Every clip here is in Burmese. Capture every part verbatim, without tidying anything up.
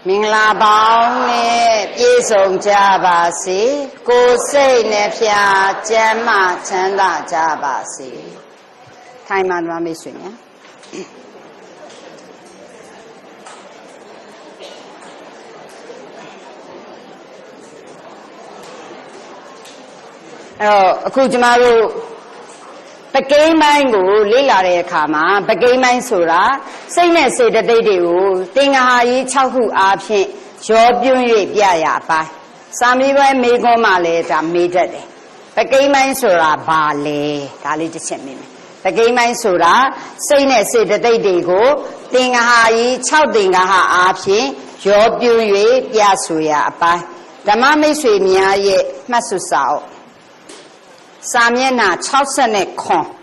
မင်္ဂလာပေါင်းနဲ့ပြည့်စုံကြပါစေကိုယ်စိတ်နဲ့ဖြာကျမ်းမာချမ်းသာကြပါစေထိုင်မှန်ပါမိတ်ဆွေများအဲ့တော့အခုကျမတို့ပကိန်းပိုင်းကိုလေ့လာတဲ့အခါမှာပကိန်းပိုင်းဆိုတာစိတ်နဲ့စေတသိက်တွေကိုသင်္ဃာကြီး၆ခုအားဖြင့်ရောပြွန်း၍ပြရပိုင်းစာမေးပွဲမေးခွန်းမှလည်းဒါမေးတတ်တယ်ပကိန်းပိုင်းဆိုတာဘာလဲဒါလေးတစ်ချက်မေးမယ်ပကိန်းပိုင်းဆိုတာစိတ်နဲ့စေတသိက်တွေကိုသင်္ဃာကြီး၆သင်္ဃာအားဖြင့်ရောပြွန်း၍ပြဆိုရအပိုင်းဓမ္မမိတ်ဆွေများရဲ့မှတ်စုစာအုပ်စာမျက်နှာ၆၀နဲ့ခွန်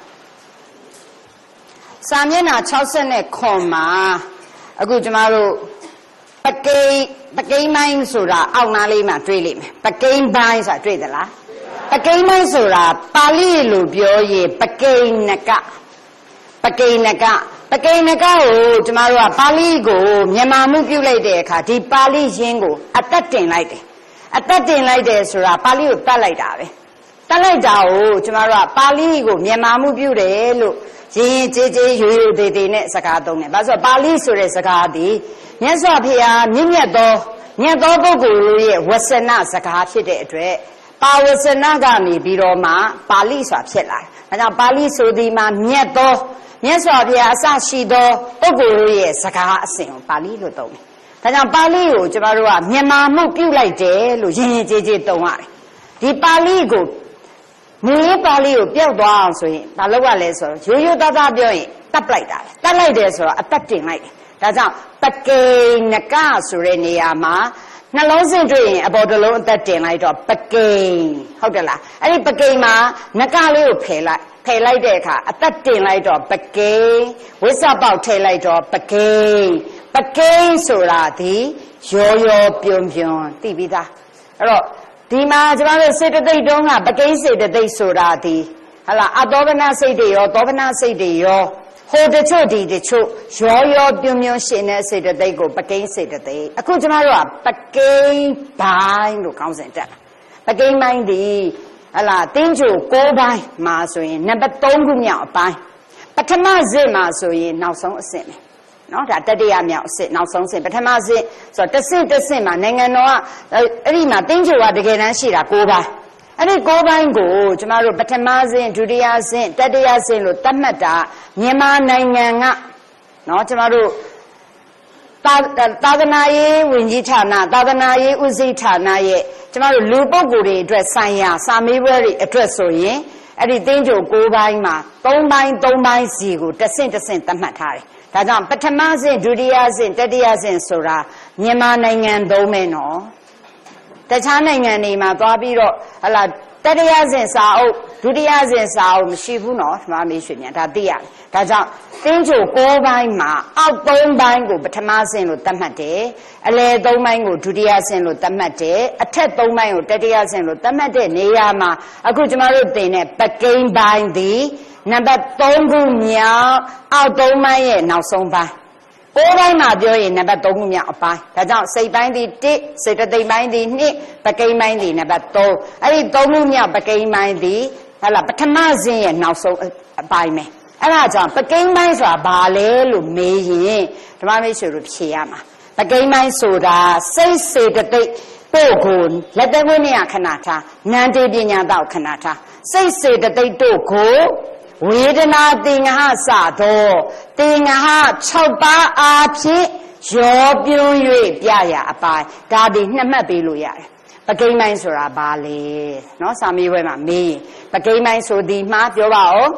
စာမျက်နှာ၆၀နဲ့ခွန်မှာအခုကျမတို့ပကိန်းပကိန်းပိုင်းဆိုတာအောက်နားလေးမှာတွေ့လိမ့်မယ်ပကိန်းပိုင်းဆိုတာတွေ့သလားပကိန်းပိုင်းဆိုတာပါဠိလိုပြောရင်ပကိဏကပကိဏကပကိဏကကိုကျမတို့ကပါဠိကိုမြန်မာမှုပြုလိုက်တဲ့အခါဒီပါဠိရင်းကိုအသက်တင်လိုက်တယ်အသက်တင်လိုက်တယ်ဆိုတာပါဠိကိုတတ်လိုက်တာပဲတက်လိုက်တာကိုကျမတို့ကပါဠိကိုမြန်မာမှုပြုတယ်လို့ရင်းရင်ကြေးကြေးရိုးရိုးသေးသေးနဲ့စကားသုံးတယ်။ဘာလို့ဆိုပါဠိဆိုတဲ့စကားသည်မြတ်စွာဘုရားမြင့်မြတ်သောမြတ်သောပုဂ္ဂိုလ်တို့ရဲ့ဝဆနစကားဖြစ်တဲ့အတွက်ပါဝဆနကနေပြီးတော့မှပါဠိဆိုတာဖြစ်လာတယ်။ဒါကြောင့်ပါဠိဆိုဒီမှာမြတ်သောမြတ်စွာဘုရားအစရှိသောပုဂ္ဂိုလ်တို့ရဲ့စကားအစဉ်ကိုပါဠိလို့သုံးတယ်။ဒါကြောင့်ပါဠိကိုကျမတို့ကမြန်မာမှုပြုလိုက်တယ်လို့ရင်းရင်ကြေးကြေးသုံးရတယ်။ဒီပါဠိကိုမူရင်းပါဠိကိုပျောက်သွားအောင်ဆိုရင်ဘာလုပ်ရလဲဆိုတော့ရိုးရိုးသားသားပြောရင်တတ်လိုက်တာတတ်လိုက်တယ်ဆိုတော့အသက်တင်လိုက်တယ်ဒါကြောင့်ပကိဏကဆိုတဲ့နေရာမှာနှလုံးစင်တွေ့ရင်အပေါ်တစ်လုံးအသက်တင်လိုက်တော့ပကိဟုတ်တယ်လားအဲ့ဒီပကိမှာနကလေးကိုဖယ်လိုက်ဖယ်လိုက်တဲ့အခါအသက်တင်လိုက်တော့ပကိဝိသပေါက်ထည့်လိုက်တော့ပကိပကိဆိုတာဒီရောရောပြုံပြုံသိပြီးသားအဲ့တော့ဒီမှာကျမတို့စေတသိက်တုံးကပကိန်းစေတသိက်ဆိုတာဒီဟလာအတောပနာစိတ်တွေရောတောပနာစိတ်တွေရောဟိုတချို့ဒီတချို့ရောရောပြုံပြုံရှင်တဲ့စေတသိက်ကိုပကိန်းစေတသိက်အခုကျမတို့ကပကိန်းပိုင်းလို့ခေါင်းစဉ်တက်ပကိန်းပိုင်းဒီဟလာတင်းချို၉ပိုင်းမှာဆိုရင်နံပါတ်၃ခုမြောက်အပိုင်းပထမစစ်မှာဆိုရင်နောက်ဆုံးအဆင့်ပဲနော်ဒါတတိယမြောက်အဆင့်နောက်ဆုံးအဆင့်ပထမဆင့်ဆိုတော့တစ်ဆင့်တစ်ဆင့်မှာနိုင်ငံတော်ကအဲ့ဒီမှာတင်းချိုကတကယ်တမ်းရှိတာ၉ပိုင်းအဲ့ဒီ၉ပိုင်းကိုကျမတို့ပထမဆင့်ဒုတိယဆင့်တတိယဆင့်လို့သတ်မှတ်တာမြန်မာနိုင်ငံကနော်ကျမတို့သာသာသနာရေးဝန်ကြီးဌာနသာသနာရေးဦးစီးဌာနရဲ့ကျမတို့လူပုဂ္ဂိုလ်တွေအတွက်ဆိုင်ရာစာမေးပွဲတွေအတွက်ဆိုရင်အဲ့ဒီတင်းချို၉ပိုင်းမှာ၃ပိုင်း၃ပိုင်းစီကိုတစ်ဆင့်တစ်ဆင့်သတ်မှတ်ထားတယ်ဒါကြောင့်ပထမဆင့်ဒုတိယဆင့်တတိယဆင့်ဆိုတာမြန်မာနိုင်ငံသုံးမယ်နော်တခြားနိုင်ငံတွေမှာသွားပြီးတော့ဟလာတတိယဆင့်စာအုပ်ဒုတိယဆင့်စာအုပ်မရှိဘူးနော်ဓမ္မမေးရွှေမြန်ဒါသိရတယ်ဒါကြောင့်တင်းချို၉ပိုင်းမှာအောက်၃ပိုင်းကိုပထမဆင့်လို့သတ်မှတ်တယ်အလယ်၃ပိုင်းကိုဒုတိယဆင့်လို့သတ်မှတ်တယ်အထက်၃ပိုင်းကိုတတိယဆင့်လို့သတ်မှတ်တဲ့နေရာမှာအခုကျမတို့သင်တဲ့ပကိန်းပိုင်းဒီနံပါတ်၃ခုမြောက်အောက်၃ပိုင်းရဲ့နောက်ဆုံးပိုင်း၉ပိုင်းမှာပြောရင်နံပါတ်၃ခုမြောက်အပိုင်းဒါကြောင့်စိတ်ပိုင်းဒီ၁စေတသိက်ပိုင်းဒီ၂ပကိန်းပိုင်းဒီနံပါတ်၃အဲ့ဒီ၃ခုမြောက်ပကိန်းပိုင်းဒီဟလာပထမဆင့်ရဲ့နောက်ဆုံးအပိုင်းပဲအဲ့ဒါကြောင့်ပကိန်းပိုင်းဆိုတာဘာလဲလို့မေးရင်ဓမ္မမိတ်ဆွေတို့ဖြေရမှာပကိန်းပိုင်းဆိုတာစိတ်စေတသိက်ပို့ကိုလက်သက်ဝိနည်းခဏထားနန္တေပညာတော့ခဏထားစိတ်စေတသိက်တို့ကိုဝေဒနာသင်္ဃဟစသောသင်္ဃဟ၆ပါးအားဖြင့်ရောပြွန်း၍ပြရအပိုင်းဒါဒီနှစ်မှတ်ပေးလို့ရတယ်ပကိန်းပိုင်းဆိုတာဘာလဲเนาะစာမေးပွဲမှာမေးပကိန်းပိုင်းဆိုဒီမှာပြောပါဦး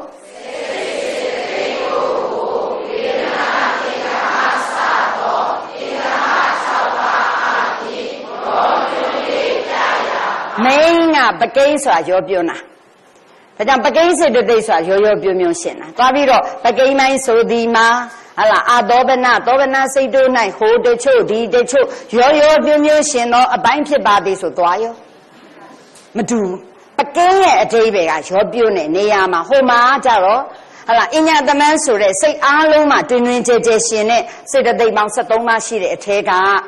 မင်းကပကိန်းဆိုတာရောပြွန်းတာဒါကြောင့်ပကိန်းစေတသိက်ဆိုတာရောရောပြုံပြုံရှင်တာသွားပြီးတော့ပကိန်းပိုင်းဆိုဒီမှာဟလာအသောပနသောပနစိတ်တို့၌ဟိုတချို့ဒီတချို့ရောရောပြုံပြုံရှင်သောအပိုင်းဖြစ်ပါသည်ဆိုသွားရောမတူပကိန်းရဲ့အဓိပ္ပာယ်ကရောပြုံးတဲ့နေရာမှာဟိုမှာကြတော့ဟလာအညာသမန်းဆိုတဲ့စိတ်အားလုံးမှာတွင်တွင်ကြဲကြဲရှင်တဲ့စေတသိက်ပေါင်း၁၃ပါးရှိတဲ့အထဲက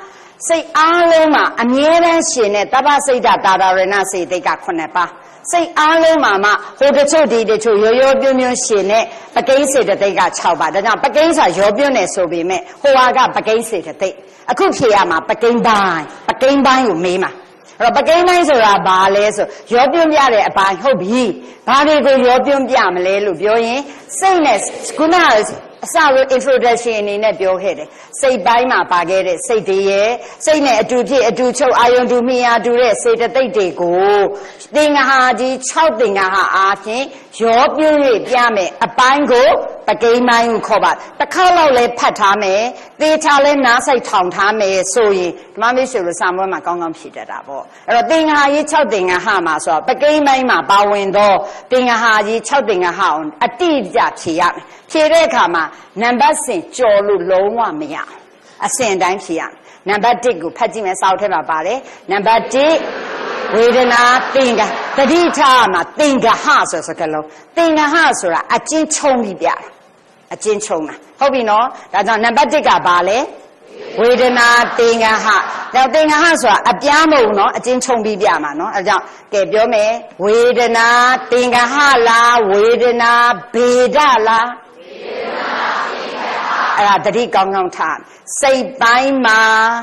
စိတ်အားလုံးမှာအမြဲတမ်းရှင်တဲ့တပ္ပစိတ်ဓာတ်တာရဏစေတသိက်ကခုနှစ်ပါးစိတ်အားလုံးမှာမှဟိုတချို့ဒီတချို့ရိုးရိုးပြွန်းပြွန်းရှင်တဲ့ပကိန်းစေတသိက်က၆ပါးဒါကြောင့်ပကိန်းဆိုတာရောပြွန်းနေဆိုပေမဲ့ဟိုဟာကပကိန်းစေတသိက်အခုဖြေရမှာပကိန်းပိုင်းပကိန်းပိုင်းကိုမေးမှာအဲ့တော့ပကိန်းပိုင်းဆိုတာဘာလဲဆိုရောပြွန်းပြတဲ့အပိုင်းဟုတ်ပြီဘာတွေကိုရောပြွန်းပြမလဲလို့ပြောရင်စိတ်နဲ့ခုနအစရ introduction အနေနဲ့ပြောခဲ့တယ်စိတ်ပိုင်းမှာပါခဲ့တဲ့စိတ်တွေရဲ့စိတ်နဲ့အတူဖြစ်အတူချုပ်အာယုန်တူမိယာတူတဲ့စေတသိက်တွေကိုသင်္ဃဟာကြီး၆သင်္ဃဟာအားဖြင့်ရောပြည့်၍ပြမယ်အပိုင်းကိုပကိန်းပိုင်းကိုခေါ်ပါတစ်ခါလောက်လဲဖတ်ထားမယ်သေချာလဲနားဆိုင်ထောင်ထားမယ်ဆိုရင်ဓမ္မမိတ်ဆွေတို့စာမွေးမှာကောင်းကောင်းဖြေတတ်တာပေါ့အဲ့တော့သင်္ဃဟာကြီး၆သင်္ဃဟာမှာဆိုတော့ပကိန်းပိုင်းမှာပါဝင်တော့သင်္ဃဟာကြီး၆သင်္ဃဟာအောင်အတိအကျဖြေရမယ်ဖြေတဲ့အခါမှာနံပါတ်စဉ်ကြော်လို့လုံးဝမရအစဉ်အတိုင်းဖြေရမယ်နံပါတ်၁ကိုဖတ်ကြည့်မယ်စာအုပ်ထဲမှာပါတယ်နံပါတ်၁ဝေဒနာသင်္ဃတတိထားမှာသင်္ဃဟဆိုစကားလုံးသင်္ဃဟဆိုတာအကျဉ်းချုံပြီးပြတာအကျဉ်းချုံတာဟုတ်ပြီနော်ဒါကြောင့်နံပါတ်၁ကဘာလဲဝေဒနာသင်္ဃဟဒါသင်္ဃဟဆိုတာအပြားမဟုတ်နော်အကျဉ်းချုံပြီးပြမှာနော်အဲဒါကြောင့်ကဲပြောမယ်ဝေဒနာသင်္ဃဟလားဝေဒနာဗေဒလားအဲ့ဒါတတိကောင်းကောင်းထားစိတ်ပိုင်းမှာ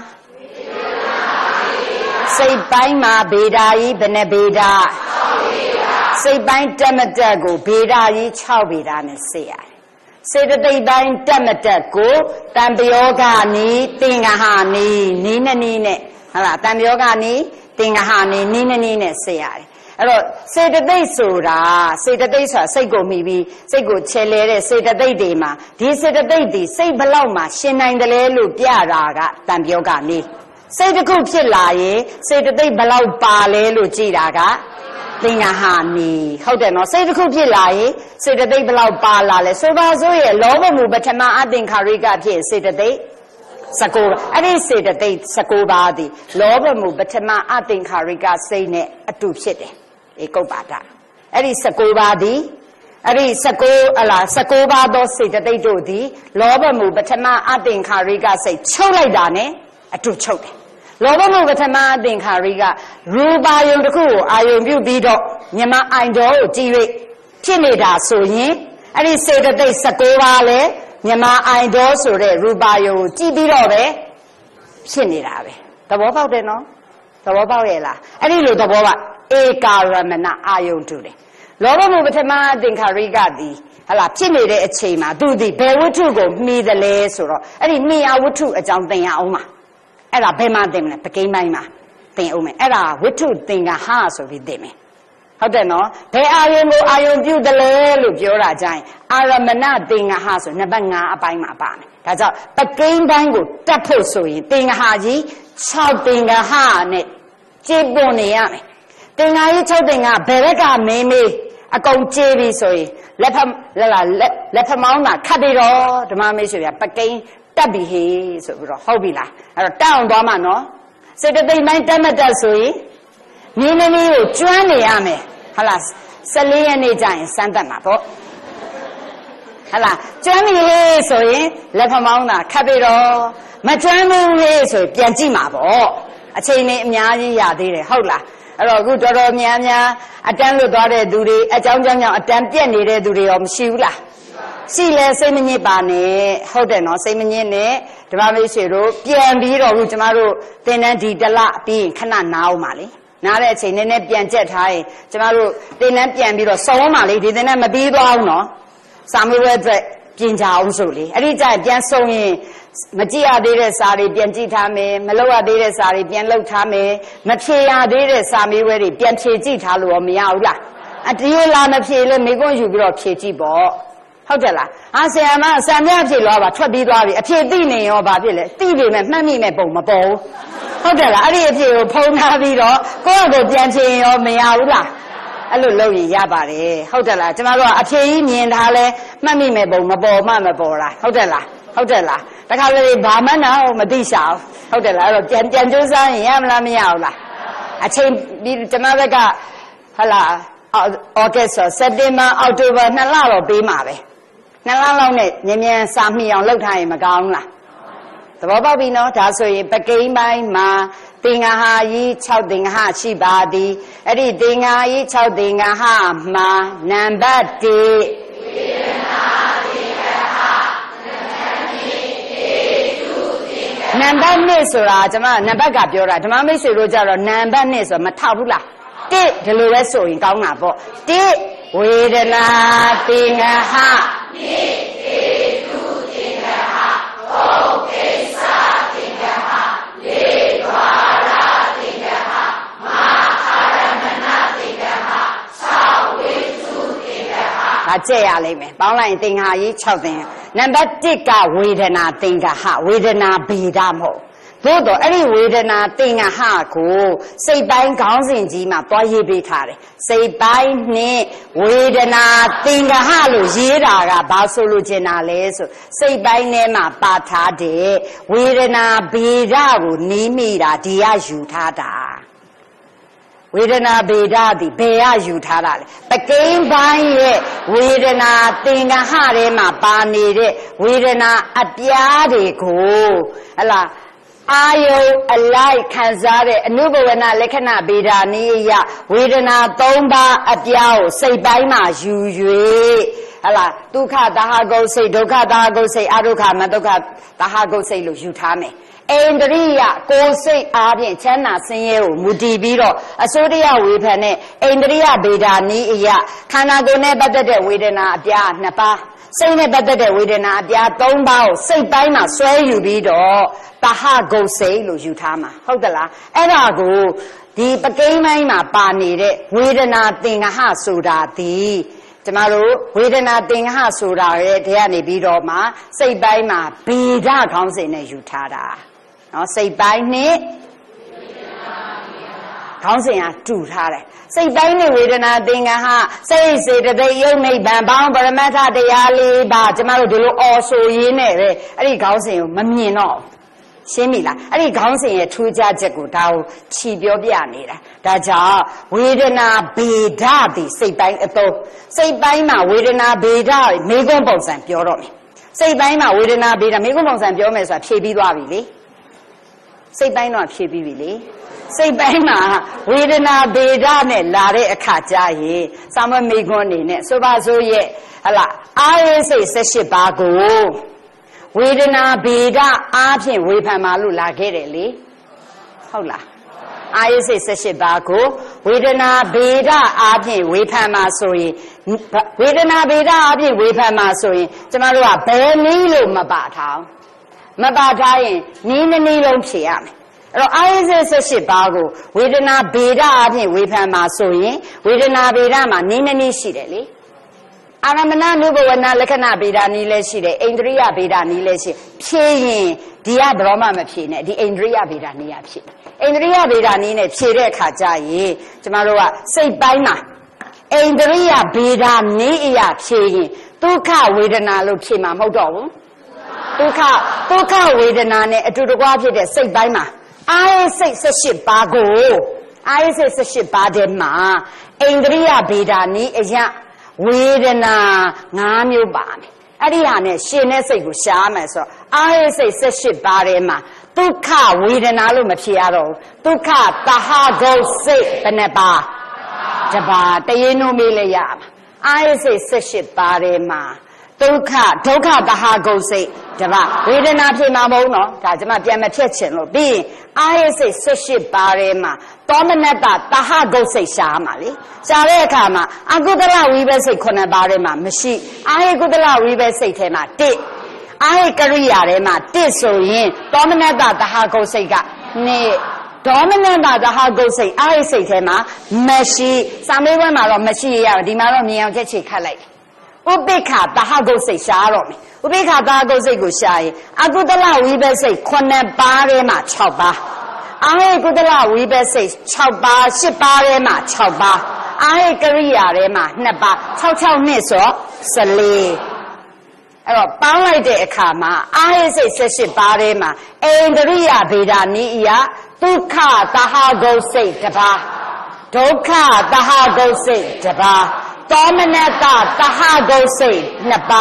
စိတ်ပိုင်းမှာဗေဒာကြီးဘယ်နှဗေဒစိတ်ပိုင်းတက်မတက်ကိုဗေဒာကြီး၆ဗေဒနဲ့စေရတယ်စေတသိက်ပိုင်းတက်မတက်ကိုတံပယောဂနီသင်္ဃဟာနီနီးနဲ့နီးနဲ့ဟုတ်လားတံပယောဂနီသင်္ဃဟာနီနီးနဲ့နီးနဲ့စေရတယ်အဲ့တော့စေတသိက်ဆိုတာစေတသိက်ဆိုတာစိတ်ကိုမိပြီးစိတ်ကိုချဲလဲတဲ့စေတသိက်တွေမှာဒီစေတသိက်တွေစိတ်ဘလောက်မှရှင်နိုင်တယ်လဲလို့ပြတာကတံပယောဂနီစိတ်တစ်ခုဖြစ်လာရင်စေတသိက်ဘလောက်ပါလဲလို့ကြည်တာကသင်္ဃဟာနီဟုတ်တယ်နော်စိတ်တစ်ခုဖြစ်လာရင်စေတသိက်ဘလောက်ပါလာလဲဆိုပါစို့ရဲ့လောဘမှုပထမအသင်္ခါရိကဖြစ်စေတသိက်စကောအဲ့ဒီစေတသိက်စကောပါးသည်လောဘမှုပထမအသင်္ခါရိကစိတ်နဲ့အတူဖြစ်တယ်ဧကုပ္ပါဒအဲ့ဒီစကောပါးသည်အဲ့ဒီစကောအလားစကောပါးသောစေတသိက်တို့သည်လောဘမှုပထမအသင်္ခါရိကစိတ်ချုပ်လိုက်တာနဲ့အတူချုပ်တယ်လောဘမှုပထမအသင်္ခါရိကရူပါယုံတစ်ခုကိုအာယုံပြုပြီးတော့မြမအိုင်တော်ကိုကြည့်၍ဖြစ်နေတာဆိုရင်အဲ့ဒီစေတသိက်စကောပါးလဲမြမအိုင်တော်ဆိုတဲ့ရူပါယုံကိုကြည့်ပြီးတော့ပဲဖြစ်နေတာပဲသဘောပေါက်တယ်နော်သဘောပေါက်ရဲ့လားအဲ့ဒီလိုသဘောကဧကာရမဏအာယုံတူတယ်လောဘမှုပထမအသင်္ခါရိကသည်ဟလာဖြစ်နေတဲ့အချိန်မှာသူသည်ဘယ်ဝတ္ထုကိုမှီတယ်လဲဆိုတော့အဲ့ဒီမှီယာဝတ္ထုအကြောင်းသင်ရအောင်ပါအဲ့ဒါဘယ်မှာသင်မလဲပကိန်းပိုင်းမှာသင်အောင်မယ်အဲ့ဒါဝတ္ထုသင်္ဃဟဆိုပြီးသင်မယ်ဟုတ်တယ်နော်ဘယ်အာယုံကိုအာယုံပြုတယ်လဲလို့ပြောတာကြရင်အာရမဏသင်္ဃဟဆိုနံပါတ်၅အပိုင်းမှာပါမယ်ဒါကြောင့်ပကိန်းပိုင်းကိုတတ်ဖို့ဆိုရင်သင်္ဃဟကြီး၆သင်္ဃဟနဲ့ကျေပွန်နေရမယ်သင်္ဃကြီး၆သင်္ဃဘယ်ဘက်ကမင်းမေးအကုန်ကျေပြီဆိုရင်လက်ဖက်လာလက်ဖက်မောင်းတာခတ်ပြီးတော့ဓမ္မမိတ်ဆွေပြပကိန်းတက်ပြီဟေးဆိုပြီးတော့ဟုတ်ပြီလားအဲ့တော့တက်အောင်သွားမှာနော်စေတသိက်ပိုင်းတက်မတက်ဆိုရင်မင်းသမီးကိုကျွမ်းနေရမယ်ဟုတ်လား၁၄ရက်နေ့ကျရင်စမ်းသပ်မှာပေါ့ဟုတ်လားကျွမ်းပြီဟေးဆိုရင်လက်ဖမောင်းတာခတ်ပြီးတော့မကျွမ်းဘူးဟေးဆိုရင်ပြန်ကြည့်မှာပေါ့အချိန်လေးအများကြီးရသေးတယ်ဟုတ်လားအဲ့တော့အခုတော်တော်များများအတန်းလွတ်သွားတဲ့သူတွေအကြောင်းကြောင့်အတန်းပြက်နေတဲ့သူတွေရောမရှိဘူးလားရှိလဲစိတ်မညစ်ပါနဲ့ဟုတ်တယ်နော်စိတ်မညစ်နဲ့ဓမ္မမိတ်ဆွေတို့ပြန်ပြီးတော့ခုကျမတို့သင်တန်းဒီတလပြီးရင်ခဏနားအောင်ပါလေနားတဲ့အချိန်နည်းနည်းပြန်ကြက်ထားရင်ကျမတို့သင်တန်းပြန်ပြီးတော့စုံအောင်ပါလေဒီသင်တန်းမပြီးသွားအောင်နော်စာမေးပွဲအတွက်ပြင်ကြအောင်ဆိုလေအဲ့ဒီကျရင်ပြန်စုံရင်မကြည့်ရသေးတဲ့စာတွေပြန်ကြည့်ထားမယ်မလုပ်ရသေးတဲ့စာတွေပြန်လုပ်ထားမယ်မဖြေရသေးတဲ့စာမေးပွဲတွေပြန်ဖြေကြည့်ထားလို့ရောမရဘူးလားအတည်းလာမဖြေလဲမိကွန်းယူပြီးတော့ဖြေကြည့်ပေါ့ဟုတ်တယ်လားဟာဆရာမဆံမြဖြေလို့ပါထွက်ပြီးသွားပြီအဖြေသိနေရောဘာဖြစ်လဲသိပေမဲ့မှတ်မိမဲ့ပုံမပေါ်ဘူးဟုတ်တယ်လားအဲ့ဒီအဖြေကိုဖုံးထားပြီးတော့ကိုယ့်အကိုပြန်ဖြေရောမရဘူးလားအဲ့လိုလုပ်ရင်ရပါတယ်ဟုတ်တယ်လားကျမတို့ကအဖြေကြီးမြင်ထားလဲမှတ်မိမဲ့ပုံမပေါ်မှမပေါ်လားဟုတ်တယ်လားဟုတ်တယ်လားတခါလေဘာမှန်းတော့မသိရှာဘူးဟုတ်တယ်လားအဲ့တော့ပြန်ပြန်ကြိုးစားရင်ရမလားမရဘူးလားအချိန်ဒီကျမဘက်ကဟလာဩဂတ်ဆိုစက်တင်ဘာအောက်တိုဘာနှစ်လတော့ပေးမှာပဲနှစ်လလောက်နဲ့ညဉ့်ညဉ့်စာမိအောင်လုပ်ထားရင်မကောင်းလားဟသဘောပေါက်ပြီနော်ဒါဆိုရင်ပကိန်းပိုင်းမှာသင်္ဃဟာကြီး၆သင်္ဃဟရှိပါသည်အဲ့ဒီသင်္ဃဟာကြီး၆သင်္ဃဟမှာနံပါတ်၁ဝေဒနာသင်္ဃဟနံပါတ်၂ဆိုတာကျွန်မနံပါတ်ကပြောတာဓမ္မမိတ်ဆွေတို့ကြတော့နံပါတ်၂ဆိုမထောက်ဘူးလား၁ဒီလိုပဲဆိုရင်ကောင်းတာပေါ့၁ဝေဒနာသင်္ဃဟ၂ဟေတုသင်္ဃဟသုံးကိစ္စသင်္ဃဟလေးဒွါရသင်္ဃဟမဟာရမဏသင်္ဃဟ၆ဝိသုသင်္ဃဟဒါကြည့်ရလိမ့်မယ်ပေါင်းလိုက်ရင်သင်္ဃဟကြီး၆သင်္ဃနံပါတ်၁ကဝေဒနာသင်္ဃဟဝေဒနာဗေဒမဟုတ်သို့တော့အဲ့ဒီဝေဒနာသင်္ဃဟကိုစိတ်ပိုင်းခေါင်းစဉ်ကြီးမှာတွားရေးပေးထားတယ်စိတ်ပိုင်းနဲ့ဝေဒနာသင်္ဃဟလို့ရေးတာကဘာဆိုလို့ကျင်တာလဲဆိုစိတ်ပိုင်းထဲမှာပါထားတဲ့ဝေဒနာဗေဒကိုနီးမိတာဒီကယူထားတာဝေဒနာဗေဒသည်ဘယ်ကယူထားတာလဲပကိန်းပိုင်းရဲ့ဝေဒနာသင်္ဃဟထဲမှာပါနေတဲ့ဝေဒနာအပြားတွေကိုဟလာအာယုအလိုက်ခံစားတဲ့အနုဘဝနာလက္ခဏာဗေဒာနိယဝေဒနာ၃ပါးအပြားကိုစိတ်ပိုင်းမှာယူ၍ဟလာဒုက္ခသဟဂုတ်စိတ်ဒုက္ခသဟဂုတ်စိတ်အဒုက္ခမဒုက္ခသဟဂုတ်စိတ်လို့ယူထားမယ်အိန္ဒြိယကိုယ်စိတ်အားဖြင့်ချမ်းသာဆင်းရဲကိုမူတည်ပြီးတော့အစိုးရဝေဖန်တဲ့အိန္ဒြိယဗေဒာနိယခန္ဓာကိုယ်နဲ့ပတ်သက်တဲ့ဝေဒနာအပြားနှစ်ပါးစိတ်နဲ့ပတ်သက်တဲ့ဝေဒနာအပြား၃ပါးကိုစိတ်ပိုင်းမှာဆွဲယူပြီးတော့တဟဂုတ်စိတ်လို့ယူထားမှာဟုတ်သလားအဲ့ဒါကိုဒီပကိန်းပိုင်းမှာပါနေတဲ့ဝေဒနာသင်္ဃဟဆိုတာဒီကျမတို့ဝေဒနာသင်္ဃဟဆိုတာရဲ့တည်းကနေပြီးတော့မှစိတ်ပိုင်းမှာဗေဒခေါင်းစဉ်နဲ့ယူထားတာနော်စိတ်ပိုင်းနဲ့ခေါင်းစဉ်ကတူထားတယ်စိတ်ပိုင်းနဲ့ဝေဒနာသင်္ဃဟစိတ်စေတသိက်ယုတ်နိဗ္ဗာန်ဘောင်းပရမတ္ထတရားလေးပါကျမတို့ဒီလိုအော်ဆိုရင်းနဲ့ပဲအဲ့ဒီခေါင်းစဉ်ကိုမမြင်တော့ရှင်းပြီလားအဲ့ဒီခေါင်းစဉ်ရဲ့ထူးခြားချက်ကိုဒါကိုခြီပြောပြနေတာဒါကြောင့်ဝေဒနာဗေဒသည်စိတ်ပိုင်းအသုံးစိတ်ပိုင်းမှာဝေဒနာဗေဒမေခွန်းပုံစံပြောတော့မယ်စိတ်ပိုင်းမှာဝေဒနာဗေဒမေခွန်းပုံစံပြောမယ်ဆိုတာဖြည့်ပြီးသွားပြီလေစိတ်ပိုင်းတော့ဖြည့်ပြီးပြီလေစိတ်ပိုင်းမှာဝေဒနာဗေဒနဲ့လာတဲ့အခါကျရင်စာမမေခွန်းအနေနဲ့ဆိုပါစို့ရဲ့ဟလာအာယစိတ်၁၈ပါးကိုဝေဒနာဗေဒအားဖြင့်ဝေဖန်ပါလို့လာခဲ့တယ်လေဟုတ်လားအာယစိတ်၁၈ပါးကိုဝေဒနာဗေဒအားဖြင့်ဝေဖန်ပါဆိုရင်ဝေဒနာဗေဒအားဖြင့်ဝေဖန်ပါဆိုရင်ကျမတို့ကဘယ်နည်းလို့မပါထားမပါထားရင်နည်းနည်းလုံးဖြေရမယ်အဲ့တော့အာယစိတ်၁၈ပါးကိုဝေဒနာဗေဒအားဖြင့်ဝေဖန်ပါဆိုရင်ဝေဒနာဗေဒမှာနည်းနည်းရှိတယ်လေအာရမဏနုဘဝနာလက္ခဏာဗေဒနီးလည်းရှိတယ်အိန္ဒြိယဗေဒနီးလည်းရှိဖြည့်ရင်ဒီကဘရောမမဖြည့်နဲ့ဒီအိန္ဒြိယဗေဒနီးရဖြည့်အိန္ဒြိယဗေဒနီးနဲ့ဖြည့်တဲ့အခါကျရင်ကျမတို့ကစိတ်ပိုင်းမှာအိန္ဒြိယဗေဒနီးအရာဖြည့်ရင်ဒုက္ခဝေဒနာလို့ဖြည့်မှာမဟုတ်တော့ဘူးဒုက္ခဒုက္ခဝေဒနာနဲ့အတူတကွဖြစ်တဲ့စိတ်ပိုင်းမှာအာယစိတ်၁၈ပါးကိုအာယစိတ်၁၈ပါးထဲမှာအိန္ဒြိယဗေဒနီးအရာဝေဒနာ၅မျိုးပါမယ်အဲ့ဒီဟာနဲ့ရှင်တဲ့စိတ်ကိုရှားမယ်ဆိုတော့အာယစိတ်၁၈ပါးထဲမှာဒုက္ခဝေဒနာလို့မဖြစ်ရတော့ဘူးဒုက္ခသဟဂုတ်စိတ်ဘယ်နှပါတပါတရေနိုးမေးလည်းရမှာအာယစိတ်၁၈ပါးထဲမှာဒုက္ခဒုက္ခသဟဂုတ်စိတ်တပါဝေဒနာဖြစ်မှာမဟုတ်နော်ဒါကျွန်မပြန်မဖြတ်ချင်လို့ပြီးရင်အာယစိတ်၁၈ပါးထဲမှာသောမနတ္တသဟဂုတ်စိတ်ရှားမှာလေရှားတဲ့အခါမှာအကုသလဝိဘစိတ်ခုနှစ်ပါးထဲမှာမရှိအာယကုသလဝိဘစိတ်ထဲမှာတစ်အာယကရိယာထဲမှာတစ်ဆိုရင်သောမနတ္တသဟဂုတ်စိတ်ကနှစ်ဒေါမနတသဟဂုတ်စိတ်အာယစိတ်ထဲမှာမရှိစာမေးပွဲမှာတော့မရှိရဘူးဒီမှာတော့မြင်အောင်ချက်ချေခတ်လိုက်ဥပိ္ခသဟဂုတ်စိတ်ရှားတော့မယ်ဥပိ္ခသဟဂုတ်စိတ်ကိုရှားရင်အကုသလဝိဘစိတ်ခုနှစ်ပါးထဲမှာ၆ပါးအာယကုသလဝိဘစိတ်၆ပါး၈ပါးထဲမှာ၆ပါးအာယကရိယာထဲမှာ၂ပါး၆၆နှစ်ဆို၁၄အဲ့တော့ပေါင်းလိုက်တဲ့အခါမှာအာယစိတ်၁၈ပါးထဲမှာအိန္ဒြိယဗေဒနိယဒုက္ခသဟဂုတ်စိတ်တစ်ပါးဒုက္ခသဟဂုတ်စိတ်တစ်ပါးသောမနတသဟဂုတ်စိတ်နှစ်ပါး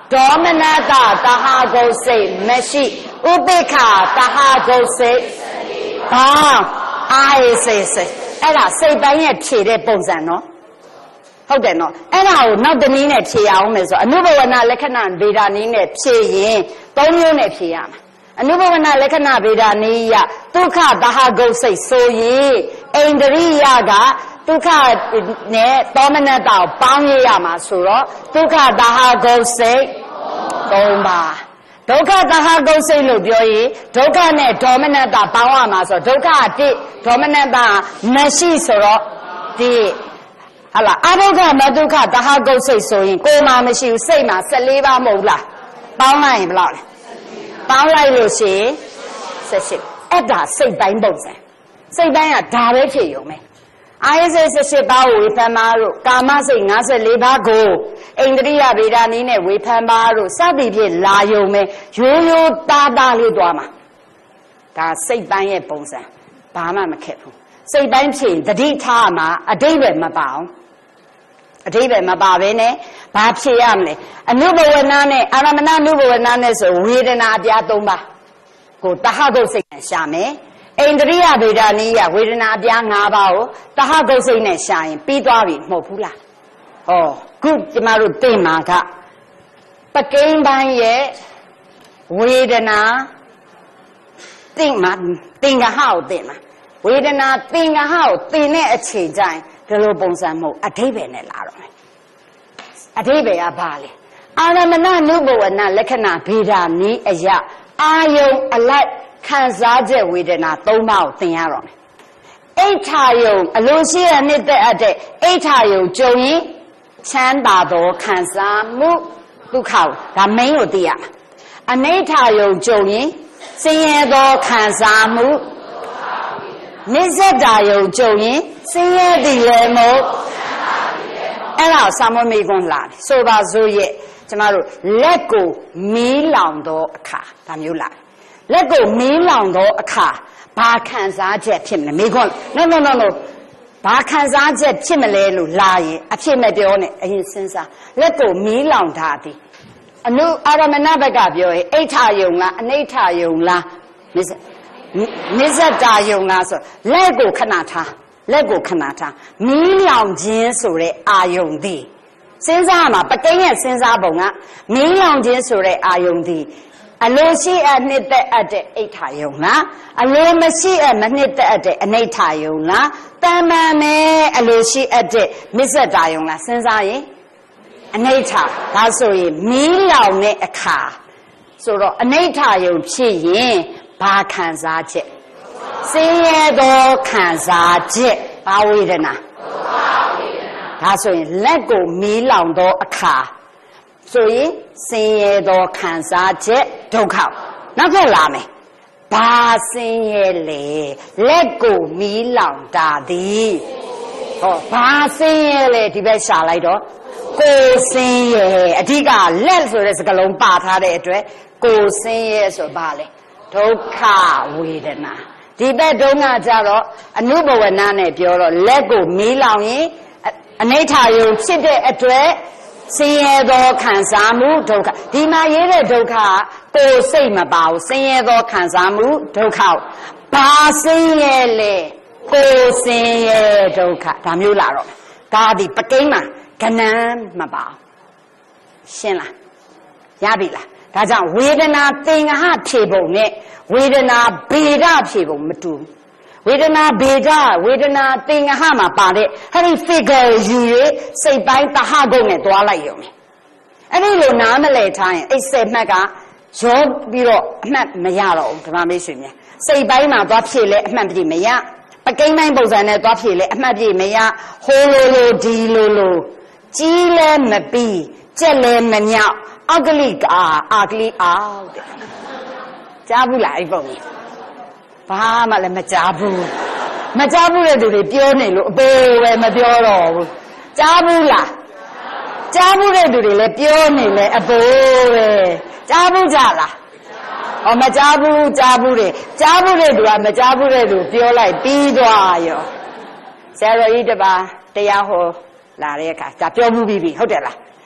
ဒေါမနတတဟာဂုတ်စိတ်မရှိဥပိ္ပခတဟာဂုတ်စိတ်ဘာအာယစိတ်စိတ်အဲ့ဒါစိတ်ပိုင်းရဲ့ဖြေတဲ့ပုံစံနော်ဟုတ်တယ်နော်အဲ့ဒါကိုနောက်တနည်းနဲ့ဖြေရအောင်မယ်ဆိုအနုဘဝနာလက္ခဏာဗေဒနည်းနဲ့ဖြေရင်သုံးမျိုးနဲ့ဖြေရမှာအနုဘဝနာလက္ခဏာဗေဒနည်းရဒုက္ခတဟာဂုတ်စိတ်ဆိုရင်ဣန္ဒြိယကဒုက္ခနဲ့သောမနတကိုပေါင်းရရမှာဆိုတော့ဒုက္ခတဟာဂုတ်စိတ်သုံးပါဒုက္ခတဟာဂုတ်စိတ်လို့ပြောရင်ဒုက္ခနဲ့ဒေါမနတပေါင်းရမှာဆိုဒုက္ခတိဒေါမနတမရှိဆိုတော့ဒီဟာလားအဒုက္ခမဒုက္ခတဟာဂုတ်စိတ်ဆိုရင်ကိုယ်မှမရှိဘူးစိတ်မှာ၁၄ပါးမဟုတ်လားပေါင်းလိုက်ရင်ဘယ်လောက်လဲပေါင်းလိုက်လို့ရှိရင်၁၈အဲ့ဒါစိတ်ပိုင်းပုံစံစိတ်ပိုင်းကဒါပဲဖြစ်ရုံပဲအာယစိတ်၁၈ပါးကိုဝေဖန်ပါတို့ကာမစိတ်၅၄ပါးကိုဣန္ဒြိယဗေဒနည်းနဲ့ဝေဖန်ပါတို့စသည်ဖြင့်လာယုံပဲရိုးရိုးသားသားလေးသွားမှာဒါစိတ်ပိုင်းရဲ့ပုံစံဘာမှမခက်ဘူးစိတ်ပိုင်းဖြစ်တတိထားမှာအတိတ်ပဲမပါအောင်အတိတ်ပဲမပါဘဲနဲ့ဘာဖြစ်ရမလဲအနုဘဝနာနဲ့အာရမဏနုဘဝနာနဲ့ဆိုဝေဒနာအပြား၃ပါးကိုတဟဂုတ်စိတ်နဲ့ရှာမယ်ဣန္ဒြိယဗေဒနည်းရဝေဒနာအပြား၅ပါးကိုတဟဂုတ်စိတ်နဲ့ရှာရင်ပြီးသွားပြီမဟုတ်ဘူးလားဟောခုကျမတို့သိမှာကပကိန်းပိုင်းရဲ့ဝေဒနာသိမှာသင်္ကဟကိုသိမှာဝေဒနာသင်္ကဟကိုသိတဲ့အချိန်ကျရင်ဒီလိုပုံစံမဟုတ်အဓိပ္ပာယ်နဲ့လာတော့မယ်အဓိပ္ပာယ်ကဘာလဲအာရမဏနုဘဝနာလက္ခဏာဗေဒနည်းအယအာယုံအလိုက်ခံစားချက်ဝေဒနာ၃ပါးကိုသင်ရတော့မယ်အိဋ္ဌာယုံအလိုရှိတဲ့နှစ်သက်အပ်တဲ့အိဋ္ဌာယုံကြုံရင်ချမ်းသာသောခံစားမှုဒုက္ခကိုဒါ main ကိုသိရမှာအနိဋ္ဌာယုံကြုံရင်ဆင်းရဲသောခံစားမှုနိစ္စတာယုံကြုံရင်ဆင်းရဲသည်လည်းမဟုတ်အဲ့ဒါစာမမေကွန်းလာတယ်ဆိုပါစို့ရဲ့ကျမတို့လက်ကိုမီးလောင်သောအခါဒါမျိုးလာလက်ကိုမီးလောင်သောအခါဘာခံစားချက်ဖြစ်မလဲမေကွန်း no no no no ဘာခံစားချက်ဖြစ်မလဲလို့လာရင်အဖြစ်မပြောနဲ့အရင်စဉ်းစားလက်ကိုမီးလောင်ထားသည်အနုအာရမဏဘက်ကပြောရင်အိဋ္ဌာယုံလားအနိဋ္ဌာယုံလားနိစ္စတာယုံလားဆိုလက်ကိုခဏထားလက်ကိုခဏထားမီးလောင်ခြင်းဆိုတဲ့အာယုံသည်စဉ်းစားရမှာပကိန်းရဲ့စဉ်းစားပုံကမီးလောင်ခြင်းဆိုတဲ့အာယုံသည်အလိုရှိအပ်နှစ်သက်အပ်တဲ့အိဋ္ဌာယုံလားအလိုမရှိအပ်မနှစ်သက်အပ်တဲ့အနိဋ္ဌာယုံလားတမ္မာနဲ့အလိုရှိအပ်တဲ့မစ္ဆတာယုံလားစဉ်းစားရင်အနိဋ္ဌာဒါဆိုရင်မီးလောင်တဲ့အခါဆိုတော့အနိဋ္ဌာယုံဖြစ်ရင်ဘာခံစားချက်ဆင်းရဲသောခံစားချက်ဘာဝေဒနာဒါဆိုရင်လက်ကိုမီးလောင်သောအခါဆိုရင်ဆင်းရဲသောခံစားချက်ဒုက္ခနောက်ထပ်လာမယ်ဘာဆင်းရဲလဲလက်ကိုမီးလောင်တာသည်ဟောဘာဆင်းရဲလဲဒီဘက်ရှာလိုက်တော့ကိုယ်ဆင်းရဲအဓိကလက်ဆိုတဲ့စကားလုံးပါထားတဲ့အတွက်ကိုယ်ဆင်းရဲဆိုဘာလဲဒုက္ခဝေဒနာဒီဘက်တုန်းကကြတော့အနုဘဝနာနဲ့ပြောတော့လက်ကိုမီးလောင်ရင်အနိဋ္ဌာယုံဖြစ်တဲ့အတွက်ဆင်းရဲသောခံစားမှုဒုက္ခဒီမှာရေးတဲ့ဒုက္ခကိုယ်စိတ်မပါဘူးဆင်းရဲသောခံစားမှုဒုက္ခဘာဆင်းရဲလဲကိုယ်ဆင်းရဲဒုက္ခဒါမျိုးလာတော့ဒါဒီပကိန်းမှာကဏန်းမပါရှင်းလားရပြီလားဒါကြောင့်ဝေဒနာသင်္ကဟဖြေပုံနဲ့ဝေဒနာဗေဒဖြေပုံမတူဘူးဝေဒနာဗေဒဝေဒနာသင်္ကဟမှာပါတဲ့ဟဲ့ဒီ figure ယူရစိတ်ပိုင်းတဟဂုတ်နဲ့တွားလိုက်ရုံနဲ့အဲ့ဒီလိုနားမလဲထားရင်အိတ်ဆယ်မှတ်ကရောပြီးတော့အမှတ်မရတော့ဘူးဓမ္မမေးရွှေမြစိတ်ပိုင်းမှာသွားဖြေလဲအမှတ်ပြည့်မရပကိန်းပိုင်းပုံစံနဲ့သွားဖြေလဲအမှတ်ပြည့်မရဟိုလိုလိုဒီလိုလိုကြီးလဲမပြီးကြက်လဲမမြောက်အကလိကာအာကလိအောက်တဲ့ကြားဘူးလားအဲ့ပုံကြီးဘာမှလည်းမကြားဘူးမကြားဘူးတဲ့သူတွေပြောနေလို့အပေါ်ပဲမပြောတော့ဘူးကြားဘူးလားကြားဘူးတဲ့သူတွေလည်းပြောနေလဲအပေါ်ပဲကြားဘူးကြလားဟောမကြားဘူးကြားဘူးတဲ့ကြားဘူးတဲ့သူကမကြားဘူးတဲ့သူပြောလိုက်ပြီးသွားရောဆရာတော်ကြီးတပါတရားဟောလာတဲ့အခါဒါပြောမှုပြီးပြီဟုတ်တယ်လား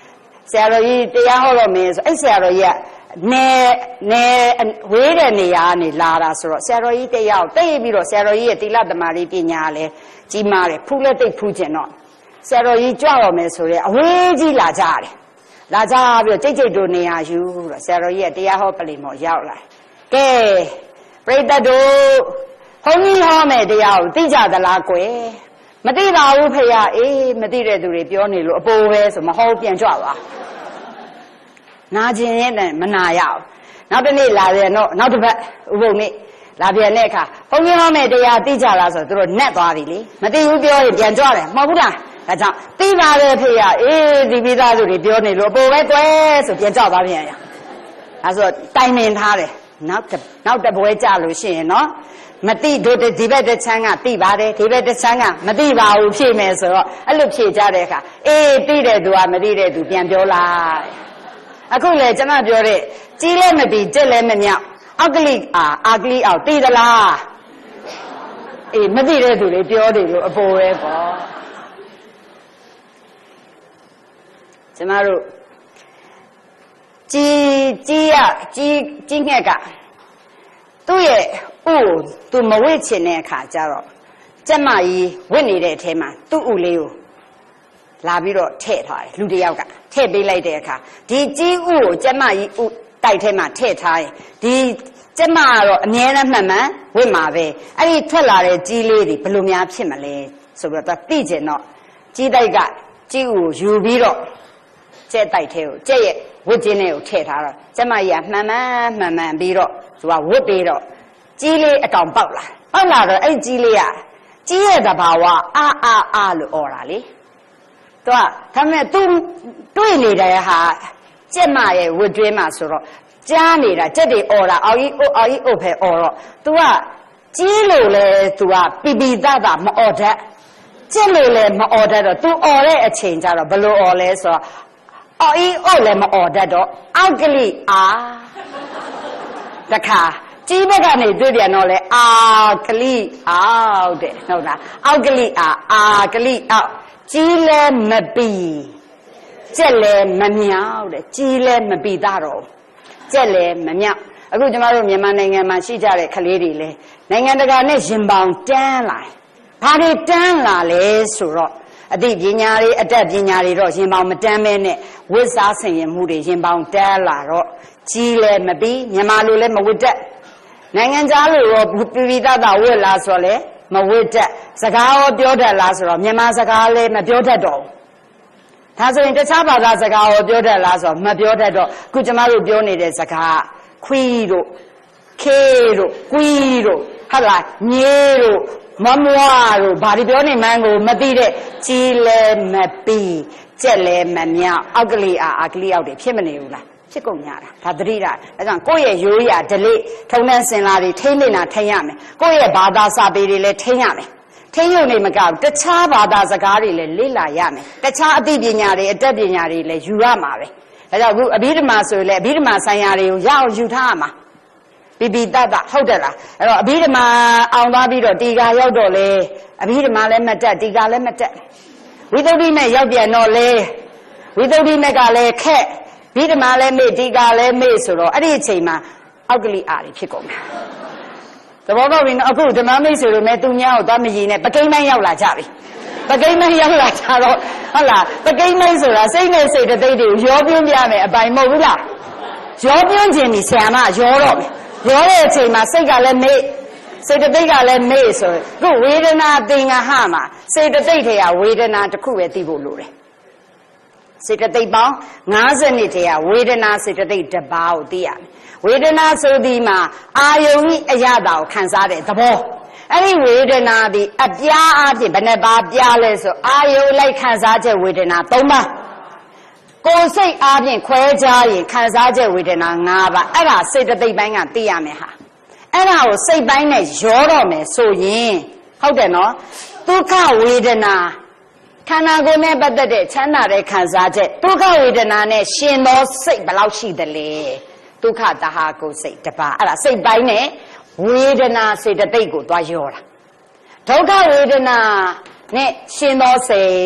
ဆရာတော်ကြီးတရားဟောတော့မင်းဆိုအဲ့ဆရာတော်ကြီးကနေနေဝေးတဲ့နေရာကနေလာတာဆိုတော့ဆရာတော်ကြီးတယောက်တိတ်ပြီးတော့ဆရာတော်ကြီးရဲ့သီလသမာဓိပညာလည်းကြီးမားတယ်ဖူးလည်းတိတ်ဖူးကျင်တော့ဆရာတော်ကြီးကြွတော်မယ်ဆိုရဲအဝေးကြီးလာကြတယ်လာကြပြီးတော့ကြိတ်ကြိတ်တို့နေရာယူတော့ဆရာတော်ကြီးရဲ့တရားဟောပလင်မော်ရောက်လာကဲပြိတ္တတို့ဘုန်းကြီးဟောမယ်တရားကိုသိကြသလားကွယ်မသိပါဘူးဖေရအေးမသိတဲ့သူတွေပြောနေလို့အပေါ်ပဲဆိုမဟုတ်ပြန်ကြွပါနာကျင်ရဲ့မနာရအောင်နောက်တစ်နေ့လာပြန်တော့နောက်တစ်ပတ်ဥပုံနေ့လာပြန်တဲ့အခါဘုန်းကြီးဟောမယ်တရားသိကြလားဆိုတော့သူတို့နဲ့သွားပြီလေမသိဘူးပြောရင်ပြန်ကြွတယ်မဟုတ်ဘူးလားဒါကြောင့်သိပါတယ်ဖေရအေးဒီပိသားသူတွေပြောနေလို့အပေါ်ပဲကွယ်ဆိုပြန်ကြွသွားပြန်ရအဲဆိုတိုင်ပင်ထားတယ်နောက်နောက်တပွဲကြလို့ရှိရင်နော်မသိတို့ဒီဘက်တစ်ချမ်းကသိပါတယ်ဒီဘက်တစ်ချမ်းကမသိပါဘူးဖြည့်မယ်ဆိုတော့အဲ့လိုဖြည့်ကြတဲ့အခါအေးသိတဲ့သူကမသိတဲ့သူပြန်ပြောလိုက်အခုလေကျွန်မပြောတဲ့ကြီးလည်းမသိကြက်လည်းမမြောက်အောက်ကလိအာအာကလိအောင်သိသလားအေးမသိတဲ့သူတွေပြောတယ်လို့အပေါ်ပဲပေါ့ကျွန်မတို့ကြီးကြီးရကြီးကြီးငှက်ကသူ့ရဲ့ဥကိုသူမဝစ်ချင်တဲ့အခါကျတော့ကျမကြီးဝစ်နေတဲ့အထဲမှာသူ့ဥလေးကိုလာပြီးတော့ထည့်ထားတယ်လူတစ်ယောက်ကထည့်ပေးလိုက်တဲ့အခါဒီကြီးဥကိုကျမကြီးဥတိုက်ထဲမှာထည့်ထားရင်ဒီကျမကတော့အမြဲတမ်းမှန်မှန်ဝစ်မှာပဲအဲ့ဒီထွက်လာတဲ့ကြီးလေးတွေဘယ်လိုများဖြစ်မလဲဆိုပြီးတော့သိကျင်တော့ကြီးတိုက်ကကြီးဥကိုယူပြီးတော့ကျဲတိုက်ထဲကိုကျဲရဲ့ဝစ်ကျင်းလေးကိုထည့်ထားတော့ကျမကြီးကမှန်မှန်မှန်မှန်ပြီးတော့သူကဝစ်ပြီးတော့ကြီးလေးအကောင်ပေါက်လာပေါက်လာတော့အဲ့ကြီးလေးကကြီးရဲ့တဘာဝအာအာအာလို့អော်တာလေသူကဒါမဲ့သူတွေ့နေတဲ့ဟာကြက်မရဲ့ဝစ်တွင်းမှာဆိုတော့ကြားနေတာကြက်တွေអော်တာအော်ကြီးအော်ကြီးအုပ်ဖဲអော်တော့သူကကြီးလို့လဲသူကပီပီသားသားမអော်တတ်ကြက်လို့လဲမអော်တတ်တော့သူអော်တဲ့အချိန်ကျတော့ဘလို့អော်လဲဆိုတော့အော်ကြီးအုပ်လဲမអော်တတ်တော့အောက်ကလိအာတခါကြီးဘက်ကနေတွေ့ပြန်တော့လေအာကလိအောက်တဲ့ဟုတ်လားအောက်ကလိအာအာကလိအောက်ကြီးလဲမပီကြက်လဲမမြောက်တဲ့ကြီးလဲမပီသားတော့ကြက်လဲမမြောက်အခုကျမတို့မြန်မာနိုင်ငံမှာရှိကြတဲ့ကလေးတွေလဲနိုင်ငံတကာနဲ့ရင်ပေါင်တန်းလာဘာတွေတန်းလာလဲဆိုတော့အသိပညာတွေအတတ်ပညာတွေတော့ရင်ပေါင်မတန်းမဲနဲ့ဝိစားဆင်ရင်မှုတွေရင်ပေါင်တန်းလာတော့ကြီးလဲမပီမြန်မာလိုလဲမဝတ်တတ်နိုင်ငံသားလိုရောပြပြသားသားဝတ်လားဆိုတော့လေမဝတ်တတ်စကားရောပြောတတ်လားဆိုတော့မြန်မာစကားလည်းမပြောတတ်တော့ဒါဆိုရင်တခြားဘာသာစကားရောပြောတတ်လားဆိုတော့မပြောတတ်တော့ခုကျမတို့ပြောနေတဲ့စကားခွီးတို့ခေးတို့ကွီးတို့ဟုတ်လားညေးတို့မမွားတို့ဘာတွေပြောနေမှန်းကိုမသိတဲ့ကြီးလဲမပီကြက်လဲမမြောက်အောက်ကလေးအာအာကလေးအောက်တွေဖြစ်မနေဘူးလားဖြစ်ကုန်ကြတာဒါသတိထားဒါကြောင့်ကိုယ့်ရဲ့ရိုးရာဓလေ့ထုံနှံစင်လာတွေထိမ့်နေတာထိမ့်ရမယ်ကိုယ့်ရဲ့ဘာသာစာပေတွေလည်းထိမ့်ရမယ်ထိမ့်ရုံနေမကဘူးတခြားဘာသာစကားတွေလည်းလေ့လာရမယ်တခြားအသိပညာတွေအတတ်ပညာတွေလည်းယူရမှာပဲဒါကြောင့်အခုအဘိဓမ္မာဆိုရင်လည်းအဘိဓမ္မာဆိုင်ရာတွေကိုရအောင်ယူထားရမှာပိပိတတဟုတ်တယ်လားအဲ့တော့အဘိဓမ္မာအောင်သွားပြီးတော့တီဃာရောက်တော့လေအဘိဓမ္မာလည်းမတက်တီဃာလည်းမတက်ဝိသုဒ္ဓိမဲ့ရောက်ပြန်တော့လေဝိသုဒ္ဓိမဲ့ကလည်းခက်ဘိဓမ္မာလည်းမေ့တီဃာလည်းမေ့ဆိုတော့အဲ့ဒီအချိန်မှာအောက်ကလိအားတွေဖြစ်ကုန်တယ်သဘောပေါက်ပြီနော်အခုဓမ္မမိတ်ဆိုလို့မဲ့သူများကိုသွားမရည်နဲ့ပကိန်းမိုင်းရောက်လာကြပြီပကိန်းမိုင်းရောက်လာကြတော့ဟုတ်လားပကိန်းမိုင်းဆိုတာစိတ်နဲ့စိတ်တသိက်တွေကိုရောပြင်းပြမယ်အပိုင်မဟုတ်ဘူးလားရောပြင်းခြင်းဒီဆရာမရောတော့မယ်ရောတဲ့အချိန်မှာစိတ်ကလည်းမေ့စိတ်တသိက်ကလည်းမေ့ဆိုခုဝေဒနာသင်္ဃဟမှာစိတ်တသိက်ထဲကဝေဒနာတစ်ခုပဲသိဖို့လိုတယ်စေတသိက်ပေါင်း၅၀နှစ်တည်းကဝေဒနာစေတသိက်တစ်ပါးကိုသိရမယ်ဝေဒနာဆိုဒီမှာအာယုန်ဤအရတာကိုခံစားတဲ့သဘောအဲ့ဒီဝေဒနာဒီအပြားအဖြစ်ဘယ်နှပါးပြားလဲဆိုအာယုန်လိုက်ခံစားချက်ဝေဒနာ၃ပါးကိုယ်စိတ်အားဖြင့်ခွဲခြားရင်ခံစားချက်ဝေဒနာ၅ပါးအဲ့ဒါစေတသိက်ပိုင်းကသိရမယ်ဟာအဲ့ဒါကိုစိတ်ပိုင်းနဲ့ရောတော့မယ်ဆိုရင်ဟုတ်တယ်နော်ဒုက္ခဝေဒနာခန္ဓာကိုယ်နဲ့ပတ်သက်တဲ့ချမ်းသာတဲ့ခံစားချက်ဒုက္ခဝေဒနာနဲ့ရှင်သောစိတ်ဘယ်လောက်ရှိသလဲဒုက္ခတဟာကိုစိတ်တပါအဲ့ဒါစိတ်ပိုင်းနဲ့ဝေဒနာစေတသိက်ကိုသွားရောတာဒုက္ခဝေဒနာနဲ့ရှင်သောစိတ်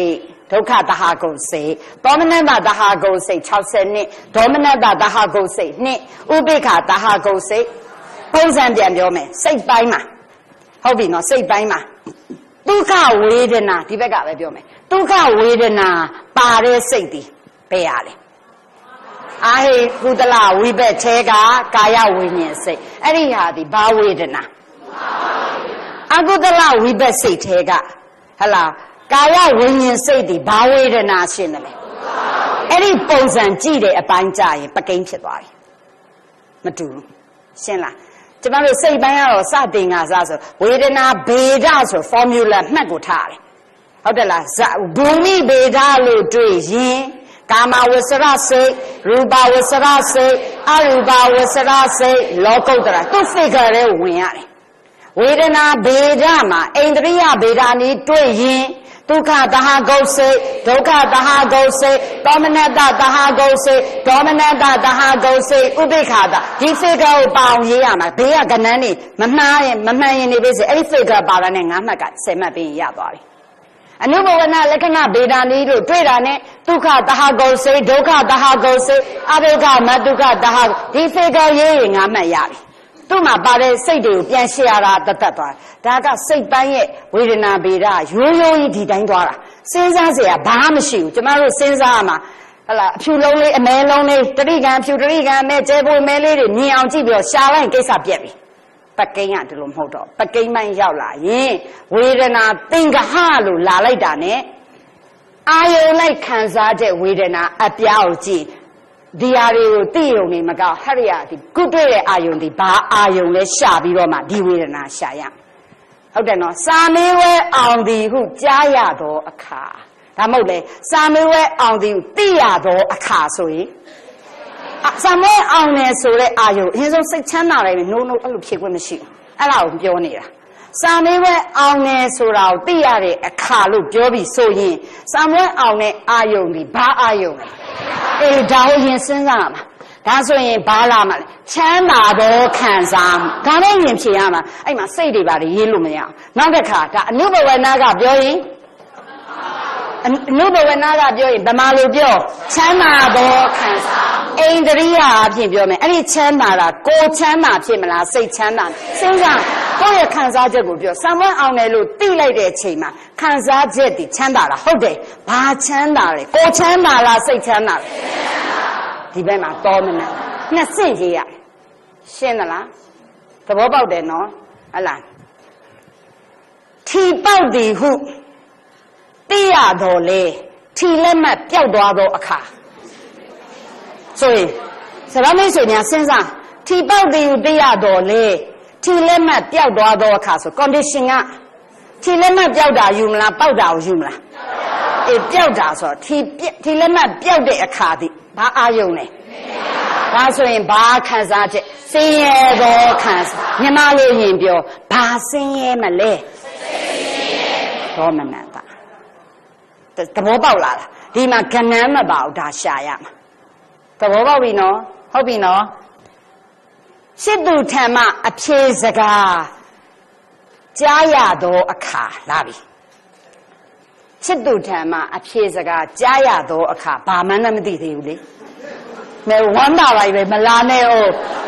ဒုက္ခသဟဂုတ်စိတ်သောမနတသဟဂုတ်စိတ်၆၀နှစ်ဒေါမနတသဟဂုတ်စိတ်နှစ်ဥပိ္ပခသဟဂုတ်စိတ်ပုံစံပြန်ပြောမယ်စိတ်ပိုင်းမှာဟုတ်ပြီနော်စိတ်ပိုင်းမှာဒုက္ခဝေဒနာဒီဘက်ကပဲပြောမယ်ဒုက္ခဝေဒနာပါတဲ့စိတ်ဒီဘယ်ရလဲအာဟိကုသလဝိဘက်ထဲကကာယဝိညာဉ်စိတ်အဲ့ဒီဟာဒီဘာဝေဒနာအကုသလဝိဘက်စိတ်ထဲကဟလာကာယဝိညာဉ်စိတ်ဒီဘာဝေဒနာရှင်တယ်လေအဲ့ဒီပုံစံကြည့်တဲ့အပိုင်းကြရင်ပကိန်းဖြစ်သွားပြီမတူဘူးရှင်းလားကျမတို့စိတ်ပိုင်းကတော့စတင်ကစားဆိုဝေဒနာဗေဒဆို formula မှတ်ကိုထားတယ်ဟုတ်တယ်လားဘူမိဗေဒလို့တွေ့ရင်ကာမဝဆရစိတ်ရူပဝဆရစိတ်အရူပဝဆရစိတ်လောကုတ္တရာသူ figure တွေဝင်ရတယ်ဝေဒနာဗေဒမှာအိန္ဒြိယဗေဒနီးတွေ့ရင်ဒုက္ခသဟဂုတ်စိတ်ဒုက္ခသဟဂုတ်စိတ်သောမနတသဟဂုတ်စိတ်ဒေါမနတသဟဂုတ်စိတ်ဥပိ္ပခာတဒီ figure ကိုပေါအောင်ရေးရမှာဘေးကကဏ္ဍနေမမှားရင်မမှန်ရင်နေပြီစေအဲ့ဒီ figure ပါတာနဲ့ငါးမှတ်ကဆယ်မှတ်ပြီးရသွားပြီအနုဘဝနာလက္ခဏာဗေဒာနီးတို့တွေ့တာနဲ့ဒုက္ခသဟဂုတ်စိတ်ဒုက္ခသဟဂုတ်စိတ်အဘိဓမ္မဒုက္ခသဟဒီ figure ရေးရင်ငါးမှတ်ရပြီသူ့မှာပါတဲ့စိတ်တွေကိုပြန်ရှင်းရတာတတ်တတ်သွားဒါကစိတ်ပိုင်းရဲ့ဝေဒနာဗေဒရိုးရိုးကြီးဒီတိုင်းသွားတာစဉ်းစားစရာဘာမှမရှိဘူးကျမတို့စဉ်းစားရမှာဟလာအဖြူလုံးလေးအမဲလုံးလေးတတိကံဖြူတတိကံအမဲကျဲပွေမဲလေးတွေမြင်အောင်ကြည့်ပြီးတော့ရှာလိုက်ကိစ္စပြက်ပြီပကိန်းကဒီလိုမဟုတ်တော့ပကိန်းပိုင်းရောက်လာရင်ဝေဒနာသင်္ကဟလို့လာလိုက်တာနဲ့အာယုံလိုက်ခံစားတဲ့ဝေဒနာအပြောက်ကြည့်ဒီဟာတွေကိုသိရုံနေမကောက်ဟရိယာဒီကုတွေ့တဲ့အာယုံဒီဘာအာယုံလဲရှာပြီးတော့မှဒီဝေဒနာရှာရဟုတ်တယ်နော်စာမေးဝဲအောင်ဒီဟုကြားရသောအခါဒါမဟုတ်လေစာမေးဝဲအောင်ဒီဟုသိရသောအခါဆိုရင်စာမေးအောင်နေဆိုတဲ့အာယုံအရင်ဆုံးစိတ်ချမ်းသာတယ်နိုးနိုးအဲ့လိုဖြေခွင့်မရှိဘူးအဲ့ဒါကိုပြောနေတာစာမေးဝဲအောင်နေဆိုတာကိုသိရတဲ့အခါလို့ပြောပြီးဆိုရင်စာမေးဝဲအောင်တဲ့အာယုံဒီဘာအာယုံလဲအေးဒါကိုရင်စဉ်းစားရမှာဒါဆိုရင်ဘာလာမှာလဲချမ်းသာသောခံစားမှုဒါနဲ့ရင်ဖြေရမှာအဲ့မှာစိတ်တွေပါလေရေးလို့မရအောင်နောက်တစ်ခါဒါအနုဘဝနာကပြောရင်အနုဘဝနာကပြောရင်ဗမာလိုပြောချမ်းသာသောခံစားအိန္ဒြိယအဖြစ်ပြောမယ်အဲ့ဒီချမ်းသာတာကိုချမ်းသာဖြစ်မလားစိတ်ချမ်းသာစဉ်းစားကိုယ့်ရဲ့ခံစားချက်ကိုပြောစံမွန်းအောင်တယ်လို့သိလိုက်တဲ့အချိန်မှာခံစားချက်ဒီချမ်းသာတာဟုတ်တယ်ဘာချမ်းသာလဲကိုချမ်းသာလားစိတ်ချမ်းသာလားဒီဘက်မှာတောမနာနှစ်ဆင့်ရေးရရှင်းသလားသဘောပေါက်တယ်နော်ဟလားထီပေါက်သည်ဟုသိရတော်လေထီလက်မှတ်ပျောက်သွားသောအခါဆိုရင်စကားမိတ်ဆွေများစဉ်းစားထီပေါက်သည်ဟုသိရတော်လေထီလက်မှတ်ပျောက်သွားသောအခါဆို condition ကထီလက်မှတ်ပျောက်တာယူမလားပေါက်တာကိုယူမလားအေးပျောက်တာဆိုထီထီလက်မှတ်ပျောက်တဲ့အခါဒီဘာအာယုံလဲဒါဆိုရင်ဘာခံစားချက်ဆင်းရဲသောခံစားမြန်မာလိုရင်ပြောဘာဆင်းရဲမလဲဒေါမနတသဘောပေါက်လာလားဒီမှာကဏ္ဍမပါဘူးဒါရှာရမှာသဘောပေါက်ပြီနော်ဟုတ်ပြီနော်ရှစ်သူထံမှအဖြေစကားကြားရသောအခါလာပြီရှစ်သူထံမှအဖြေစကားကြားရသောအခါဘာမှန်းမသိသေးဘူးလေမဲဝမ်းသာပါပဲမလာနဲ့哦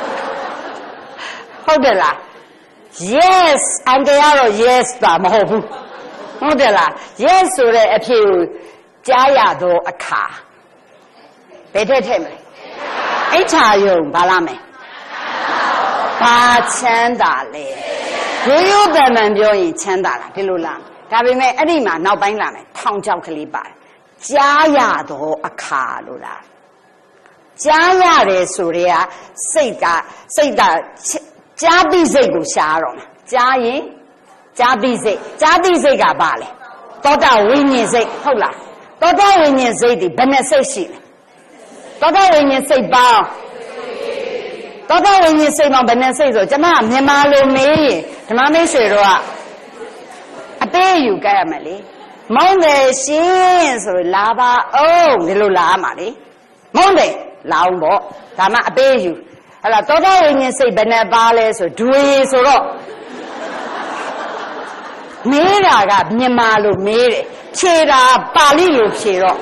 ဟုတ်တယ်လား yes အန်တရားတော့ yes ပါမဟုတ်ဘူးဟုတ်တယ်လား yes ဆိုတဲ့အဖြေကိုကြားရသောအခါဘယ်ထက်ထက်မလဲအိဋ္ဌာယုံဘာလာမယ်ဘာချမ်းသာလဲရိုးရိုးပန်ပန်ပြောရင်ချမ်းသာတာဒီလိုလားဒါပေမဲ့အဲ့ဒီမှာနောက်ပိုင်းလာမယ်ထောင်ချောက်ကလေးပါတယ်ကြားရသောအခါလို့လားကြားရတယ်ဆိုတဲ့ကစိတ်ကစိတ်ကကြားသိစိတ်ကိုရှားတော့မှာကြားရင်ကြားသိစိတ်ကြားသိစိတ်ကဘာလဲသောတာဝိညာဉ်စိတ်ဟုတ်လားသောတာဝိညာဉ်စိတ်ဒီဘယ်နဲ့စိတ်ရှိလဲသောတာဝိညာဉ်စိတ်ပေါင်းသောတာဝိညာဉ်စိတ်ပေါင်းဘယ်နဲ့စိတ်ဆိုကျမကမြန်မာလိုမေးရင်ဓမ္မမိတ်ဆွေတို့ကအသေးယူကြရမယ်လေမောင်းတယ်ရှင်ဆိုလာပါအောင်ဒီလိုလာရမှာလေမောင်းတယ်လာအောင်ပေါ့ဒါမှအပေးယူဟဲ့လားသောတာဝိညာဉ်စိတ်ဘယ်နဲ့ပါလဲဆိုဒွေဆိုတော့မေးတာကမြန်မာလိုမေးတယ်ဖြေတာပါဠိလိုဖြေတော့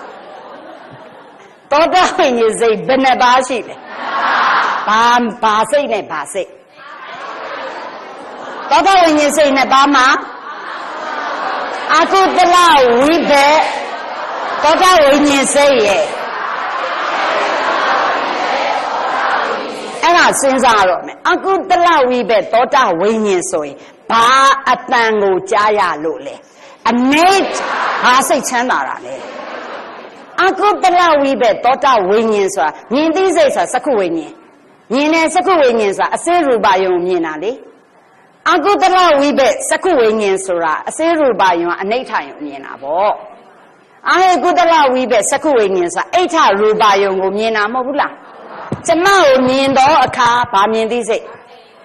သောတာဝိညာဉ်စိတ်ဘယ်နှပါးရှိလဲဘာဘာစိတ်နဲ့ဘာစိတ်သောတာဝိညာဉ်စိတ်နှစ်ပါးမှာအကုသလဝိဘက်သောတာဝိညာဉ်စိတ်ရဲ့အဲ့ဒါစဉ်းစားရမယ်အကုသလဝိဘက်သောတာဝိညာဉ်ဆိုရင်ဘာအတန်ကိုကြားရလို့လဲအနိဋ္ဌဘာစိတ်ချမ်းသာတာလဲအကုသလဝိဘက်သောတာဝိညာဉ်ဆိုတာမြင်သိစိတ်ဆိုတာစက္ခုဝိညာဉ်မြင်တဲ့စက္ခုဝိညာဉ်ဆိုတာအစေရူပယုံမြင်တာလေအကုသလဝိဘက်စက္ခုဝိညာဉ်ဆိုတာအစေရူပယုံအနိဋ္ဌယုံမြင်တာပေါ့အာဟေကုသလဝိဘက်စက္ခုဝိညာဉ်ဆိုတာအိဋ္ဌရူပယုံကိုမြင်တာမဟုတ်ဘူးလားကျမကိုမြင်တော့အခါဗာမြင်သိစိတ်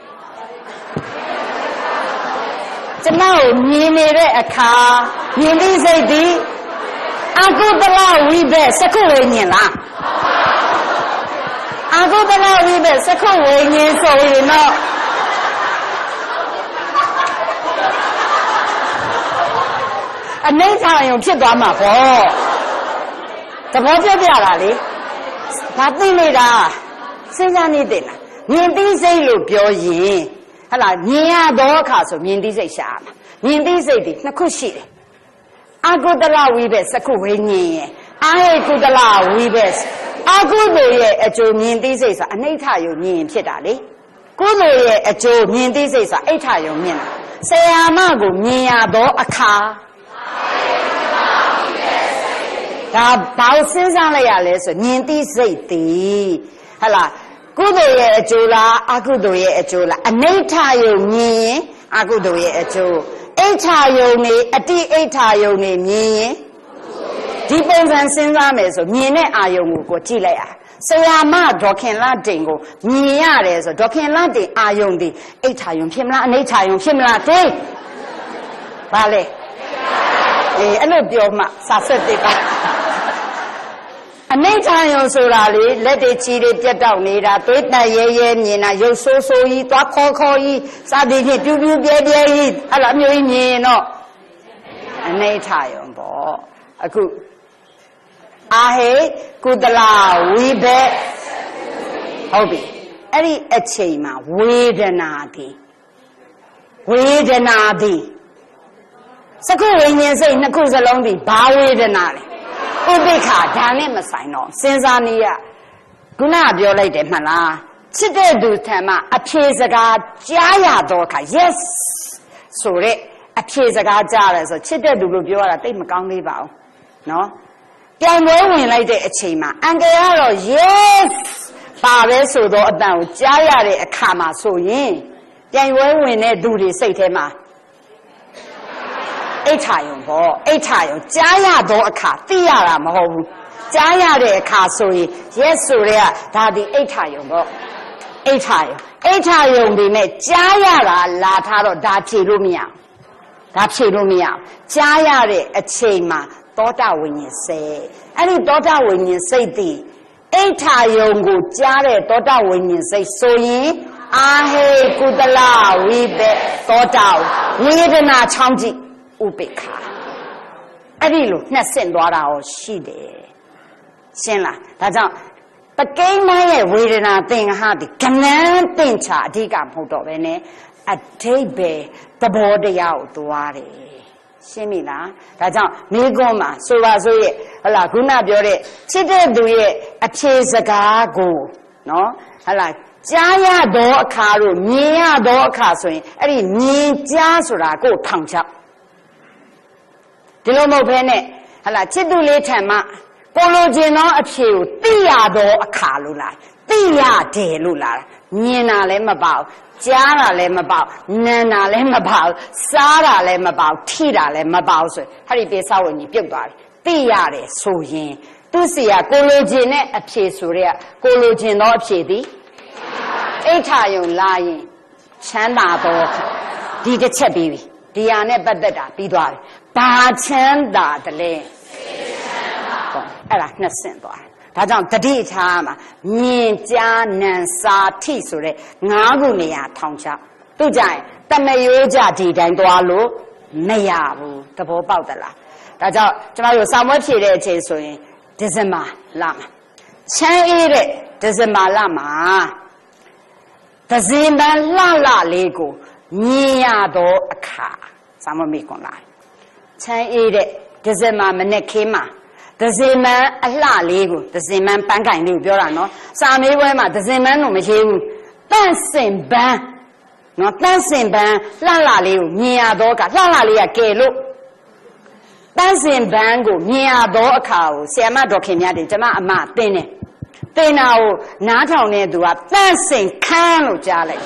ကျမကိုမြင်နေတဲ့အခါမြင်သိစိတ်ဒီအကုသလဝိဘက်စက္ခုဝိညာဉ်လားအကုသလဝိဘက်စက္ခုဝိညာဉ်ဆိုရင်တော့အနိဋ္ဌယုံဖြစ်သွားမှာပေါ့သဘောပြပြတာလေဘာသိနေတာစဉ်းစားနေတယ်လားမြင်သိစိတ်လို့ပြောရင်ဟလာမြင်ရတော့အခါဆိုမြင်သိစိတ်ရှာမှာမြင်သိစိတ်ဒီနှစ်ခုရှိတယ်အကုသလဝိဘက်စက္ခုဝိညာဉ်ရဲ့အာဟိကုသလဝိဘက်အကုသိုလ်ရဲ့အကျိုးမြင်သိစိတ်ဆိုတာအနိဋ္ဌယုံမြင်ဖြစ်တာလေကုသိုလ်ရဲ့အကျိုးမြင်သိစိတ်ဆိုတာအိဋ္ဌယုံမြင်တာဆရာမကိုမြင်ရတော့အခါဒါဘာလို့စဉ်းစားလိုက်ရလဲဆိုမြင်သိစိတ်တည်ဟလာကုသိုလ်ရဲ့အကျိုးလားအကုသိုလ်ရဲ့အကျိုးလားအနိဋ္ဌယုံမြင်ရင်အကုသိုလ်ရဲ့အကျိုးအိဋ္ဌယုံနေအတိအိဋ္ဌယုံနေမြင်ရင်ဒီပုံစံစဉ်းစားမယ်ဆိုမြင်တဲ့အာယုံကိုကိုကြည့်လိုက်ရဆရာမဒေါခင်လတိန်ကိုမြင်ရတယ်ဆိုဒေါခင်လတိန်အာယုံဒီအိဋ္ဌယုံဖြစ်မလားအနိဋ္ဌယုံဖြစ်မလားတွေးဘာလဲအေးအဲ့လိုပြောမှစာဆက်တဲ့ကအနိဋ္ဌယုံဆိုတာလေလက်တွေချီတွေပြတ်တောက်နေတာသွေးတန်ရဲရဲမြင်တာရုပ်ဆိုးဆိုးကြီးသွားခေါ်ခေါ်ကြီးစာသည်ဖြင့်ပြူးပြူးပြဲပြဲကြီးအဲ့လိုအမျိုးကြီးမြင်တော့အနိဋ္ဌယုံပေါ့အခုအာဟေကုသလဝိဘက်ဟုတ်ပြီအဲ့ဒီအချိန်မှာဝေဒနာသည်ဝေဒနာသည်စက္ခုဝိညာဉ်စိတ်နှစ်ခုစလုံးသည်ဘာဝေဒနာလဲဥပိ္ပခာဒါနဲ့မဆိုင်တော့စဉ်းစားနေရခုနကပြောလိုက်တယ်မှတ်လားချစ်တဲ့သူထံမှာအဖြေစကားကြားရတော့အခါ yes ဆိုတဲ့အဖြေစကားကြားတယ်ဆိုချစ်တဲ့သူလို့ပြောရတာတိတ်မကောင်းသေးပါဘူးနော်ပြန်ပွဲဝင်လိုက်တဲ့အချိန်မှာအင်္ဂါကတော့ yes ပါပဲဆိုတော့အတန်ကိုကြားရတဲ့အခါမှာဆိုရင်ပြန်ပွဲဝင်တဲ့သူတွေစိတ်ထဲမှာအိဋ္ဌယုံပေါ့အိဋ္ဌယုံကြားရတော့အခါသိရတာမဟုတ်ဘူးကြားရတဲ့အခါဆိုရင် yes ဆိုတဲ့ကဒါဒီအိဋ္ဌယုံပေါ့အိဋ္ဌယုံအိဋ္ဌယုံဒီမဲ့ကြားရတာလာထားတော့ဒါဖြေလို့မရဘူးဒါဖြေလို့မရဘူးကြားရတဲ့အချိန်မှာသောတာဝိညာဉ်စိတ်အဲ့ဒီသောတာဝိညာဉ်စိတ်ဒီအိဋ္ဌယုံကိုကြားတဲ့သောတာဝိညာဉ်စိတ်ဆိုရင်အာဟေကုသလဝိဘက်သောတာဝေဒနာချောင်းကြည့်ဥပိ္ပခာအဲ့ဒီလိုနှက်ဆင့်သွားတာရောရှိတယ်ရှင်းလားဒါကြောင့်ပကိန်းမရဲ့ဝေဒနာသင်္ဃဟတိကဏန်းသင်္ချာအဓိကမဟုတ်တော့ပဲနဲ့အဓိပ္ပာယ်သဘောတရားကိုသွားတယ်ရှင်းပြီလားဒါကြောင့်မိကွန်းမှာဆိုပါဆိုရဲ့ဟလာခုနပြောတဲ့ချစ်တဲ့သူရဲ့အဖြေစကားကိုနော်ဟလာကြားရတော့အခါတို့မြင်ရတော့အခါဆိုရင်အဲ့ဒီမြင်ကြားဆိုတာကိုထောင်ချောက်ဒီလိုမဟုတ်ဘဲနဲ့ဟလာချစ်သူလေးထံမှာကိုလိုချင်သောအဖြေကိုသိရတော့အခါလို့လားသိရတယ်လို့လားမြင်တာလည်းမပေါ့ကြားတာလည်းမပေါ့နာတာလည်းမပေါ့စားတာလည်းမပေါ့ထိတာလည်းမပေါ့ဆိုဟဲ့ဒီပိဿဝဉ္ကြီးပြုတ်သွားတယ်သိရတယ်ဆိုရင်သူစီကကိုလိုချင်တဲ့အဖြေဆိုတဲ့ကိုလိုချင်သောအဖြေသည်အိဋ္ဌယုံလာရင်ချမ်းသာတော့ဒီတစ်ချက်ပြီးပြီဒီဟာနဲ့ပတ်သက်တာပြီးသွားပြီဘာချမ်းသာတယ်လဲအဲ့ဒါနှက်ဆင့်သွားတယ်ဒါကြောင့်တတိထားမှာမြင်ကြားနံစာထိဆိုတဲ့ငါးခုနေရာထောင်ချသူကြရင်တမယိုးကြဒီတိုင်းသွားလို့မရဘူးသဘောပေါက်သလားဒါကြောင့်ကျမတို့စာမွေးဖြည့်တဲ့အချိန်ဆိုရင်ဒီဇင်ဘာလမှာချမ်းအေးတဲ့ဒီဇင်ဘာလမှာသဇင်ပန်းလှလှလေးကိုမြင်ရသောအခါစာမွေးမိကွန်လာချမ်းအေးတဲ့ဒီဇင်ဘာမနေ့ခင်းမှာသဇင်ပန်းအလှလေးကိုသဇင်ပန်းပန်းကင်လေးကိုပြောတာနော်စာမေးပွဲမှာသဇင်ပန်းတော့မရေးဘူးတန့်စင်ပန်းနော်တန့်စင်ပန်းလှလှလေးကိုမြင်ရသောအခါလှလှလေးကကဲလို့တန့်စင်ပန်းကိုမြင်ရသောအခါကိုဆရာမဒေါ်ခင်မြတ်တင်ကျမအမသင်တယ်သင်တာကိုနားထောင်နေသူကတန့်စင်ခန်းလို့ကြားလိုက်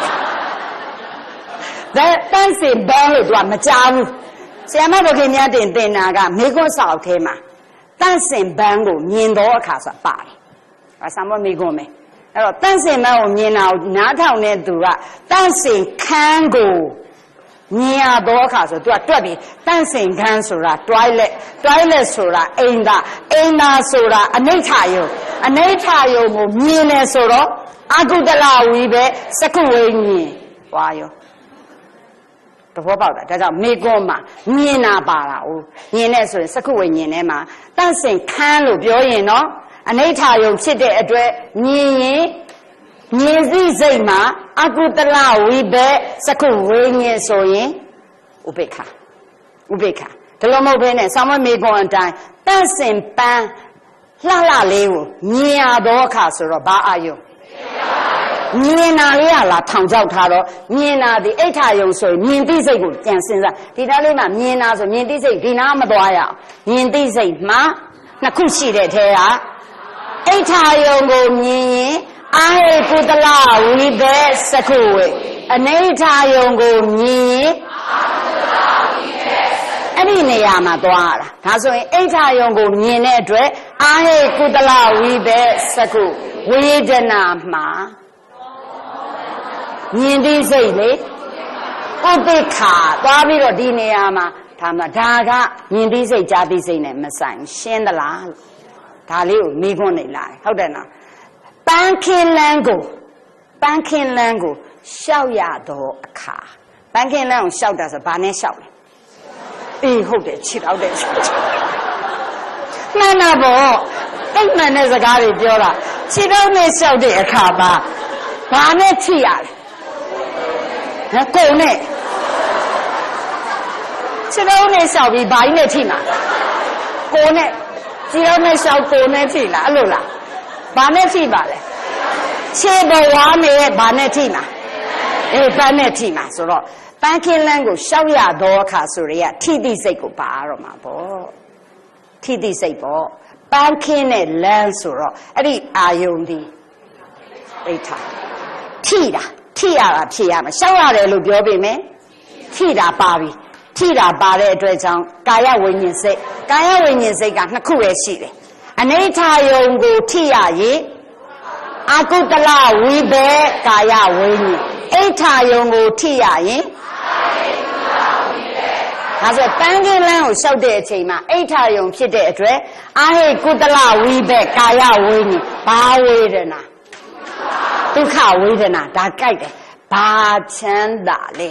တယ်တန့်စင်ပန်းလို့သူကမကြားဘူးဆရာမဒေါ်ခင်မြတ်တင်သင်တာကမိခွန်းစာအုပ်ထဲမှာတန့်စင်ပန်းကိုမြင်သောအခါဆိုတာပါတယ်။အဲဆာမွေးမိခွန်းမယ်။အဲ့တော့တန့်စင်ပန်းကိုမြင်တာကိုနားထောင်နေသူကတန့်စင်ခန်းကိုမြင်ရသောအခါဆိုသူကတွက်ပြီးတန့်စင်ခန်းဆိုတာ toilet toilet ဆိုတာအိမ်သာအိမ်သာဆိုတာအနိဋ္ဌယုံအနိဋ္ဌယုံကိုမြင်တယ်ဆိုတော့အကုသလဝိပဲစကုဝိညာဉ်ဟွာရောတဘောပေါက်တာဒါကြောင့်မိကွန်းမှာမြင်တာပါတာ哦မြင်တဲ့ဆိုရင်စကုဝိညာဉ်ထဲမှာတန့်စင်ခန်းလို့ပြောရင်နော်အနိဋ္ဌယုံဖြစ်တဲ့အတွက်မြင်ရင်မြင်စိစိတ်မှာအကုသလဝိဘက်စကုဝိညာဉ်ဆိုရင်ဥပေက္ခဥပေက္ခဒါလိုမဟုတ်ဘဲနဲ့ဆောင်းမမေကွန်အတိုင်းတန့်စင်ပန်းလှလှလေးကိုမြင်ရသောအခါဆိုတော့ဘာအာယုံမြင်တာလေးကလားထောင်ချောက်ထားတော့မြင်တာဒီအိဋ္ဌယုံဆိုရင်မြင်သိစိတ်ကိုပြန်စဉ်းစားဒီသားလေးမှာမြင်တာဆိုမြင်သိစိတ်ဒီနာမသွားရအောင်မြင်သိစိတ်မှာနှစ်ခုရှိတဲ့ထဲကအိဋ္ဌယုံကိုမြင်ရင်အာဟိကုသလဝိဘက်စကုဝေအနိဋ္ဌယုံကိုမြင်ရင်အဲ့ဒီနေရာမှာသွားတာဒါဆိုရင်အိဋ္ဌယုံကိုမြင်တဲ့အတွက်အာဟိကုသလဝိဘက်စကုဝေဒနာမှာမြင်သိစိတ်လေဥပိ္ပခာသွားပြီးတော့ဒီနေရာမှာဒါမှဒါကမြင်သိစိတ်ကြားသိစိတ်နဲ့မဆိုင်ရှင်းသလားလို့ဒါလေးကိုမိခွန်းနေလာတယ်ဟုတ်တယ်နော်ပန်းခင်းလန်းကိုပန်းခင်းလန်းကိုရှောက်ရတော့အခါပန်းခင်းလန်းကိုရှောက်တာဆိုဘာနဲ့ရှောက်လဲအေးဟုတ်တယ်ခြေတော့တယ်မှန်တာပေါ့တိတ်မှန်တဲ့စကားတွေပြောတာခြေတော့နဲ့ရှောက်တဲ့အခါမှာဘာနဲ့ထိရလဲဟဲ့ကိုနဲ့ခြေတော့နဲ့ရှောက်ပြီးဘာကြီးနဲ့ထိမှာကိုနဲ့ခြေတော့နဲ့ရှောက်ကိုနဲ့ထိလားအဲ့လိုလားဘာနဲ့ထိပါလဲခြေဘဝနဲ့ဘာနဲ့ထိမှာအေးပန်းနဲ့ထိမှာဆိုတော့ပန်းခင်းလန်းကိုရှောက်ရတော့အခါဆိုရထိတိစိတ်ကိုပါရတော့မှာပေါ့ထိတိစိတ်ပေါ့ပန်းခင်းနဲ့လန်းဆိုတော့အဲ့ဒီအာယုန်ဒီအိဋ္ဌထိတာထိရတာဖြစ်ရမှာရှောက်ရတယ်လို့ပြောပေမဲ့ထိတာပါပြီထိတာပါတဲ့အတွက်ကြောင့်ကာယဝိညာဉ်စိတ်ကာယဝိညာဉ်စိတ်ကနှစ်ခုပဲရှိတယ်အနိဋ္ဌယုံကိုထိရရင်အကုသလဝိဘေကာယဝိညာဉ်အိဋ္ဌယုံကိုထိရရင်ဒါဆိုပန်းကင်းလန်းကိုလျှောက်တဲ့အချိန်မှာအိဋ္ဌယုံဖြစ်တဲ့အတွက်အာဟိကုသလဝိဘေကာယဝိညာဉ်ဘာဝေဒနာဒုက္ခဝေဒနာဒါကြိုက်တယ်ဘာချမ်းသာလဲ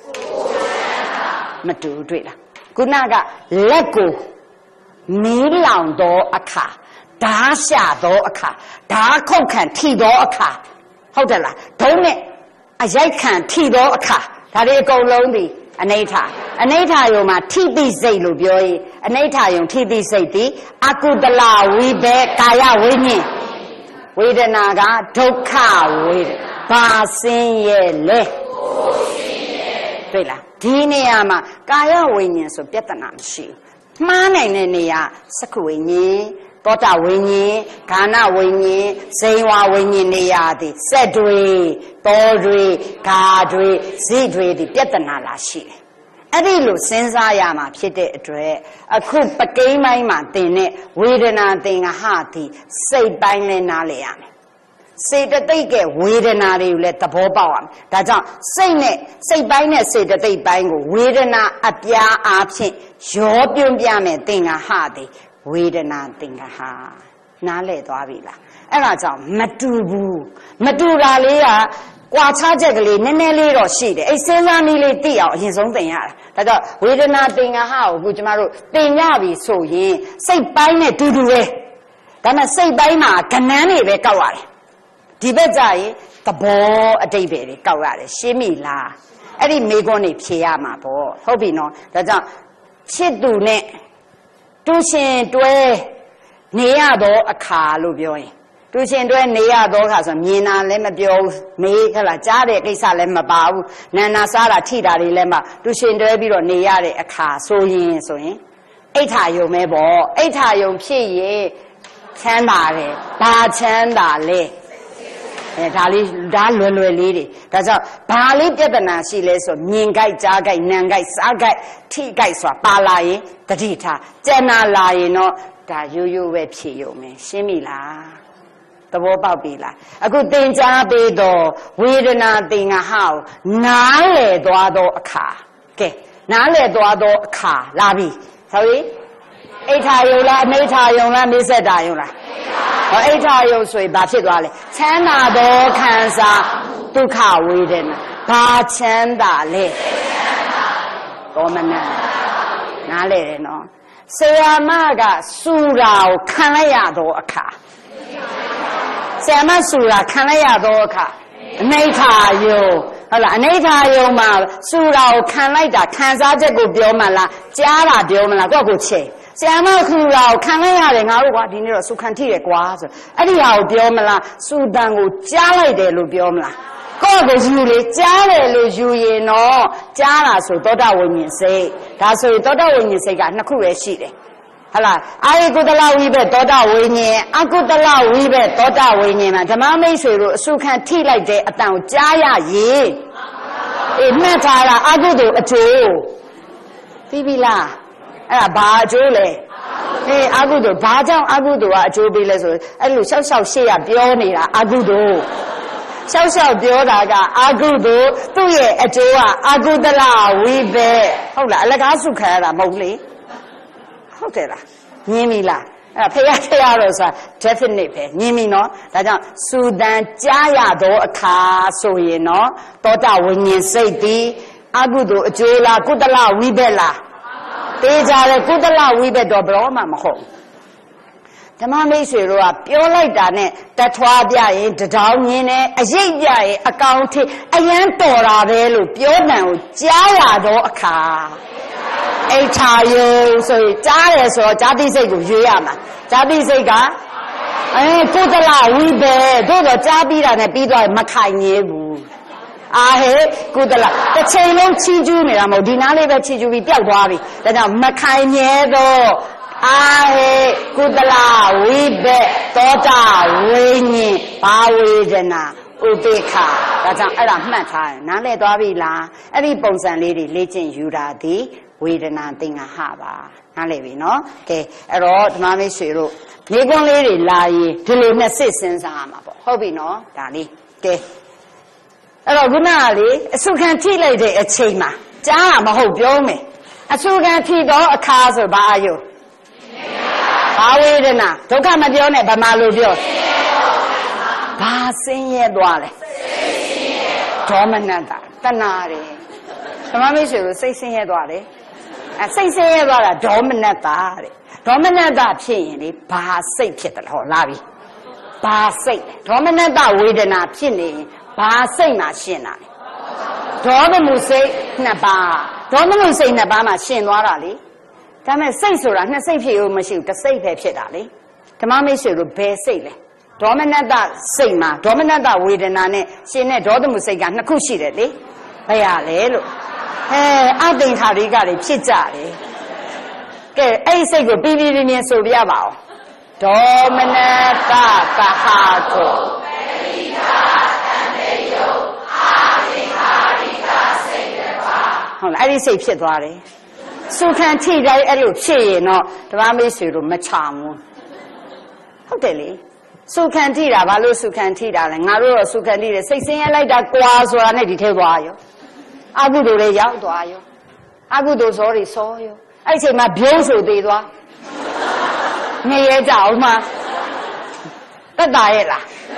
မတူတွေ့လားခုနကလက်ကိုမီးလောင်သောအခါဓာရှာသောအခါဓာခုတ်ခံထိသောအခါဟုတ်တယ်လားဒုံးနဲ့အရိုက်ခံထိသောအခါဒါတွေအကုန်လုံးဒီအနိဋ္ဌအနိဋ္ဌယုံမှာထိတိစိတ်လို့ပြောရင်အနိဋ္ဌယုံထိတိစိတ်ဒီအကုသလဝိဘေကာယဝိညာဉ်ဝေဒနာကဒုက္ခဝေဒဘာစင်းရဲ့လဲတွေ့လားဒီနေရာမှာကာယဝိညာဉ်ဆိုပြဿနာမရှိဘူးမှားနိုင်တဲ့နေရာစက္ခုဝိညာဉ်သောတာဝိညာဉ်ဂာနဝိညာဉ်ဇိဝဝိညာဉ်နေရာသည်စက်တွေတောတွေဂါတွေဇိတွေဒီပြဿနာလာရှိတယ်အဲ့ဒီလိုစဉ်းစားရမှာဖြစ်တဲ့အတွက်အခုပကိန်းပိုင်းမှာသင်တဲ့ဝေဒနာသင်္ကဟသည်စိတ်ပိုင်းနဲ့နားလည်ရမယ်စေတသိက်ကဝေဒနာတွေကိုလည်းသဘောပေါက်အောင်ဒါကြောင့်စိတ်နဲ့စိတ်ပိုင်းနဲ့စေတသိက်ပိုင်းကိုဝေဒနာအပြားအားဖြင့်ရောပြွန့်ပြမယ်သင်္ကဟသည်ဝေဒနာသင်္ကဟနားလည်သွားပြီလားအဲ့ဒါကြောင့်မတူဘူးမတူတာလေးကကွာခြားချက်ကလေးနည်းနည်းလေးတော့ရှိတယ်အဲ့စဉ်းစားနည်းလေးသိအောင်အရင်ဆုံးသင်ရတာဒါကြောင့်ဝေဒနာသင်္ကဟကိုအခုကျမတို့သင်ရပြီဆိုရင်စိတ်ပိုင်းနဲ့တူတူပဲဒါမှစိတ်ပိုင်းမှာကဏ္ဍတွေပဲကောက်ရတယ်ဒီဘက်ကျရင်သဘောအတိတ်ပဲတွေကောက်ရတယ်ရှင်းမိလားအဲ့ဒီမိကွန်းတွေဖြေရမှာပေါ့ဟုတ်ပြီနော်ဒါကြောင့်ချစ်သူနဲ့တူရှင်တွဲနေရတော့အခါလို့ပြောရင်တူရှင်တွဲနေရတော့အခါဆိုမြင်တာလည်းမပြောဘူးမေးခလားကြားတဲ့ကိစ္စလည်းမပါဘူးနာနာစားတာထိတာတွေလည်းမတူရှင်တွဲပြီးတော့နေရတဲ့အခါဆိုရင်ဆိုရင်အိဋ္ဌာယုံမဲပေါ့အိဋ္ဌာယုံဖြစ်ရင်ချမ်းသာတယ်ဘာချမ်းသာလဲအဲဒါလေးဒါလွယ်လွယ်လေးတွေဒါကြောင့်ဘာလေးပြဿနာရှိလဲဆိုမြင်ကြိုက်ကြားကြိုက်နံကြိုက်စားကြိုက်ထိကြိုက်ဆိုတာပါလာရင်တတိထားကြံနာလာရင်တော့ဒါရိုးရိုးပဲဖြေရုံပဲရှင်းပြီလားသဘောပေါက်ပြီလားအခုသင်ကြားပေးတော့ဝေဒနာသင်္ကဟကိုနားလည်သွားသောအခါကဲနားလည်သွားသောအခါလာပြီဆိုရင်အိဋ္ဌာယုံလားအနိဋ္ဌာယုံလားမေစ္ဆတာယုံလားဟောအိဋ္ဌာယုံဆိုရင်ဘာဖြစ်သွားလဲချမ်းသာသောခံစားဒုက္ခဝေဒနာဘာချမ်းသာလဲဒေါမနနားလည်တယ်နော်ဆရာမကစူရာကိုခံလိုက်ရသောအခါဆရာမစူရာခံလိုက်ရသောအခါအနိဋ္ဌာယုံဟုတ်လားအနိဋ္ဌာယုံမှာစူရာကိုခံလိုက်တာခံစားချက်ကိုပြောမှလားကြားတာပြောမှလားကိုယ့်ကိုချိန်ဆရာမခူရာကိုခံလိုက်ရတယ်ငါတို့ကွာဒီနေ့တော့စူခံထိတယ်ကွာဆိုအဲ့ဒီဟာကိုပြောမလားစူတန်ကိုကြားလိုက်တယ်လို့ပြောမလားကိုယ့်ကိုယူလေကြားတယ်လို့ယူရင်တော့ကြားတာဆိုသောတာဝိညာဉ်စိတ်ဒါဆိုရင်သောတာဝိညာဉ်စိတ်ကနှစ်ခုပဲရှိတယ်ဟုတ်လားအာယကုတလဝိဘက်သောတာဝိညာဉ်အကုတလဝိဘက်သောတာဝိညာဉ်မှာဓမ္မမိတ်ဆွေတို့အစူခံထိလိုက်တဲ့အတန်ကိုကြားရရင်အေးမှတ်ထားတာအကုသိုလ်အကျိုးသိပြီလားအဲ့ဒါဘာအကျိုးလဲအေးအကုသိုလ်ဘာကြောင့်အကုသိုလ်ကအကျိုးပေးလဲဆိုအဲ့လိုရှောက်ရှောက်ရှေ့ရပြောနေတာအကုသိုလ်ရှောက်ရှောက်ပြောတာကအကုသိုလ်သူ့ရဲ့အကျိုးကအကုသလဝိဘက်ဟုတ်လားအလကားစုခံရတာမဟုတ်လေဟုတ်တယ်လားညင်းပြီလားအဲ့ဒါဖျားဖျားတော့ဆိုတာ definite ပဲညင်းပြီနော်ဒါကြောင့်စူတန်ကြားရသောအခါဆိုရင်နော်သောတာဝိညာဉ်စိတ်သည်အကုသိုလ်အကျိုးလားကုသလဝိဘက်လားတေးကြတယ်ကုသလဝိဘက်တော့ဘရောမှမဟုတ်ဓမ္မမိတ်ဆွေတို့ကပြောလိုက်တာနဲ့တထွားပြရင်တထောင်မြင်တယ်အရိပ်ပြရင်အကောင်ထိအရန်တော်တာပဲလို့ပြောတန်ကိုကြားရတော့အခါအိဋ္ဌာယုံဆိုရင်ကြားတယ်ဆိုတော့ဇာတိစိတ်ကိုရွေးရမှာဇာတိစိတ်ကအဲကုသလဝိဘက်တို့တော့ကြားပြီးတာနဲ့ပြီးသွားရင်မခိုင်ငဲဘူးအာဟေကုသလတစ်ချိန်လုံးချီးကျူးနေတာမဟုတ်ဒီနားလေးပဲချီးကျူးပြီးပျောက်သွားပြီဒါကြောင့်မခိုင်မြဲတော့အာဟေကုသလဝိဘက်သောတာဝိညာဉ်ဘာဝေဒနာဥပေက္ခဒါကြောင့်အဲ့ဒါမှတ်ထားတယ်နားလည်သွားပြီလားအဲ့ဒီပုံစံလေးတွေလေ့ကျင့်ယူတာဒီဝေဒနာသင်္ကဟပါနားလည်ပြီနော်ကဲအဲ့တော့ဓမ္မမိတ်ဆွေတို့မိကွန်းလေးတွေလာရင်ဒီလိုနဲ့စစ်စဉ်းစားရမှာပေါ့ဟုတ်ပြီနော်ဒါလေးကဲအဲ့တော့ခုနကလေအစုခံထိလိုက်တဲ့အချိန်မှာကြားတာမဟုတ်ပြောမယ်အစုခံထိတော့အခါဆိုဘာအယုဘာဝေဒနာဒုက္ခမပြောနဲ့ဗမာလိုပြောဘာဆင်းရဲသွားလဲဒေါမနတာတဏှာတယ်ဓမ္မမိတ်ဆွေကိုစိတ်ဆင်းရဲသွားတယ်အဲစိတ်ဆင်းရဲသွားတာဒေါမနတာတဲ့ဒေါမနတာဖြစ်ရင်လေဘာစိတ်ဖြစ်တယ်ဟောလာပြီဘာစိတ်ဒေါမနတာဝေဒနာဖြစ်နေရင်ဘာစိတ်မှာရှင်းတာလဲဒေါသမှုစိတ်နှစ်ပါးဒေါသမှုစိတ်နှစ်ပါးမှာရှင်းသွားတာလေဒါမဲ့စိတ်ဆိုတာနှစ်စိတ်ဖြစ်လို့မရှိဘူးတစ်စိတ်ပဲဖြစ်တာလေဓမ္မမိတ်ဆွေတို့ဘယ်စိတ်လဲဒေါမနတစိတ်မှာဒေါမနတဝေဒနာနဲ့ရှင်တဲ့ဒေါသမှုစိတ်ကနှစ်ခုရှိတယ်လေဘယ်ရလဲလို့အဲအသိခါရိကတွေဖြစ်ကြတယ်ကဲအဲ့ဒီစိတ်ကိုပြီးပြီးပြင်းပြင်းဆိုပြပါဦးဒေါမနတကဟာကိုဟုတ်လားအဲ့ဒီစိတ်ဖြစ်သွားတယ်စုခံထိတိုင်းအဲ့လိုဖြစ်ရင်တော့ဓမ္မမိတ်ဆွေတို့မချဘူးဟုတ်တယ်လေစုခံထိတာဘာလို့စုခံထိတာလဲငါတို့တော့စုခံထိတယ်စိတ်ဆင်းရဲလိုက်တာကွာဆိုတာနဲ့ဒီထဲသွားရောအကုသိုလ်တွေရောက်သွားရောအကုသိုလ်စောတွေစောရောအဲ့ဒီချိန်မှာဘိုးဆိုသေးသွားနေရကြအောင်မှာတက်တာရဲ့လား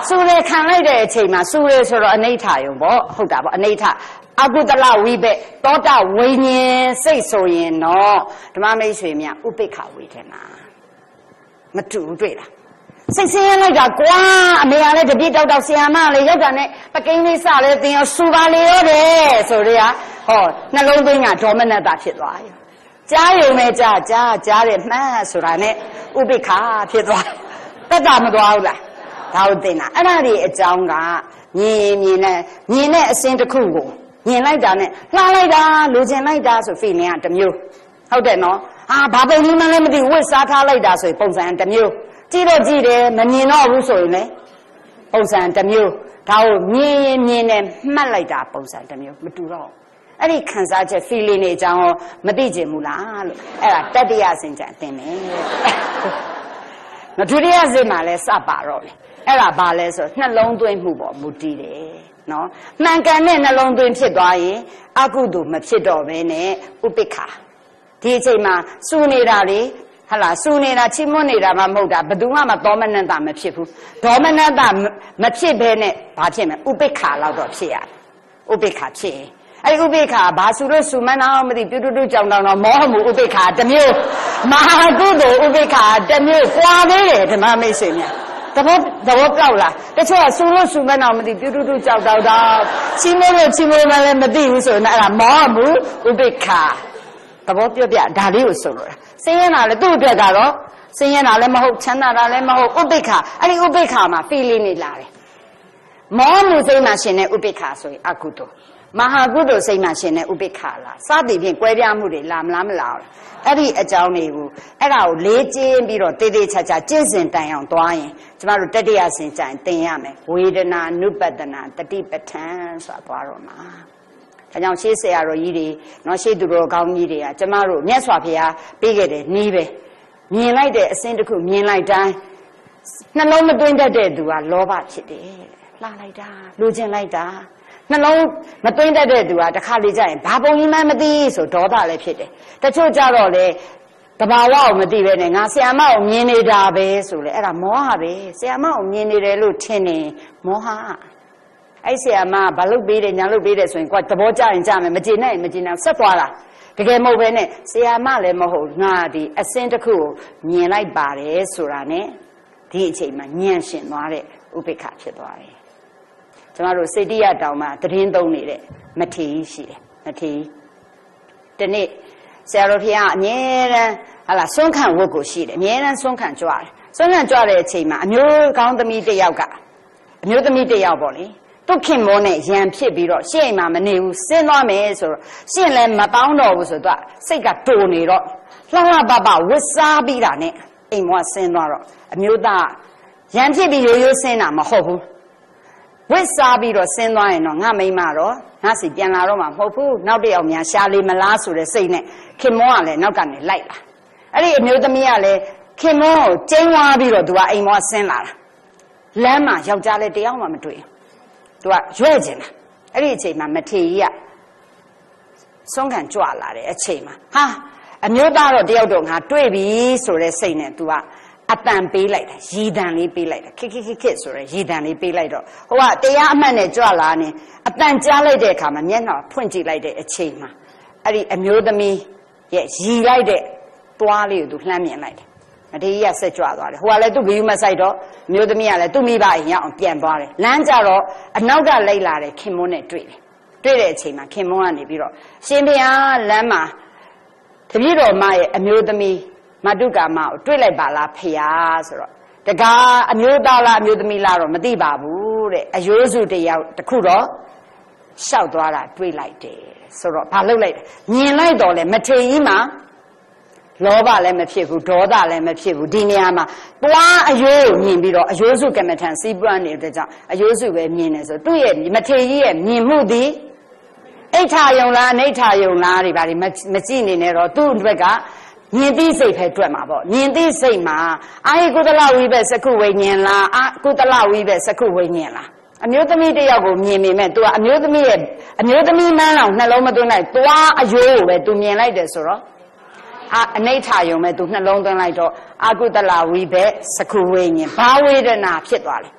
စူရဲခံလိုက်တဲ့အချိန်မှာစူရဲဆိုတော့အနိဋ္ဌယုံပေါ့ဟုတ်တာပေါ့အနိဋ္ဌအကုသလဝိဘက်သောတာဝိညာဉ်စိတ်ဆိုရင်တော့ဓမ္မမိတ်ဆွေများဥပိ္ပခဝေဒနာမတူဘူးတွေ့လားစိတ်ဆင်းရဲလိုက်တာကွာအမေကလည်းတပြည့်တောက်တောက်ဆရာမလည်းရောက်တာနဲ့ပကိန်းလေးစလည်းသင်ရောစူပါလေရောတယ်ဆိုတော့ဟောနှလုံးသွင်းကဒေါမနတာဖြစ်သွားရောကြားယုံနဲ့ကြားကြားကြားတယ်မှန်းဆိုတာနဲ့ဥပိ္ပခဖြစ်သွားတက်တာမသွားဘူးလားဒါဟုတ်တင်တာအဲ့ဒါဒီအကြောင်းကမြင်မြင်နဲ့မြင်တဲ့အစင်းတစ်ခုကိုမြင်လိုက်တာနဲ့လှလိုက်တာလိုချင်လိုက်တာဆို feeling ကတစ်မျိုးဟုတ်တယ်နော်ဟာဘာပုံကြီးမှလည်းမသိဝစ်စားထားလိုက်တာဆိုရင်ပုံစံတစ်မျိုးကြည့်တော့ကြည့်တယ်မမြင်တော့ဘူးဆိုရင်လေပုံစံတစ်မျိုးဒါကိုမြင်ရင်မြင်နဲ့မှတ်လိုက်တာပုံစံတစ်မျိုးမတူတော့အဲ့ဒီခံစားချက် feeling တွေအကြောင်းရောမသိကျင်ဘူးလားလို့အဲ့ဒါတတ္တိယစင်ကြအသင်မယ်မဒုတိယစင်မှာလဲစပါတော့လေအဲ့ဒါဘာလဲဆိုနှလုံးသွင်းမှုပေါ့မူတည်တယ်နော်မှန်ကန်တဲ့နှလုံးသွင်းဖြစ်သွားရင်အကုသိုလ်မဖြစ်တော့ဘဲနဲ့ဥပိ္ပခဒီအချိန်မှာစူနေတာလေဟလာစူနေတာချိမွတ်နေတာမှမဟုတ်တာဘယ်သူမှမသောမနတမဖြစ်ဘူးဒေါမနတမဖြစ်ဘဲနဲ့ဘာဖြစ်မလဲဥပိ္ပခလောက်တော့ဖြစ်ရတယ်ဥပိ္ပခဖြစ်ရင်အဲ့ဒီဥပိ္ပခဘာစူလို့စူမန်းအောင်မသိပြုတ်တူးကြောင်တောင်တော့မောဟမှုဥပိ္ပခတစ်မျိုးမဟာကုသိုလ်ဥပိ္ပခတစ်မျိုးကွာသေးတယ်ဓမ္မမိတ်ဆွေများတဘောတဘောပြောက်လားတချို့ကစူလို့စူမန်းအောင်မသိပြုတ်တူးကြောင်တောင်တော့ချိမိုးလို့ချိမိုးမှလည်းမသိဘူးဆိုရင်အဲ့ဒါမောဟမှုဥပိ္ပခတဘောပြောပြဒါလေးကိုဆိုလို့ဆင်းရဲတာလည်းသူ့အတွက်ကတော့ဆင်းရဲတာလည်းမဟုတ်ချမ်းသာတာလည်းမဟုတ်ဥပိ္ပခအဲ့ဒီဥပိ္ပခမှာ feeling နေလာတယ်မောမှုစိတ်မှရှင်တဲ့ဥပိ္ပခဆိုရင်အကုသိုလ်မဟာကုသိုလ်စိတ်မှရှင်တဲ့ဥပိ္ပခလားစသည်ဖြင့်ကွဲပြားမှုတွေလာမလားမလားအဲ့ဒီအကြောင်းတွေကိုအဲ့ဒါကိုလေးကျင်းပြီးတော့တေးသေးချာချာကျင့်စဉ်တိုင်အောင်သွားရင်ကျမတို့တတိယဆင်ကြိုင်သင်ရမယ်ဝေဒနာနုပတနာတတိပဋ္ဌာန်ဆိုတာသွားတော့မှာဒါကြောင့်ရှေးဆရာတော်ကြီးတွေနော်ရှေးသူတော်ကောင်းကြီးတွေကကျမတို့မြတ်စွာဘုရားပေးခဲ့တဲ့နီးပဲမြင်လိုက်တဲ့အစင်းတစ်ခုမြင်လိုက်တိုင်းနှလုံးမသွင်းတတ်တဲ့သူကလောဘဖြစ်တယ်လှလိုက်တာလူကျင်လိုက်တာနှလုံးမသွင်းတတ်တဲ့သူကတစ်ခါလေကြာရင်ဘာပုံကြီးမှမသိဆိုဒေါသလည်းဖြစ်တယ်တချို့ကြတော့လေတဘာဝကိုမသိပဲနဲ့ငါဆရာမကိုမြင်နေတာပဲဆိုလေအဲ့ဒါမောဟပဲဆရာမကိုမြင်နေတယ်လို့ထင်နေမောဟအဲ့ဆရာမဘာလုပ်ပေးတယ်ညာလုပ်ပေးတယ်ဆိုရင်ကွာသဘောကျရင်ကြမယ်မကျေနပ်ရင်မကျေနပ်ဆက်သွားတာတကယ်မဟုတ်ပဲနဲ့ဆရာမလည်းမဟုတ်ငါဒီအစင်းတစ်ခုကိုမြင်လိုက်ပါတယ်ဆိုတာနဲ့ဒီအချိန်မှာညံ့ရှင်သွားတဲ့ဥပိ္ပခဖြစ်သွားတယ်ကျမတို့စိတ္တိယတောင်မှာတရင်သုံးနေတဲ့မထေရရှိတယ်မထေရဒီနေ့ဆရာတော်ဘုရားအမြဲတမ်းဟာလာဆွမ်းခံဝတ်ကိုရှိတယ်အမြဲတမ်းဆွမ်းခံကြွတယ်ဆွမ်းခံကြွတဲ့အချိန်မှာအမျိုးကောင်းသမီးတစ်ယောက်ကအမျိုးသမီးတစ်ယောက်ပေါ့လေသူခင်မောနဲ့ရံဖြစ်ပြီးတော့ရှင့်အိမ်မှာမနေဘူးဆင်းသွားမယ်ဆိုတော့ရှင့်လည်းမပေါင်းတော့ဘူးဆိုတော့စိတ်ကတိုနေတော့လှလှပပဝစ်စားပြီးတာနဲ့အိမ်မောဆင်းသွားတော့အမျိုးသားရံဖြစ်ပြီးရိုးရိုးဆင်းတာမဟုတ်ဘူးဝစ်စားပြီးတော့ဆင်းသွားရင်တော့ငါမိမတော့ငါစီပြန်လာတော့မှမဟုတ်ဘူးနောက်တစ်ယောက်များရှာလေမလားဆိုတဲ့စိတ်နဲ့ခင်မောကလည်းနောက်ကနေလိုက်လာအဲ့ဒီအမျိုးသမီးကလည်းခင်မောကိုကျင်းသွားပြီးတော့သူကအိမ်မောဆင်းလာတာလမ်းမှာယောက်ျားလည်းတယောက်မှမတွေ့သူကရွဲ့ကျင်တာအဲ့ဒီအချိန်မှာမထေရကြီးကဆုံးခံကြွလာတယ်အချိန်မှာဟာအမျိုးသားတော့တယောက်တော့ငါတွေ့ပြီဆိုတဲ့စိတ်နဲ့သူကအတန်ပေးလိုက်တာရည်တန်လေးပေးလိုက်တာခစ်ခစ်ခစ်ခစ်ဆိုရယ်ရည်တန်လေးပေးလိုက်တော့ဟိုကတရားအမှတ်နဲ့ကြွလာနေအတန်ကြားလိုက်တဲ့အခါမှာမျက်နှာဖွင့်ကြည့်လိုက်တဲ့အချိန်မှာအဲ့ဒီအမျိုးသမီးရဲ့ရည်လိုက်တဲ့တွားလေးကိုသူလှမ်းမြင်လိုက်တယ်မထေရကြီးကဆက်ကြွသွားတယ်ဟိုကလည်းသူ့ဘီယူမဆိုင်တော့အမျိုးသမီးကလည်းသူ့မိဘအိမ်ရောက်အောင်ပြန်သွားတယ်လမ်းကြတော့အနောက်ကလိုက်လာတဲ့ခင်မွန်းနဲ့တွေ့တယ်တွေ့တဲ့အချိန်မှာခင်မွန်းကနေပြီးတော့ရှင်ဘုရားလမ်းမှာတပည့်တော်မရဲ့အမျိုးသမီးမတုကာမကိုတွေ့လိုက်ပါလားဖေယားဆိုတော့တကားအမျိုးသားလားအမျိုးသမီးလားတော့မသိပါဘူးတဲ့အယိုးစုတယောက်တခုတော့ရှောက်သွားတာတွေ့လိုက်တယ်ဆိုတော့ဘာလုပ်လိုက်မြင်လိုက်တော့လေမထေရကြီးမှာလောဘလည်းမဖြစ်ဘူးဒေါသလည်းမဖြစ်ဘူးဒီနေရာမှာတွားအယိုးကိုမြင်ပြီးတော့အယိုးစုကမ္မထံစီးပွားနေတဲ့ကြောင့်အယိုးစုပဲမြင်နေဆိုသူ့ရဲ့မထေရကြီးရဲ့မြင်မှုသည်အိဋ္ဌာယုံလားအနိဋ္ဌာယုံလားတွေဘာတွေမကြည့်နေနဲ့တော့သူ့အတွက်ကမြင်သိစိတ်ပဲတွေ့မှာပေါ့မြင်သိစိတ်မှာအာဟိကုသလဝိဘက်စကုဝိညာဉ်လားအာကုသလဝိဘက်စကုဝိညာဉ်လားအမျိုးသမီးတယောက်ကိုမြင်ပေမဲ့ तू ကအမျိုးသမီးရဲ့အမျိုးသမီးမှန်းအောင်နှလုံးမသွင်းလိုက်သွားအယိုးကိုပဲ तू မြင်လိုက်တယ်ဆိုတော့အာအနိဋ္ဌာယုံပဲ तू နှလုံးသွင်းလိုက်တော့အာကုသလဝိဘက်စကုဝိညာဉ်ဘာဝေဒနာဖြစ်သွားလဲဥ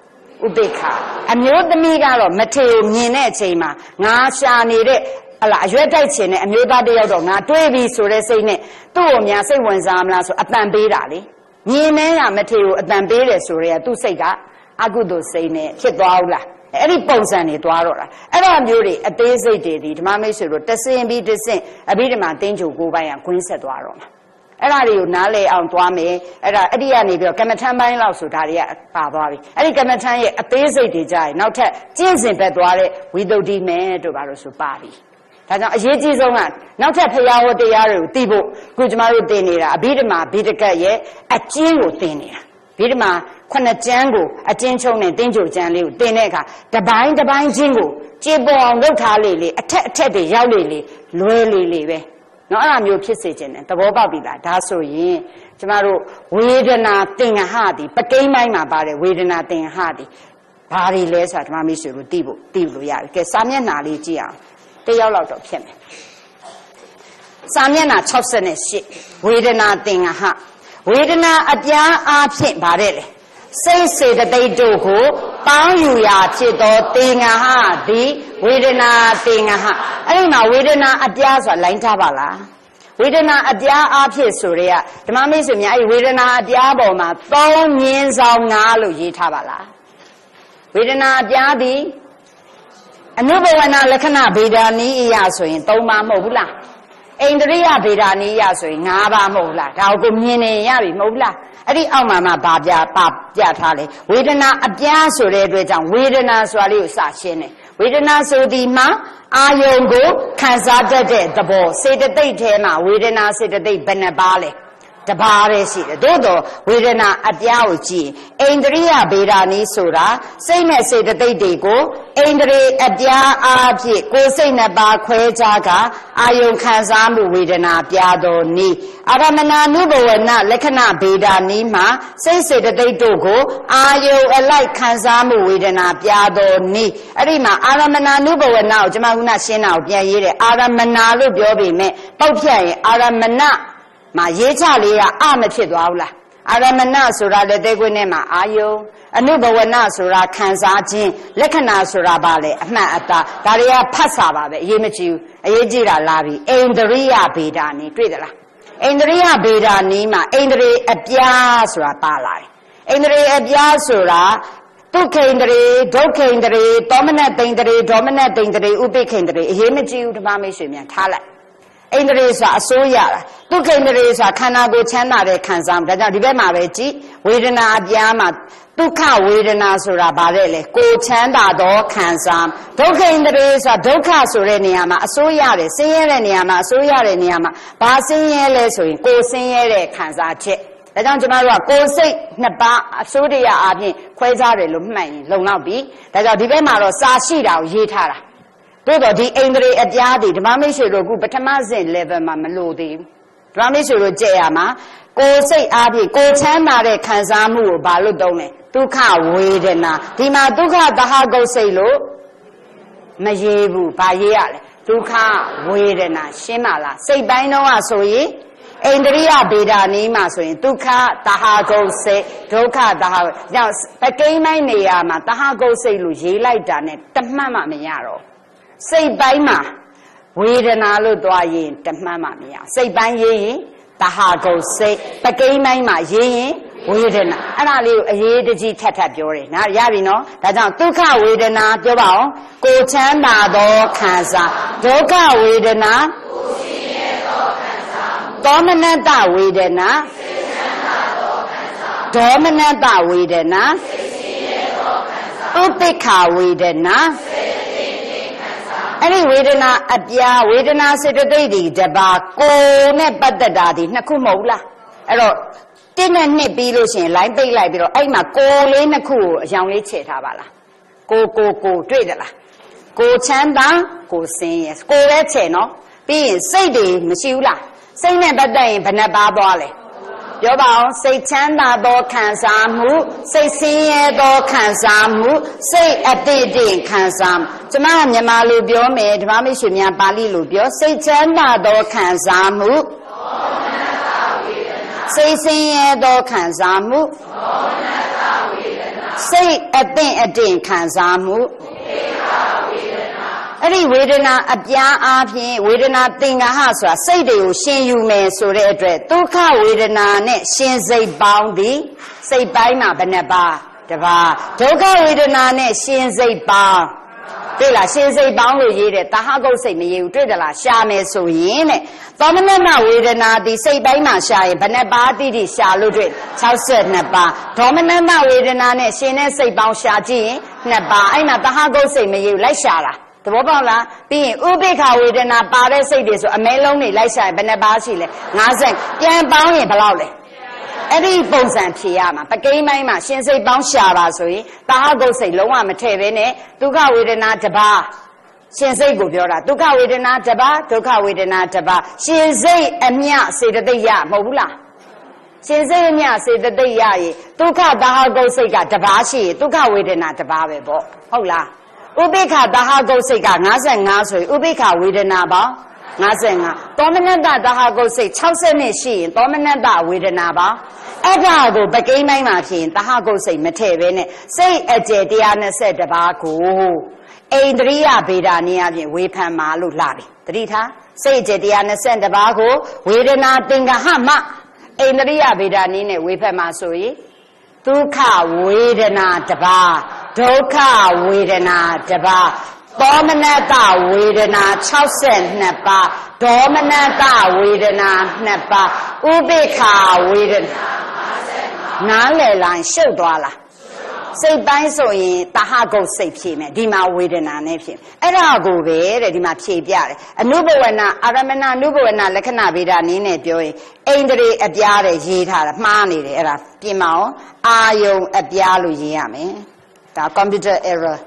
ဥပိ္ပခာအမျိုးသမီးကတော့မထေကိုမြင်တဲ့အချိန်မှာငါရှာနေတဲ့ဟလာအရွက်တိုက်ချင်တဲ့အမျိုးသားတယောက်တော့ငါတွေးပြီဆိုတဲ့စိတ်နဲ့သူ့ကိုများစိတ်ဝင်စားမလားဆိုအတန်ပေးတာလေမြင်နေရမထေကိုအတန်ပေးတယ်ဆိုရဲသူ့စိတ်ကအကုသိုလ်စိတ်နဲ့ဖြစ်သွားဘူးလားအဲ့ဒီပုံစံတွေသွားတော့တာအဲ့ဒါမျိုးတွေအသေးစိတ်တွေဒီဓမ္မမိတ်ဆွေတို့တဆင်ပြီးတဆင်အဘိဓမ္မာတင်းကြိုကိုပိုင်းကခွင်းဆက်သွားတော့မှာအဲ့ဒါတွေကိုနားလည်အောင်သွားမယ်အဲ့ဒါအဲ့ဒီကနေပြီးတော့ကမ္မထမ်းပိုင်းလောက်ဆိုဒါတွေကပါသွားပြီအဲ့ဒီကမ္မထမ်းရဲ့အသေးစိတ်တွေကြရင်နောက်ထပ်ကျင့်စဉ်ပဲသွားတဲ့ဝိသုဒ္ဓိမဲတို့ပါလို့ဆိုပါပြီဒါကြောင့်အရေးကြီးဆုံးကနောက်ထပ်ဖရာဝတရားတွေကိုသိဖို့ခုကျမတို့သင်နေတာအဘိဓမ္မာဘိဓကတ်ရဲ့အကျဉ်းကိုသင်နေတာဘိဓမ္မာခုနှစ်ကျမ်းကိုအကျဉ်းချုပ်နဲ့တင်းကြိုကျမ်းလေးကိုသင်တဲ့အခါတပိုင်းတပိုင်းချင်းကိုကြေပေါ်အောင်လုပ်ထားလေလေအထက်အထက်တွေရောက်လေလေလွဲလေလေပဲနော်အဲ့လိုမျိုးဖြစ်စေခြင်းတယ်သဘောပေါက်ပြီလားဒါဆိုရင်ကျမတို့ဝေဒနာသင်္ဟတိပကိန်းပိုင်းမှာပါတယ်ဝေဒနာသင်္ဟတိဘာတွေလဲဆိုတာဓမ္မမိတ်ဆွေတို့သိဖို့သိလို့ရတယ်ကဲစာမျက်နှာလေးကြည့်အောင်တယောက်လောက်တော့ဖြစ်မယ်စာမျက်နှာ၆၈ဝေဒနာသင်္ဟဝေဒနာအပြားအားဖြင့်ဗါတဲ့လေစိတ်စေတသိက်တို့ကိုပေါင်းယူရာဖြစ်သောသင်္ဟသည်ဝေဒနာသင်္ဟအဲ့ဒီမှာဝေဒနာအပြားဆိုတာလိုင်းထားပါလားဝေဒနာအပြားအားဖြင့်ဆိုရဲဓမ္မမိတ်ဆွေများအဲ့ဒီဝေဒနာအပြားပေါ်မှာသုံးမြင်းဆောင်ငါလို့ရေးထားပါလားဝေဒနာအပြားသည်အနုဘဝနာလက္ခဏာဗေဒာနီးအရာဆိုရင်သုံးပါမဟုတ်ဘူးလားအိန္ဒြိယဗေဒာနီးအရာဆိုရင်ငါးပါမဟုတ်လားဒါကိုမြင်နေရပြီမဟုတ်လားအဲ့ဒီအောက်မှာမှဗာပြပါပြထားလေဝေဒနာအပြားဆိုတဲ့အတွက်ကြောင့်ဝေဒနာဆိုတာလေးကိုစရှင်းတယ်ဝေဒနာဆိုဒီမှာအာယုံကိုခံစားတတ်တဲ့သဘောစေတသိက်ထဲမှာဝေဒနာစေတသိက်ဘယ်နှပါလဲတပါးပဲရှိတယ်သို့တော့ဝေဒနာအပြားကိုကြည့်အိန္ဒြိယဗေဒာနီးဆိုတာစိတ်နဲ့စေတသိက်တွေကိုအိန္ဒြေအပြားအားဖြင့်ကိုယ်စိတ်နှစ်ပါးခွဲခြားကအာယုံခံစားမှုဝေဒနာပြားတော်နီးအာရမဏနုဘဝနလက္ခဏာဗေဒာနီးမှာစိတ်စေတသိက်တို့ကိုအာယုံအလိုက်ခံစားမှုဝေဒနာပြားတော်နီးအဲ့ဒီမှာအာရမဏနုဘဝနကိုကျွန်မခုနရှင်းတာကိုပြန်ရေးတယ်အာရမဏလို့ပြောပေမဲ့ပေါက်ဖြတ်ရင်အာရမဏမရေးချလေးကအမဖြစ်သွားဘူးလားအာရမဏဆိုတာလက်သေးခွင်းထဲမှာအာယုံအနုဘဝနဆိုတာခံစားခြင်းလက္ခဏာဆိုတာဘာလဲအမှတ်အသားဒါတွေကဖတ်စာပါပဲအရေးမကြီးဘူးအရေးကြီးတာလာပြီအိန္ဒြိယဗေဒာနီတွေ့သလားအိန္ဒြိယဗေဒာနီမှာအိန္ဒြေအပြားဆိုတာပါလာတယ်အိန္ဒြေအပြားဆိုတာဒုက္ခိန္ဒြေဒုက္ခိန္ဒြေသောမနတိန္ဒြေဒေါမနတိန္ဒြေဥပိ္ပခိန္ဒြေအရေးမကြီးဘူးဓမ္မမိတ်ဆွေများထားလိုက်အိန္ဒြေဆိုတာအစိုးရတာဒုက္ခိန္ဒြေဆိုတာခန္ဓာကိုယ်ချမ်းသာတဲ့ခံစားမှုဒါကြောင့်ဒီဘက်မှာပဲကြည့်ဝေဒနာအပြားမှာဒုက္ခဝေဒနာဆိုတာဗါတဲ့လေကိုယ်ချမ်းသာသောခံစားဒုက္ခိန္ဒြေဆိုတာဒုက္ခဆိုတဲ့နေရာမှာအစိုးရတယ်ဆင်းရဲတဲ့နေရာမှာအစိုးရတဲ့နေရာမှာဘာဆင်းရဲလဲဆိုရင်ကိုယ်ဆင်းရဲတဲ့ခံစားချက်ဒါကြောင့်ကျမတို့ကကိုယ်စိတ်နှစ်ပါးအစိုးတရားအပြင်ခွဲခြားတယ်လို့မှတ်ရင်လုံလောက်ပြီဒါကြောင့်ဒီဘက်မှာတော့စာရှိတာကိုရေးထားတာတို့တော့ဒီအိန္ဒြေအပြားတွေဓမ္မမိတ်ဆွေတို့ကပထမဆင့် level မှာမလို့သေးဘူးဓမ္မမိတ်ဆွေတို့ကြည့်ရမှာကိုယ်စိတ်အားဖြင့်ကိုယ်ချမ်းသာတဲ့ခံစားမှုကိုဘာလို့သုံးလဲဒုက္ခဝေဒနာဒီမှာဒုက္ခသဟဂုတ်စိတ်လို့မရေးဘူးဘာရေးရလဲဒုက္ခဝေဒနာရှင်းပါလားစိတ်ပိုင်းတော့ဆိုရင်အိန္ဒြိယဗေဒာနီးမှာဆိုရင်ဒုက္ခသဟဂုတ်စိတ်ဒုက္ခသဟကြောင့်ပကိန်းပိုင်းနေရာမှာသဟဂုတ်စိတ်လို့ရေးလိုက်တာနဲ့တမှတ်မှမရတော့စိတ်ပိုင်းမှာဝေဒနာလို့သွားရင်တမှတ်မှမရစိတ်ပိုင်းရေးရင်သဟဂုတ်စိတ်ပကိန်းပိုင်းမှာရေးရင်ဝေဒနာအဲ့ဒါလေးကိုအရေးတကြီးထပ်ထပ်ပြောတယ်နော်ရပြီနော်ဒါကြောင့်ဒုက္ခဝေဒနာပြောပါအောင်ကိုချမ်းသာသောခံစားဒုက္ခဝေဒနာကိုဆင်းရဲသောခံစားသောမနတဝေဒနာစိတ်ချမ်းသာသောခံစားဒေါမနတဝေဒနာစိတ်ဆင်းရဲသောခံစားဥပိ္ပခာဝေဒနာစိတ်အဲ့ဒီဝေဒနာအပြားဝေဒနာစေတသိက်တွေတပါကိုယ်နဲ့ပတ်သက်တာဒီနှစ်ခုမဟုတ်လားအဲ့တော့တင်းနဲ့နှစ်ပြီးလို့ရှိရင်လိုင်းပိတ်လိုက်ပြီးတော့အဲ့မှာကိုယ်လေးနှစ်ခုကိုအယောင်လေးချဲ့ထားပါလားကိုကိုကိုတွေ့တယ်လားကိုချမ်းသာကိုစင်းရဲကိုပဲချဲ့နော်ပြီးရင်စိတ်တွေမရှိဘူးလားစိတ်နဲ့ပတ်သက်ရင်ဘယ်နှပါသွားလဲပြောပါအောင်စိတ်ချမ်းသာသောခံစားမှုစိတ်ဆင်းရဲသောခံစားမှုစိတ်အတိတ်တင်ခံစားမှုကျမကမြန်မာလိုပြောမယ်ဓမ္မမိတ်ဆွေများပါဠိလိုပြောစိတ်ချမ်းသာသောခံစားမှုစိတ်ဆင်းရဲသောခံစားမှုစိတ်အသင့်အတင့်ခံစားမှုအဲ့ဒီဝေဒနာအပြားအားဖြင့်ဝေဒနာသင်္ဃဟဆိုတာစိတ်တွေကိုရှင်ယူမယ်ဆိုတဲ့အတွက်ဒုက္ခဝေဒနာနဲ့ရှင်စိတ်ပေါင်းသည်စိတ်ပိုင်းမှာဘယ်နှပါတပါဒုက္ခဝေဒနာနဲ့ရှင်စိတ်ပေါင်းတွေ့လားရှင်စိတ်ပေါင်းလို့ရေးတယ်တဟဂုတ်စိတ်မရေးဘူးတွေ့တယ်လားရှာမယ်ဆိုရင်တဲ့သောမနတဝေဒနာဒီစိတ်ပိုင်းမှာရှာရင်ဘယ်နှပါတိတိရှာလို့တွေ့၆၂ပါဒေါမနတဝေဒနာနဲ့ရှင်တဲ့စိတ်ပေါင်းရှာကြည့်ရင်နှစ်ပါအဲ့မှာတဟဂုတ်စိတ်မရေးဘူးလိုက်ရှာတာသဘောပေါက်လားပြီးရင်ဥပိ္ပခဝေဒနာပါတဲ့စိတ်တွေဆိုအမဲလုံးတွေလိုက်ရှာရင်ဘယ်နှပါရှိလဲ၅၀ပြန်ပေါင်းရင်ဘယ်လောက်လဲအဲ့ဒီပုံစံဖြေရမှာပကိန်းပိုင်းမှာရှင်စိတ်ပေါင်းရှာပါဆိုရင်တာဟဂုတ်စိတ်လုံးဝမထည့်ဘဲနဲ့ဒုက္ခဝေဒနာတစ်ပါးရှင်စိတ်ကိုပြောတာဒုက္ခဝေဒနာတစ်ပါးဒုက္ခဝေဒနာတစ်ပါးရှင်စိတ်အမြစေတသိက်ရမဟုတ်ဘူးလားရှင်စိတ်အမြစေတသိက်ရရင်ဒုက္ခတာဟဂုတ်စိတ်ကတစ်ပါးရှိရင်ဒုက္ခဝေဒနာတစ်ပါးပဲပေါ့ဟုတ်လားဥပိ္ပခတာဟဂုတ်စိတ်က၅၅ဆိုရင်ဥပိ္ပခဝေဒနာပေါင်း၅၅သောမနတတာဟဂုတ်စိတ်၆၀နဲ့ရှိရင်သောမနတဝေဒနာပေါင်းအဲ့ဒါကိုပကိန်းပိုင်းမှာဖြစ်ရင်တဟဂုတ်စိတ်မထည့်ပဲနဲ့စိတ်အကျယ်၁၂၁ပါးကိုအိန္ဒြိယဗေဒာနည်းအပြင်ဝေဖန်မာလို့လာပြီတတိထားစိတ်အကျယ်၁၂၁ပါးကိုဝေဒနာသင်္ဃဟမအိန္ဒြိယဗေဒာနည်းနဲ့ဝေဖန်မာဆိုရင်ဒုက္ခဝေဒနာတစ်ပါးဒုက္ခဝေဒနာတစ်ပါးသောမနတဝေဒနာ၆၂ပါးဒေါမနတဝေဒနာ၂ပါးဥပိ္ပခဝေဒနာနားလည်လိုက်ရှုပ်သွားလားစိတ်ပိုင်းဆိုရင်တဟဂုတ်စိတ်ဖြေမယ်ဒီမှာဝေဒနာနဲ့ဖြေအဲ့ဒါကိုပဲတဲ့ဒီမှာဖြေပြတယ်အနုဘဝနာအာရမဏအနုဘဝနာလက္ခဏာဗေဒနည်းနဲ့ပြောရင်အိန္ဒြေအပြားတဲ့ရေးထားတာမှားနေတယ်အဲ့ဒါပြင်မအောင်အာယုံအပြားလို့ရေးရမယ်ဒါ computer error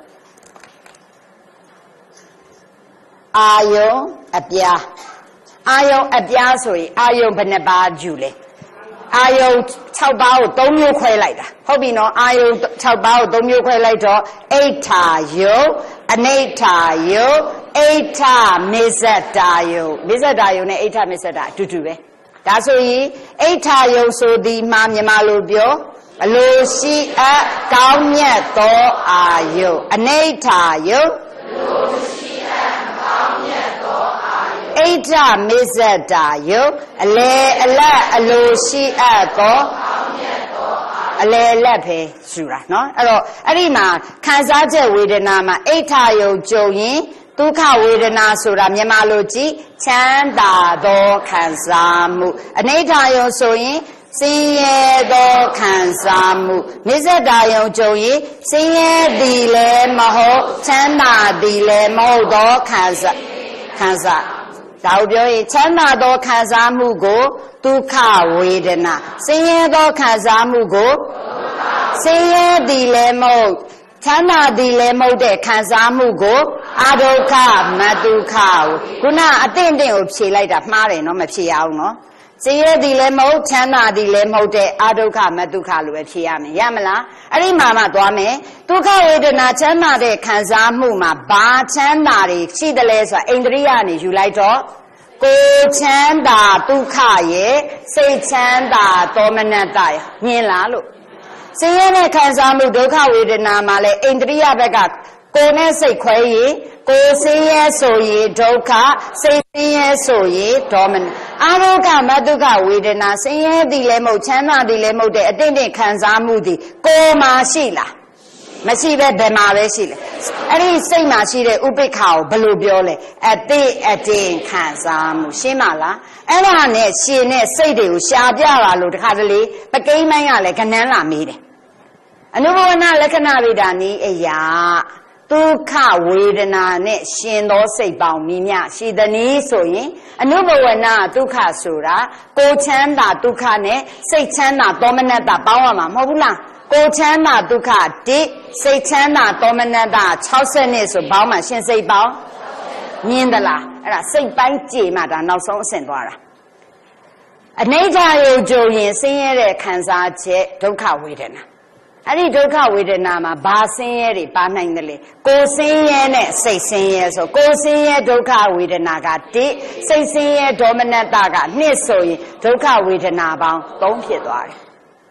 အာယုံအပြားအာယုံအပြားဆိုရင်အာယုံဘယ်နှပါးယူလဲအာယုံ၆ပါးကို၃မျိုးခွဲလိုက်တာဟုတ်ပြီနော်အာယုံ၆ပါးကို၃မျိုးခွဲလိုက်တော့အိဋ္ဌာယုံအနိဋ္ဌာယုံအိဋ္ဌမစ္ဆတာယုံမစ္ဆတာယုံနဲ့အိဋ္ဌမစ္ဆတာအတူတူပဲဒါဆိုရင်အိဋ္ဌာယုံဆိုသည်မှာမြန်မာလိုပြောအလိုရှိအပ်ကောင်းမြတ်သောအာယုံအနိဋ္ဌာယုံအလိုရှိအပ်ကောင်းမြတ်သောအာယုံအိဋ္ဌမစ္ဆတာယုံအလေအလတ်အလိုရှိအပ်သောကောင်းမြတ်သောအာယုံအလေအလတ်ပဲယူတာနော်အဲ့တော့အဲ့ဒီမှာခံစားချက်ဝေဒနာမှာအိဋ္ဌာယုံကြုံရင်ဒုက္ခဝေဒနာဆိုတာမြန်မာလိုကြည့်ချမ်းသာသောခံစားမှုအနိဋ္ဌာယုံဆိုရင်ဆင်းရဲသောခံစားမှုမစ္ဆတာယုံကြုံရင်ဆင်းရဲသည်လည်းမဟုတ်ချမ်းသာသည်လည်းမဟုတ်သောခံစားခံစားဒါကိုပြောရင်ချမ်းသာသောခံစားမှုကိုဒုက္ခဝေဒနာဆင်းရဲသောခံစားမှုကိုဆင်းရဲသည်လည်းမဟုတ်ချမ်းသာသည်လည်းမဟုတ်တဲ့ခံစားမှုကိုအဒုက္ခမဒုက္ခခုနအတင့်တင့်ကိုဖြေလိုက်တာမှားတယ်နော်မဖြေရအောင်နော်ဆင်းရဲသည်လည်းမဟုတ်ချမ်းသာသည်လည်းမဟုတ်တဲ့အဒုက္ခမဒုက္ခလို့ပဲဖြေရမယ်ရမလားအဲ့ဒီမှာမှသွားမယ်ဒုက္ခဝေဒနာချမ်းသာတဲ့ခံစားမှုမှာဘာချမ်းသာတွေရှိတယ်လဲဆိုတာအိန္ဒြိယကနေယူလိုက်တော့ကိုယ်ချမ်းသာဒုက္ခရဲ့စိတ်ချမ်းသာသောမနတရဲ့မြင်လားလို့ဆင်းရဲတဲ့ခံစားမှုဒုက္ခဝေဒနာမှာလဲအိန္ဒြိယဘက်ကကိုယ်နဲ့စိတ်ခွဲရင်ကိုယ်ဆင်းရဲဆိုရင်ဒုက္ခစိတ်ဆင်းရဲဆိုရင်ဒေါမနအာရုကမဒုက္ခဝေဒနာဆင်းရဲသည်လည်းမဟုတ်ချမ်းသာသည်လည်းမဟုတ်တဲ့အတင့်တင့်ခံစားမှုသည်ကိုယ်မှာရှိလားမရှိပဲဘယ်မှာပဲရှိလဲအဲ့ဒီစိတ်မှာရှိတဲ့ဥပိ္ပခာကိုဘယ်လိုပြောလဲအတိအတင်ခံစားမှုရှင်းပါလားအဲ့ဒါနဲ့ရှင်နဲ့စိတ်တွေကိုရှားပြပါလို့တခါတလေပကိန်းမိုင်းကလည်းကနန်းလာမေးတယ်အနုဘဝနာလက္ခဏာဗေဒာနီးအရာဒုက္ခဝေဒနာနဲ့ရှင်သောစိတ်ပေါင်းမိမြရှိသည်နည်းဆိုရင်အနုဘဝနာဒုက္ခဆိုတာကိုချမ်းသာဒုက္ခနဲ့စိတ်ချမ်းသာသောမနတပေါင်းရမှာမဟုတ်ဘူးလားကိုချမ်းသာဒုက္ခတိစိတ်ချမ်းသာသောမနတ၆၀နဲ့ဆိုပေါင်းမှရှင်စိတ်ပေါင်းမြင်သလားအဲ့ဒါစိတ်ပိုင်းကြည်မှဒါနောက်ဆုံးအဆင့်သွားတာအနိဋ္ဌာယုံကြုံရင်ဆင်းရဲတဲ့ခံစားချက်ဒုက္ခဝေဒနာအဲ့ဒီဒုက္ခဝေဒနာမှာဘာဆင်းရဲတွေပါနိုင်တယ်လေကိုဆင်းရဲနဲ့စိတ်ဆင်းရဲဆိုကိုဆင်းရဲဒုက္ခဝေဒနာကတိစိတ်ဆင်းရဲဒေါမနတကနှစ်ဆိုရင်ဒုက္ခဝေဒနာပေါင်းသုံးဖြစ်သွားတယ်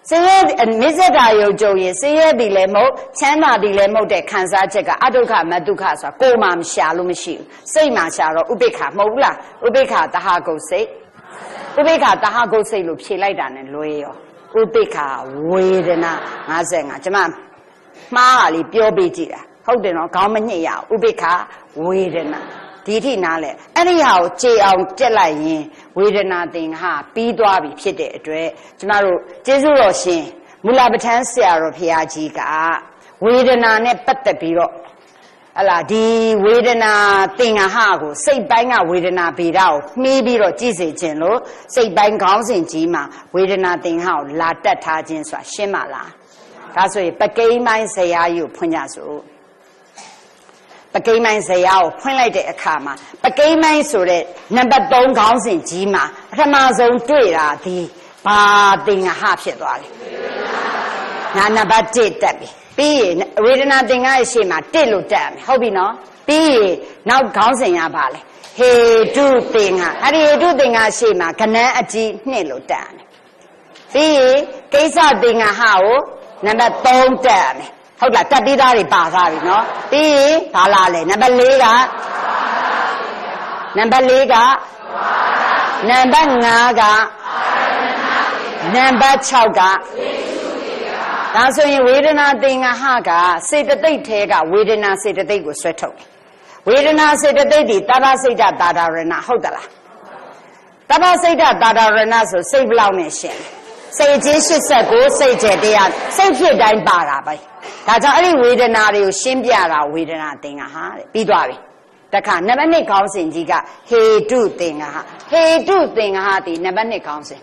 ဆင်းရဲမစ္ဆတာယုတ်ကြုံရင်ဆင်းရဲသည်လည်းမဟုတ်ချမ်းသာသည်လည်းမဟုတ်တဲ့ခံစားချက်ကအဒုက္ခမဒုက္ခဆိုတာကိုယ်မှမရှာလို့မရှိဘူးစိတ်မှရှာတော့ဥပိ္ပခမဟုတ်ဘူးလားဥပိ္ပခတဟကုတ်စိတ်ဥပိ္ပခတဟကုတ်စိတ်လို့ဖြေလိုက်တာနဲ့လွဲရောဥပိ္ပခဝေဒနာ၅၅ကျွန်မမှားတာလေးပြောပေးကြည့်တာဟုတ်တယ်နော်ခေါင်းမညှိရဥပိ္ပခဝေဒနာဒီထိနားလဲအဲ့ဒီဟာကိုကြေအောင်ကြက်လိုက်ရင်ဝေဒနာသင်္ခါပြီးသွားပြီဖြစ်တဲ့အတွက်ကျမတို့ကျေးဇူးတော်ရှင်မူလပဋ္ဌာန်းဆရာတော်ဘုရားကြီးကဝေဒနာနဲ့ပတ်သက်ပြီးတော့ဟလာဒီဝေဒနာသင်္ခါကိုစိတ်ပိုင်းကဝေဒနာဗေဒကိုမှီးပြီးတော့ကြည့်စေခြင်းလို့စိတ်ပိုင်းခေါင်းစဉ်ကြီးမှာဝေဒနာသင်္ခါကိုလာတက်ထားခြင်းဆိုတာရှင်းပါလားဒါဆိုရင်ပကိန်းပိုင်းဇရာကြီးကိုဖွင့်ကြစို့ပကိန်းမိုင်းဇရာကိုဖွင့်လိုက်တဲ့အခါမှာပကိန်းမိုင်းဆိုတဲ့နံပါတ်သုံးခေါင်းစဉ်ကြီးမှာပထမဆုံးတွေ့တာဒီဘာသင်္ခါဖြစ်သွားလဲနာနံပါတ်တစ်တက်ပြီပြီးရင်ဝေဒနာသင်္ခါရဲ့ရှေ့မှာတစ်လို့တက်ရမယ်ဟုတ်ပြီနော်ပြီးရင်နောက်ခေါင်းစဉ်ရပါလေဟေတုသင်္ခါအဲ့ဒီဟေတုသင်္ခါရှေ့မှာကဏ္ဍအကြီးနှစ်လို့တက်ရမယ်ပြီးရင်ကိစ္စသင်္ခါကိုနံပါတ်သုံးတက်ရမယ်ဟုတ်လားတက်ပြီးသားတွေပါသားပြီနော်ပြီးရင်ဘာလာလဲနံပါတ်လေးကနံပါတ်လေးကနံပါတ်ငါးကနံပါတ်၆ကဒါဆိုရင်ဝေဒနာသင်္ခါကစေတသိက်ထဲကဝေဒနာစေတသိက်ကိုဆွဲထုတ်တယ်ဝေဒနာစေတသိက်ဒီတာရစိတ်တတာရဏဟုတ်သလားတာရစိတ်တတာရဏဆိုစိတ်ဘလောက်နဲ့ရှင်စိတ်ချင်း၈၉စိတ်ကျဲတရားစိတ်ဖြစ်တိုင်းပါတာပဲဒါကြောင့်အဲ့ဒီဝေဒနာတွေကိုရှင်းပြတာဝေဒနာသင်္ခါတဲ့ပြီးသွားပြီတခါနံပါတ်နှစ်ခေါင်းစဉ်ကြီးကဟေတုသင်္ခါဟေတုသင်္ခါဒီနံပါတ်နှစ်ခေါင်းစဉ်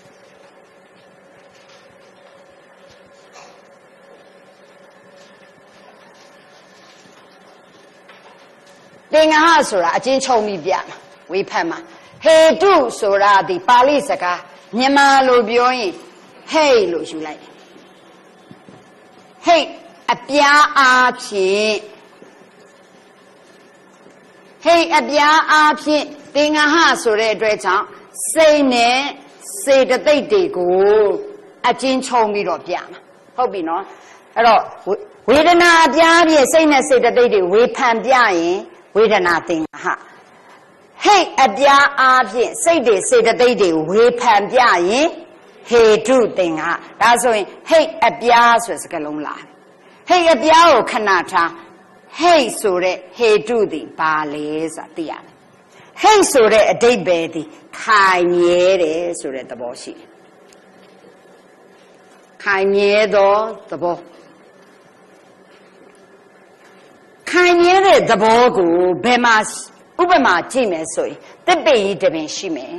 သင်္ခါဆိုတာအချင်းချုပ်ပြီးပြမှာဝေဖတ်မှာဟေတုဆိုတာဒီပါဠိစကားမြန်မာလိုပြောရင်ဟေ့လို့ယူလိုက်ဟေ့အပြားအားဖြင့်ဟေ့အပြားအားဖြင့်သင်္ခါဆိုတဲ့အတွက်ကြောင့်စိတ်နဲ့စေတသိက်တွေကိုအချင်းချုပ်ပြီးတော့ပြမှာဟုတ်ပြီနော်အဲ့တော့ဝေဒနာအပြားဖြင့်စိတ်နဲ့စေတသိက်တွေဝေဖန်ပြရင်ဝေဒနာသင်္ခါဟိတ်အပြားအားဖြင့်စိတ်တွေစေတသိက်တွေဝေဖန်ပြရင်ဟေတုသင်္ခါဒါဆိုရင်ဟိတ်အပြားဆိုတဲ့စကားလုံးလာဟိတ်အပြားကိုခဏထားဟိတ်ဆိုတဲ့ဟေတုသည်ဘာလဲဆိုတာသိရတယ်ဟိတ်ဆိုတဲ့အဓိပ္ပာယ်သည်ခိုင်မြဲတယ်ဆိုတဲ့သဘောရှိတယ်ခိုင်မြဲသောသဘောခိုင်မြဲတဲ့သဘောကိုဘယ်မှာဥပမာကြည့်မယ်ဆိုရင်တစ်ပင်ကြီးတစ်ပင်ရှိမယ်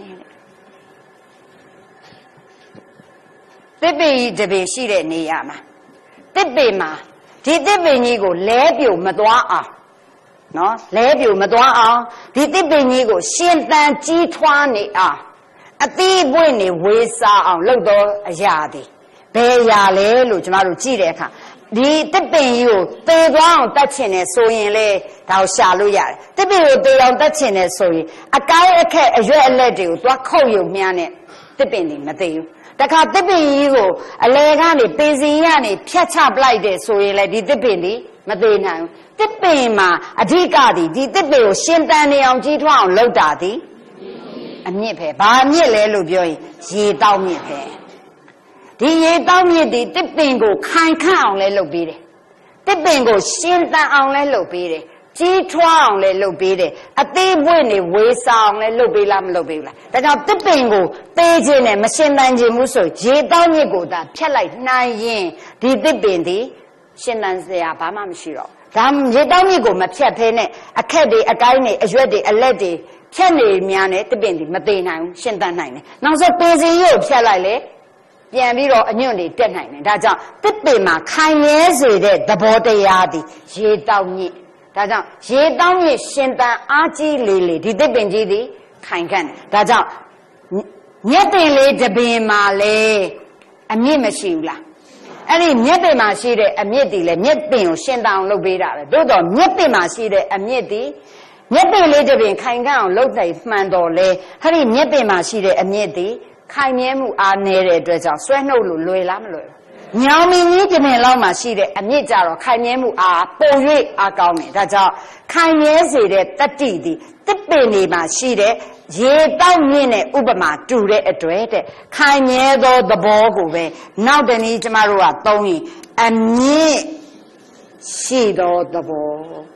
တစ်ပင်ကြီးတစ်ပင်ရှိတဲ့နေရာမှာတစ်ပင်မှာဒီတစ်ပင်ကြီးကိုလဲပြိုမသွားအောင်နော်လဲပြိုမသွားအောင်ဒီတစ်ပင်ကြီးကိုရှင်သန်ကြီးထွားနေအောင်အသီးပွင့်နေဝေးစားအောင်လုပ်တော့အရာသည်ဘယ်အရာလဲလို့ကျမတို့ကြည့်တဲ့အခါဒီတစ်ပင်ကြီးကိုသေသွားအောင်တတ်ချင်တယ်ဆိုရင်လေဒါကိုရှာလို့ရတယ်တစ်ပင်ကိုသေအောင်တတ်ချင်တယ်ဆိုရင်အကိုင်းအခက်အရွက်အလက်တွေကိုသွားခုတ်ယုံမြန်းနဲ့တစ်ပင်တွေမသေဘူးတခါတစ်ပင်ကြီးကိုအလဲကနေပေစီကနေဖြတ်ချပလိုက်တယ်ဆိုရင်လေဒီတစ်ပင်တွေမသေနိုင်ဘူးတစ်ပင်မှာအဓိကဒီဒီတစ်ပင်ကိုရှင်သန်နေအောင်ကြီးထွားအောင်လုပ်တာဒီအမြင့်ပဲဘာအမြင့်လဲလို့ပြောရင်ရေတောက်မြင့်ပဲဒီရေတောက်မြစ်ဒီတစ်ပင်ကိုခိုင်ခန့်အောင်လဲလုပ်ပေးတယ်တစ်ပင်ကိုရှင်းတန်အောင်လဲလုပ်ပေးတယ်ကြီးထွားအောင်လဲလုပ်ပေးတယ်အသေးပွင့်နေဝေးဆောင်လဲလုပ်ပေးလားမလုပ်ပေးဘူးလားဒါကြောင့်တစ်ပင်ကိုသေးခြင်းနဲ့မရှင်းတန်ခြင်းဘူးဆိုရေတောက်မြစ်ကိုသာဖြတ်လိုက်နိုင်ရင်ဒီတစ်ပင်ဒီရှင်းတန်စရာဘာမှမရှိတော့ဒါရေတောက်မြစ်ကိုမဖြတ်ဖဲနဲ့အခက်တွေအကိုင်းတွေအရွက်တွေအလက်တွေဖြတ်နေများနဲ့တစ်ပင်ဒီမသေးနိုင်ဘူးရှင်းတန်နိုင်တယ်နောက်ဆုံးပေစီရုပ်ဖြတ်လိုက်လေပြန်ပြီးတော့အညွန့်တွေတက်နိုင်တယ်ဒါကြောင့်တစ်ပင်မှာခိုင်ရဲစေတဲ့သဘောတရားသည်ရေတောက်မြစ်ဒါကြောင့်ရေတောက်မြစ်ရှင်တန်အားကြီးလေလေဒီတစ်ပင်ကြီးသည်ခိုင်ခန့်တယ်ဒါကြောင့်မြက်ပင်လေးတစ်ပင်မှာလေအမြင့်မရှိဘူးလားအဲ့ဒီမြက်ပင်မှာရှိတဲ့အမြင့်သည်လေမြက်ပင်ကိုရှင်တန်အောင်လုပ်ပေးတာပဲသို့တော့မြက်ပင်မှာရှိတဲ့အမြင့်သည်မြက်ပင်လေးတစ်ပင်ခိုင်ခန့်အောင်လုပ်နိုင်မှန်တော်လေအဲ့ဒီမြက်ပင်မှာရှိတဲ့အမြင့်သည်ခိုင်မြဲမှုအားနည်းတဲ့အတွက်ကြောင့်ဆွဲနှုတ်လို့လွယ်လားမလွယ်ဘူးညောင်မင်းကြီးပြင်လောက်မှရှိတဲ့အမြင့်ကြတော့ခိုင်မြဲမှုအားပုံ၍အားကောင်းတယ်ဒါကြောင့်ခိုင်မြဲစေတဲ့တတ္တိသည်တစ်ပင်တွေမှာရှိတဲ့ရေတောက်မြင့်တဲ့ဥပမာတူတဲ့အတွက်တဲ့ခိုင်မြဲသောသဘောကိုပဲနောက်တနည်းကျမတို့ကသုံးရင်အမြင့်ရှိသောသဘော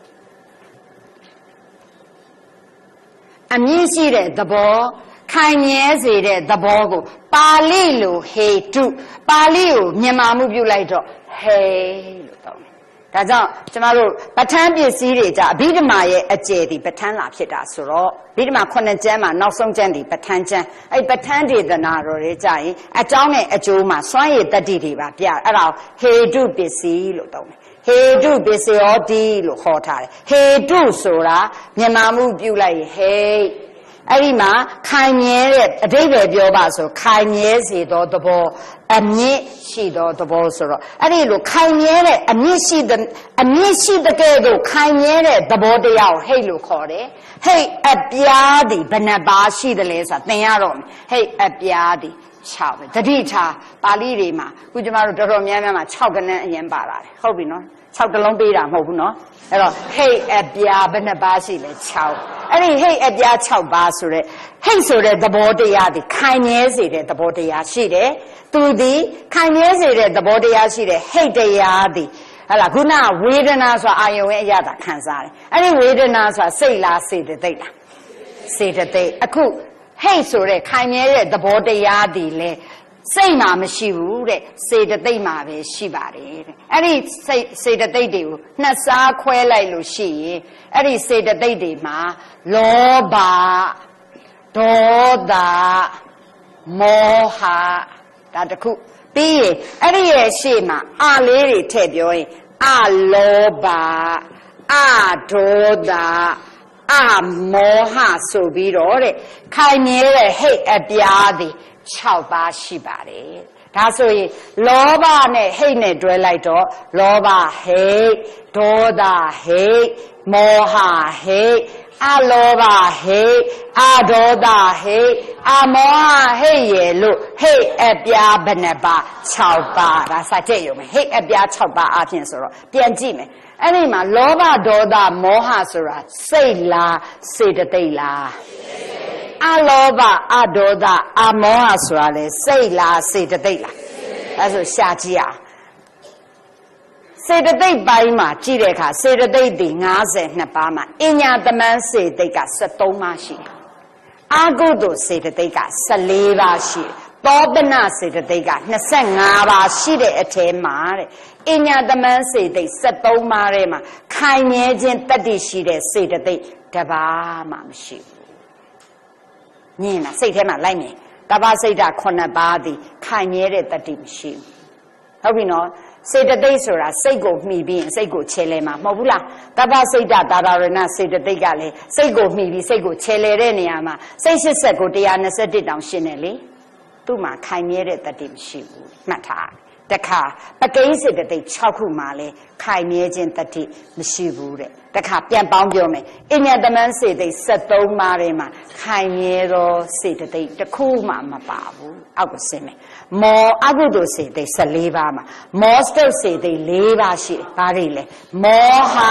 အမြင့်ရှိတဲ့သဘောခိုင်မြဲစေတဲ့သဘောကိုပါဠိလိုဟေတုပါဠိကိုမြန်မာမှုပြုလိုက်တော့ဟေလို့သုံးတယ်ဒါကြောင့်ကျမတို့ပဋ္ဌာန်းပစ္စည်းတွေကြအဘိဓမ္မာရဲ့အကျယ်ဒီပဋ္ဌာန်းလာဖြစ်တာဆိုတော့အဘိဓမ္မာခုနှစ်ကျမ်းမှာနောက်ဆုံးကျမ်းဒီပဋ္ဌာန်းကျမ်းအဲ့ပဋ္ဌာန်းဒေသနာတော်တွေကြရင်အကြောင်းနဲ့အကျိုးမှာစွမ်းရည်တတ္တိတွေပါပြအဲ့ဒါဟေတုပစ္စည်းလို့သုံးတယ်ဟေတုပစ္စယောတိလို့ခေါ်ထားတယ်ဟေတုဆိုတာမြန်မာမှုပြုလိုက်ဟေအဲ့ဒီမှာခိုင်မြဲတဲ့အဓိပ္ပာယ်ပြောပါဆိုခိုင်မြဲစေသောသဘောအမြင့်ရှိသောသဘောဆိုတော့အဲ့ဒီလိုခိုင်မြဲတဲ့အမြင့်ရှိတဲ့အမြင့်ရှိတဲ့ကဲ့သို့ခိုင်မြဲတဲ့သဘောတရားကိုဟိတ်လို့ခေါ်တယ်ဟိတ်အပြားသည်ဘယ်နှပါရှိတယ်လဲဆိုတာသင်ရတော့မယ်ဟိတ်အပြားသည်၆ပဲတတိထားပါဠိတွေမှာခုကျမတို့တော်တော်များများမှာ၆ကနန်းအရင်ပါလာတယ်ဟုတ်ပြီနော်၆တလုံးပေးတာမဟုတ်ဘူးနော်အဲ့တော့ဟိတ်အပြားဘယ်နှပါရှိလဲ၆အဲ့ဒီဟိတ်အပြား၆ပါဆိုတဲ့ဟိတ်ဆိုတဲ့သဘောတရားဒီခိုင်မြဲစေတဲ့သဘောတရားရှိတယ်သူဒီခိုင်မြဲစေတဲ့သဘောတရားရှိတဲ့ဟိတ်တရားဒီဟလာခုနဝေဒနာဆိုတာအာယုံရဲ့အရသာခံစားတယ်အဲ့ဒီဝေဒနာဆိုတာစိတ်လားစေတသိက်လားစေတသိက်အခုဟိတ်ဆိုတဲ့ခိုင်မြဲတဲ့သဘောတရားဒီလေစိတ်မှာမရှိဘူးတဲ့စေတသိက်မှာပဲရှိပါတယ်တဲ့အဲ့ဒီစိတ်စေတသိက်တွေကိုနှစ်စားခွဲလိုက်လို့ရှိရင်အဲ့ဒီစေတသိက်တွေမှာလောဘဒေါသမောဟဒါတခုပြီးရင်အဲ့ဒီရဲ့ရှေ့မှာအလေးတွေထည့်ပြောရင်အလောဘအဒေါသအမောဟဆိုပြီးတော့တဲ့ခိုင်မြဲတဲ့ဟိတ်အပြားသည်၆ပါးရှိပါတယ်ဒါဆိုရင်လောဘနဲ့ဟိတ်နဲ့တွဲလိုက်တော့လောဘဟိတ်ဒေါသဟိတ်မောဟဟိတ်အလောဘဟိတ်အဒေါသဟိတ်အမောဟဟိတ်ရဲ့လို့ဟိတ်အပြားဘယ်နှပါ၆ပါးဒါစကြည့်ရုံပဲဟိတ်အပြား၆ပါးအပြင်ဆိုတော့ပြန်ကြည့်မယ်အဲ့ဒီမှာလောဘဒေါသမောဟဆိုတာစိတ်လားစေတသိက်လားအလောဘအဒေါသအမောဟဆိုတာလေစိတ်လားစေတသိက်လားအဲဆိုရှာကြည့်အောင်စေတသိက်ပိုင်းမှာကြည့်တဲ့အခါစေတသိက်ဒီ၅၂ပါးမှာအညာတမန်းစေတသိက်က၁၃ပါးရှိတယ်အာဂုတ္တစေတသိက်က၁၄ပါးရှိတယ်သောပနစေတသိက်က၂၅ပါးရှိတဲ့အထဲမှာတဲ့အညာတမန်းစေတသိက်၁၃ပါးထဲမှာခိုင်မြဲခြင်းတတ္တိရှိတဲ့စေတသိက်တစ်ပါးမှမရှိဘူးညင်လားစိတ်ထဲမှာလိုက်မြင်တပ္ပစိတ်ဓာတ်ခုနှစ်ပါးသည်ခိုင်မြဲတဲ့တတ္တိမရှိဘူးဟုတ်ပြီနော်စေတသိက်ဆိုတာစိတ်ကိုမှီပြီးရင်စိတ်ကိုချဲလဲမှာမဟုတ်ဘူးလားတပ္ပစိတ်ဓာတ်သာရဏစေတသိက်ကလည်းစိတ်ကိုမှီပြီးစိတ်ကိုချဲလဲတဲ့နေရာမှာစိတ်ရှစ်ဆက်ကို၁၂၁တောင်ရှင်းတယ်လေသူ့မှာခိုင်မြဲတဲ့တတ္တိမရှိဘူးမှတ်ထားတခါပကိန်းစေတသိက်၆ခုမှာလဲခိုင်မြဲခြင်းတတ္တိမရှိဘူးတဲ့တခါပြန်ပေါင်းပြောမယ်အညတမန်းစေတသိက်၁၃ပါးထဲမှာခိုင်မြဲသောစေတသိက်တစ်ခုမှမပါဘူးအောက်ကိုဆင်းမယ်မောအကုသိုလ်စေတသိက်၁၄ပါးမှာမောစတုတ်စေတသိက်၄ပါးရှိတယ်ဘာတွေလဲမောဟ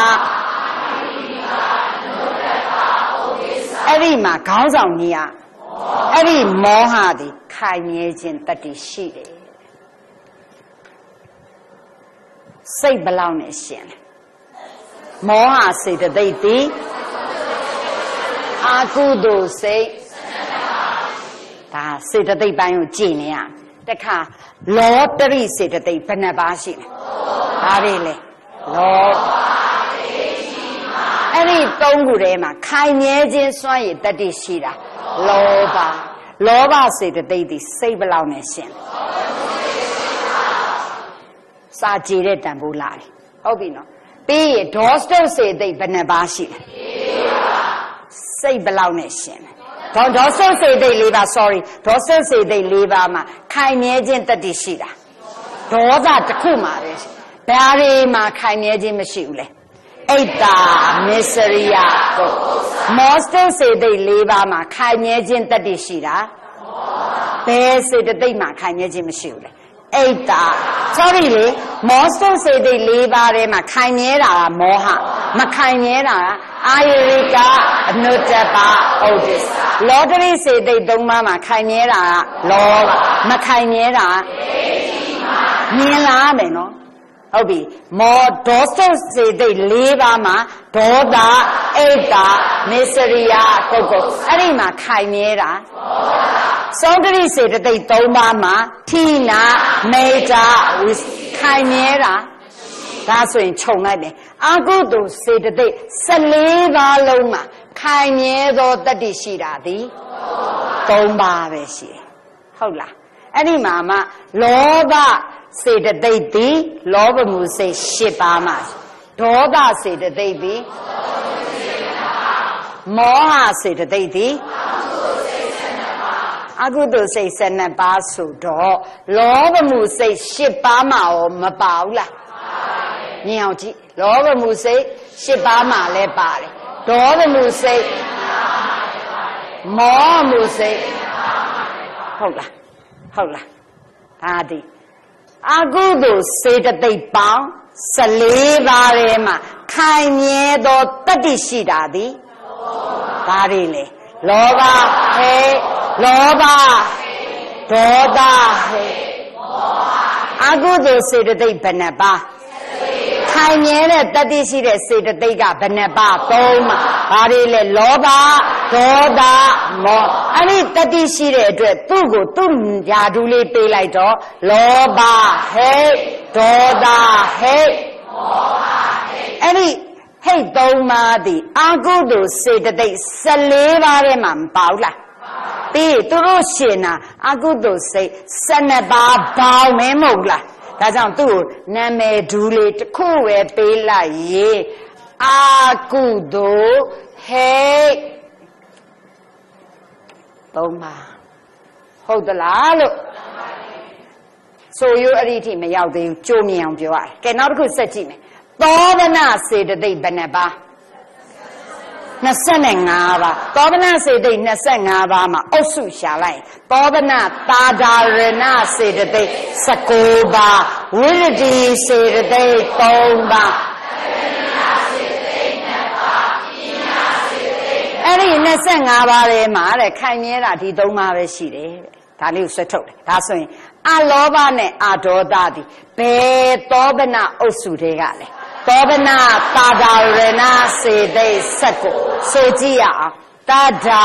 အဲ့ဒီမှာခေါင်းဆောင်ကြီးอ่ะအဲ့ဒီမောဟသည်ခိုင်မြဲခြင်းတတ္တိရှိတယ်စိတ်ဘလောက်နဲ့ရှင်လဲမောဟစေတသိက်သည်အာကုသိုလ်စိတ်ဒါစေတသိက်ပိုင်းကိုကြည်နေရတခါလောတရိစေတသိက်ဘယ်နှပါးရှိလဲဒါတွေလေလောအဲ့ဒီသုံးခုထဲမှာခိုင်မြဲခြင်းစွမ်းရည်တတ္တိရှိတာလောဘလောဘစေတသိက်သည်စိတ်ဘလောက်နဲ့ရှင်စာကြည်တဲ့တန်ဖိုးလာတယ်ဟုတ်ပြီနော်ပြီးရင်ဒေါစတုတ်စေတသိက်ဘယ်နှပါးရှိလဲစိတ်ဘလောက်နဲ့ရှင်ဒေါဒေါစတုတ်စေတသိက်၄ပါး sorry ဒေါစတုတ်စေတသိက်၄ပါးမှာခိုင်မြဲခြင်းတတ္တိရှိတာဒေါသတစ်ခုမှာပဲဘာတွေမှာခိုင်မြဲခြင်းမရှိဘူးလဲအိတ်တာမစ္စရိယကိုမောစတုတ်စေတသိက်၄ပါးမှာခိုင်မြဲခြင်းတတ္တိရှိတာဘဘယ်စေတသိက်မှခိုင်မြဲခြင်းမရှိဘူးလေအိတ်တာ sorry လေမောစုစေတသိက်၄ပါးထဲမှာခိုင်မြဲတာကမောဟမခိုင်မြဲတာကအာယရိကအနုတ္တပဩဒိစ္စလောတရိစေတသိက်၃ပါးမှာခိုင်မြဲတာကလောဘမခိုင်မြဲတာမြင်လာမယ်နော်ဟုတ်ပြီမောဒေါသစေတသိက်၄ပါးမှာဒေါသအိတ်တာမစ္စရိယကုတ်ကုတ်အဲ့ဒီမှာခိုင်မြဲတာသောတရိစေတသိက်၃ပါးမှာထိနာမေတ္တာဝိခိုင်မြဲတာဒါဆိုရင်ခြုံလိုက်မယ်အကုသိုလ်စေတသိက်၁၄ပါးလုံးမှာခိုင်မြဲသောတတ္တိရှိတာသည်၃ပါးပဲရှိတယ်ဟုတ်လားအဲ့ဒီမှာမှလောဘစေတသိက်သည်လောဘမှုစိတ်၈ပါးမှာဒေါသစေတသိက်သည်မောဟစေတသိက်သည်အကုသိုလ်စိတ်၁၂ပါးဆိုတော့လောဘမှုစိတ်၈ပါးမှာရောမပါဘူးလားမြင်အောင်ကြည့်လောဘမှုစိတ်၈ပါးမှာလည်းပါတယ်ဒေါသမှုစိတ်မောဟမှုစိတ်ဟုတ်လားဟုတ်လားဒါဒီအကုသိုလ်စေတသိက်ပေါင်း၁၄ပါးထဲမှာခိုင်မြဲသောတတ္တိရှိတာသည်ဘာတွေလဲလောဘဟဲ့လောဘဒေါသဟဲ့အကုသိုလ်စေတသိက်ဘယ်နှပါခိုင်မြဲတဲ့တတ္တိရှိတဲ့စေတသိက်ကဘယ်နှပါသုံးပါဘာတွေလဲလောဘဒေါသမောအဲ့ဒီတတ္တိရှိတဲ့အတွက်သူ့ကိုသူ့ယာဓုလေးပေးလိုက်တော့လောဘဟဲ့ဒေါသဟဲ့မောဟဟဲ့အဲ့ဒီဟိတ်သုံးပါးသည်အကုသိုလ်စေတသိက်၁၄ပါးထဲမှာမပါဘူးလားပြီးသူတို့ရှင်နာအကုသိုလ်စိတ်၁၂ပါးပေါင်းမင်းမဟုတ်လားဒါကြောင့်သူ့ကိုနာမည်ဒူးလေးတစ်ခုပဲပေးလိုက်ရေအာကုသိုလ်ဟိတ်သုံးပါဟုတ်သလားလို့ဆိုရအဲ့ဒီအထိမရောက်သေးဘူးကြိုးမြင်အောင်ပြောရတယ်ကဲနောက်တစ်ခုဆက်ကြည့်မယ်သောဗနာစေတသိက်ဘယ်နှပါ၂၅ပါးသောဗနာစေတသိက်၂၅ပါးမှာအုပ်စုရှာလိုက်သောဗနာသာဒါရဏစေတသိက်၁၉ပါးဝိရတိစေတသိက်၃ပါးအဲ့ဒီ၂၅ပါးထဲမှာတဲ့ခိုင်မြဲတာဒီ၃ပါးပဲရှိတယ်တဲ့ဒါလေးကိုဆွဲထုတ်တယ်ဒါဆိုရင်အလောဘနဲ့အဒေါသသည်ဘယ်သောဗနာအုပ်စုတွေကလဲသောဗနာသာဒါရဏစေသိက်၁၉ဆိုကြည့်ရအောင်သာဒါ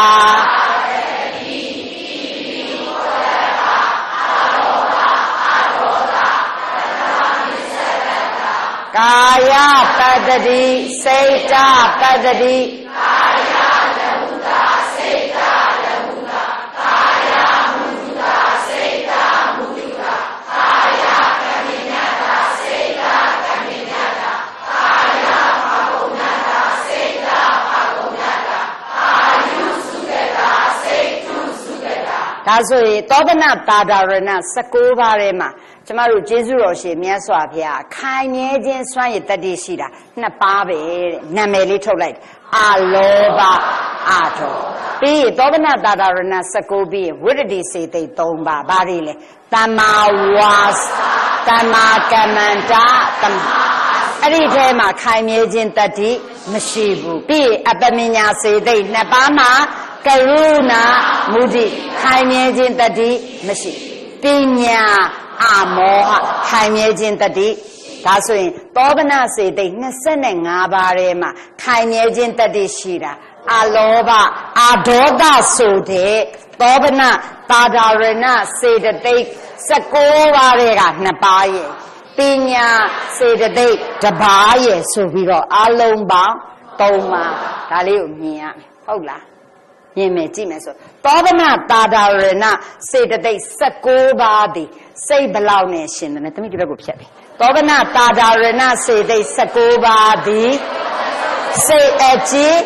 ကာယပတ္တိစိတ်တပတ္တိကာယဓမ္မတာစိတ်တဓမ္မတာကာယမုဒ္ဒတာစိတ်တမုဒ္ဒတာကာယကမိညတာစိတ်တကမိညတာကာယဘာဂုဏတာစိတ်တဘာဂုဏတာအာယုစုကတာစိတ်တုစုကတာဒါဆိုရင်သောဗနာသာဒါရဏ၁၉ပါးထဲမှာကျမတို့ကျေးဇူးတော်ရှင်မြတ်စွာဘုရားခိုင်မြဲခြင်းစွမ်းရည်တတ္တိရှိတာနှစ်ပါးပဲတဲ့နာမည်လေးထုတ်လိုက်အာလောဘအာဒေါပြီးရင်သောဗနာသာဒါရဏ၁၉ပြီးရင်ဝိရတိစေသိက်၃ပါးဘာတွေလဲတမ္မာဝါစာတမ္မာကမ္မန္တာတမ္မာအဲ့ဒီထဲမှာခိုင်မြဲခြင်းတတ္တိမရှိဘူးပြီးရင်အပမညာစေသိက်နှစ်ပါးမှာကရုဏာမုဒိခိုင်မြဲခြင်းတတ္တိမရှိပညာအာမောဟခိုင်မြဲခြင်းတတ္တိဒါဆိုရင်သောဗနာစေသိက်၂၅ပါးထဲမှာခိုင်မြဲခြင်းတတ္တိရှိတာအလောဘအာဒေါသဆိုတဲ့သောဗနာသာဒါရဏစေတသိက်၁၉ပါးထဲကနှစ်ပါးရဲ့ပညာစေတသိက်တစ်ပါးရဲ့ဆိုပြီးတော့အလုံးပေါင်း၃ပါးဒါလေးကိုမြင်ရမယ်ဟုတ်လားမြင်မယ်ကြည့်မယ်ဆိုသောဗနာသာဒါရဏစေတသိက်၁၉ပါးသည်စိတ်ဘလောက်နဲ့ရှင်တယ်တမိဒီဘက်ကိုဖြတ်ပြီသောဗနာသာဒါရဏစေသိက်၁၉ပါးသည်စိတ်အကြည်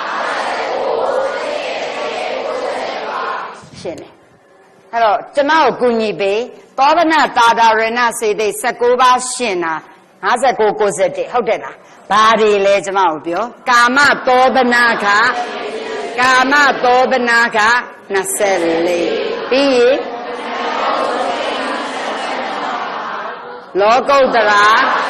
ရှင်တယ်အဲ့တော့ကျမကိုကူညီပေးသောဗနာသာဒါရဏစေသိက်၁၉ပါးရှင်တာ၅၉ ၉၁ဟုတ်တယ်လားဘာတွေလဲကျမကိုပြောကာမသောဗနာကကာမသောဗနာက၂၄ပြီးရင်လောကုတ္တရာ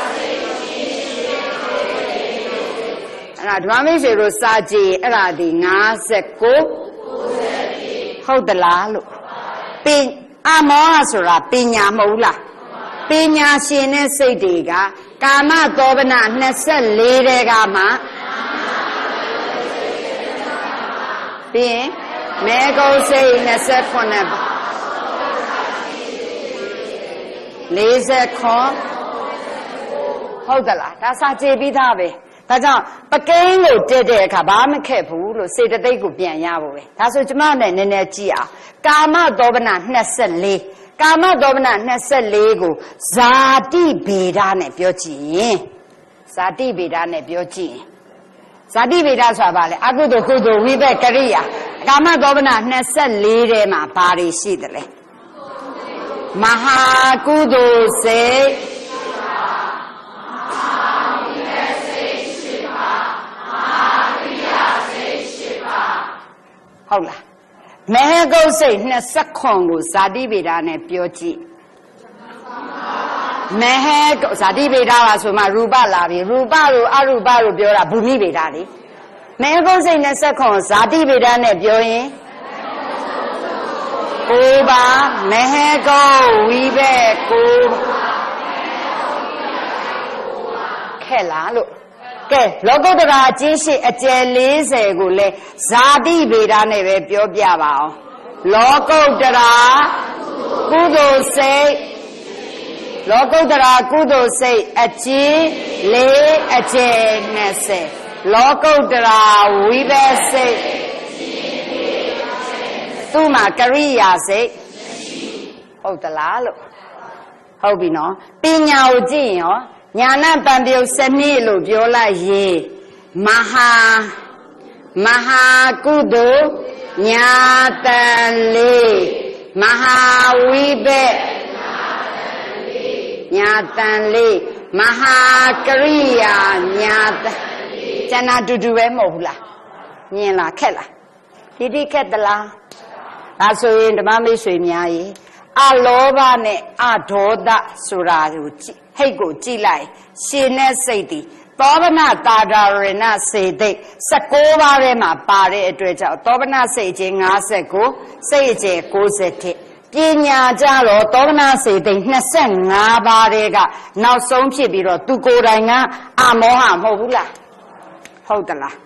အဲ့ဒါဓမ္မမိတ်ဆွေတို့စာကြည့်အဲ့ဒါဒီ၅၉ဟုတ်သလားလို့ပင်အမောဟဆိုတာပညာမဟုတ်လားပညာရှင်တဲ့စိတ်တွေကကာမသောဘနာ၂၄တဲ့ကမှပြီးရင်မေဂုစိတ်၂၈ပါးလေးဆယ်ခွန်ဟုတ်သလားဒါစာကြည့်ပြီးသားပဲဒါကြောင့်ပကိန်းကိုတက်တဲ့အခါဘာမှခက်ဘူးလို့စေတသိက်ကိုပြန်ရဖို့ပဲဒါဆိုကျမနဲ့နည်းနည်းကြည့်အောင်ကာမသောဘနာ၂၄ကာမသောဘနာ၂၄ကိုဇာတိဗေဒနဲ့ပြောကြည့်ရင်ဇာတိဗေဒနဲ့ပြောကြည့်ရင်ဇာတိဗေဒဆိုတာဘာလဲအကုသိုလ်ကုသိုလ်ဝိဘက်ကရိယာကာမသောဘနာ၂၄ထဲမှာဘာတွေရှိသလဲမဟာကုသိုလ်စိတ်ဟုတ်လားမေဂုတ်စိတ်၂၇ကိုဇာတိဗေဒနဲ့ပြောကြည့်မေဟဇာတိဗေဒပါဆိုမှရူပလာပြီရူပတို့အရူပတို့ပြောတာဘူမိဗေဒလေမေဂုတ်စိတ်၂၇ဇာတိဗေဒနဲ့ပြောရင်ကိုပါမေဟကုတ်ဝိဘက်ကိုခဲ့လားလို့ကဲလောကုတ္တရာအကျဉ်းရှိအကျယ်၄၀ကိုလည်းဇာတိဗေဒနဲ့ပဲပြောပြပါအောင်လောကုတ္တရာကုသိုလ်စိတ်လောကုတ္တရာကုသိုလ်စိတ်အကျဉ်း၄အကျယ်၂၀လောကုတ္တရာဝိဘက်စိတ်သူ့မှာကရိယာစိတ်ဟုတ်သလားလို့ဟုတ်ပြီနော်ပညာကိုကြည့်ရင်ရောညာဏပံပြုတ်စနစ်လို့ပြောလိုက်ရေမဟာမဟာကုသိုလ်ညာတန်လေးမဟာဝိဘက်ညာတန်လေးမဟာကရိယာညာတန်ကျန်တာတူတူပဲမဟုတ်ဘူးလားမြင်လားခက်လားဒီဒီခက်သလားဒါဆိုရင်ဓမ္မမိတ်ဆွေများရေအလောဘနဲ့အဒေါသဆိုတာကိုကြည့်ဟိတ်ကိုကြည့်လိုက်ရှင်နဲ့စိတ်ဒီသောဗနတာဒရဏစေတိတ်၁၉ပါးထဲမှာပါတဲ့အတွက်ကြောင့်သောဗနစိတ်ချင်း၅၉စိတ်ချင်း၉၁ပညာကြတော့သောဗနစေတိတ်၂၅ပါးတဲ့ကနောက်ဆုံးဖြစ်ပြီးတော့သူကိုယ်တိုင်ကအမောဟမဟုတ်ဘူးလားဟုတ်သလား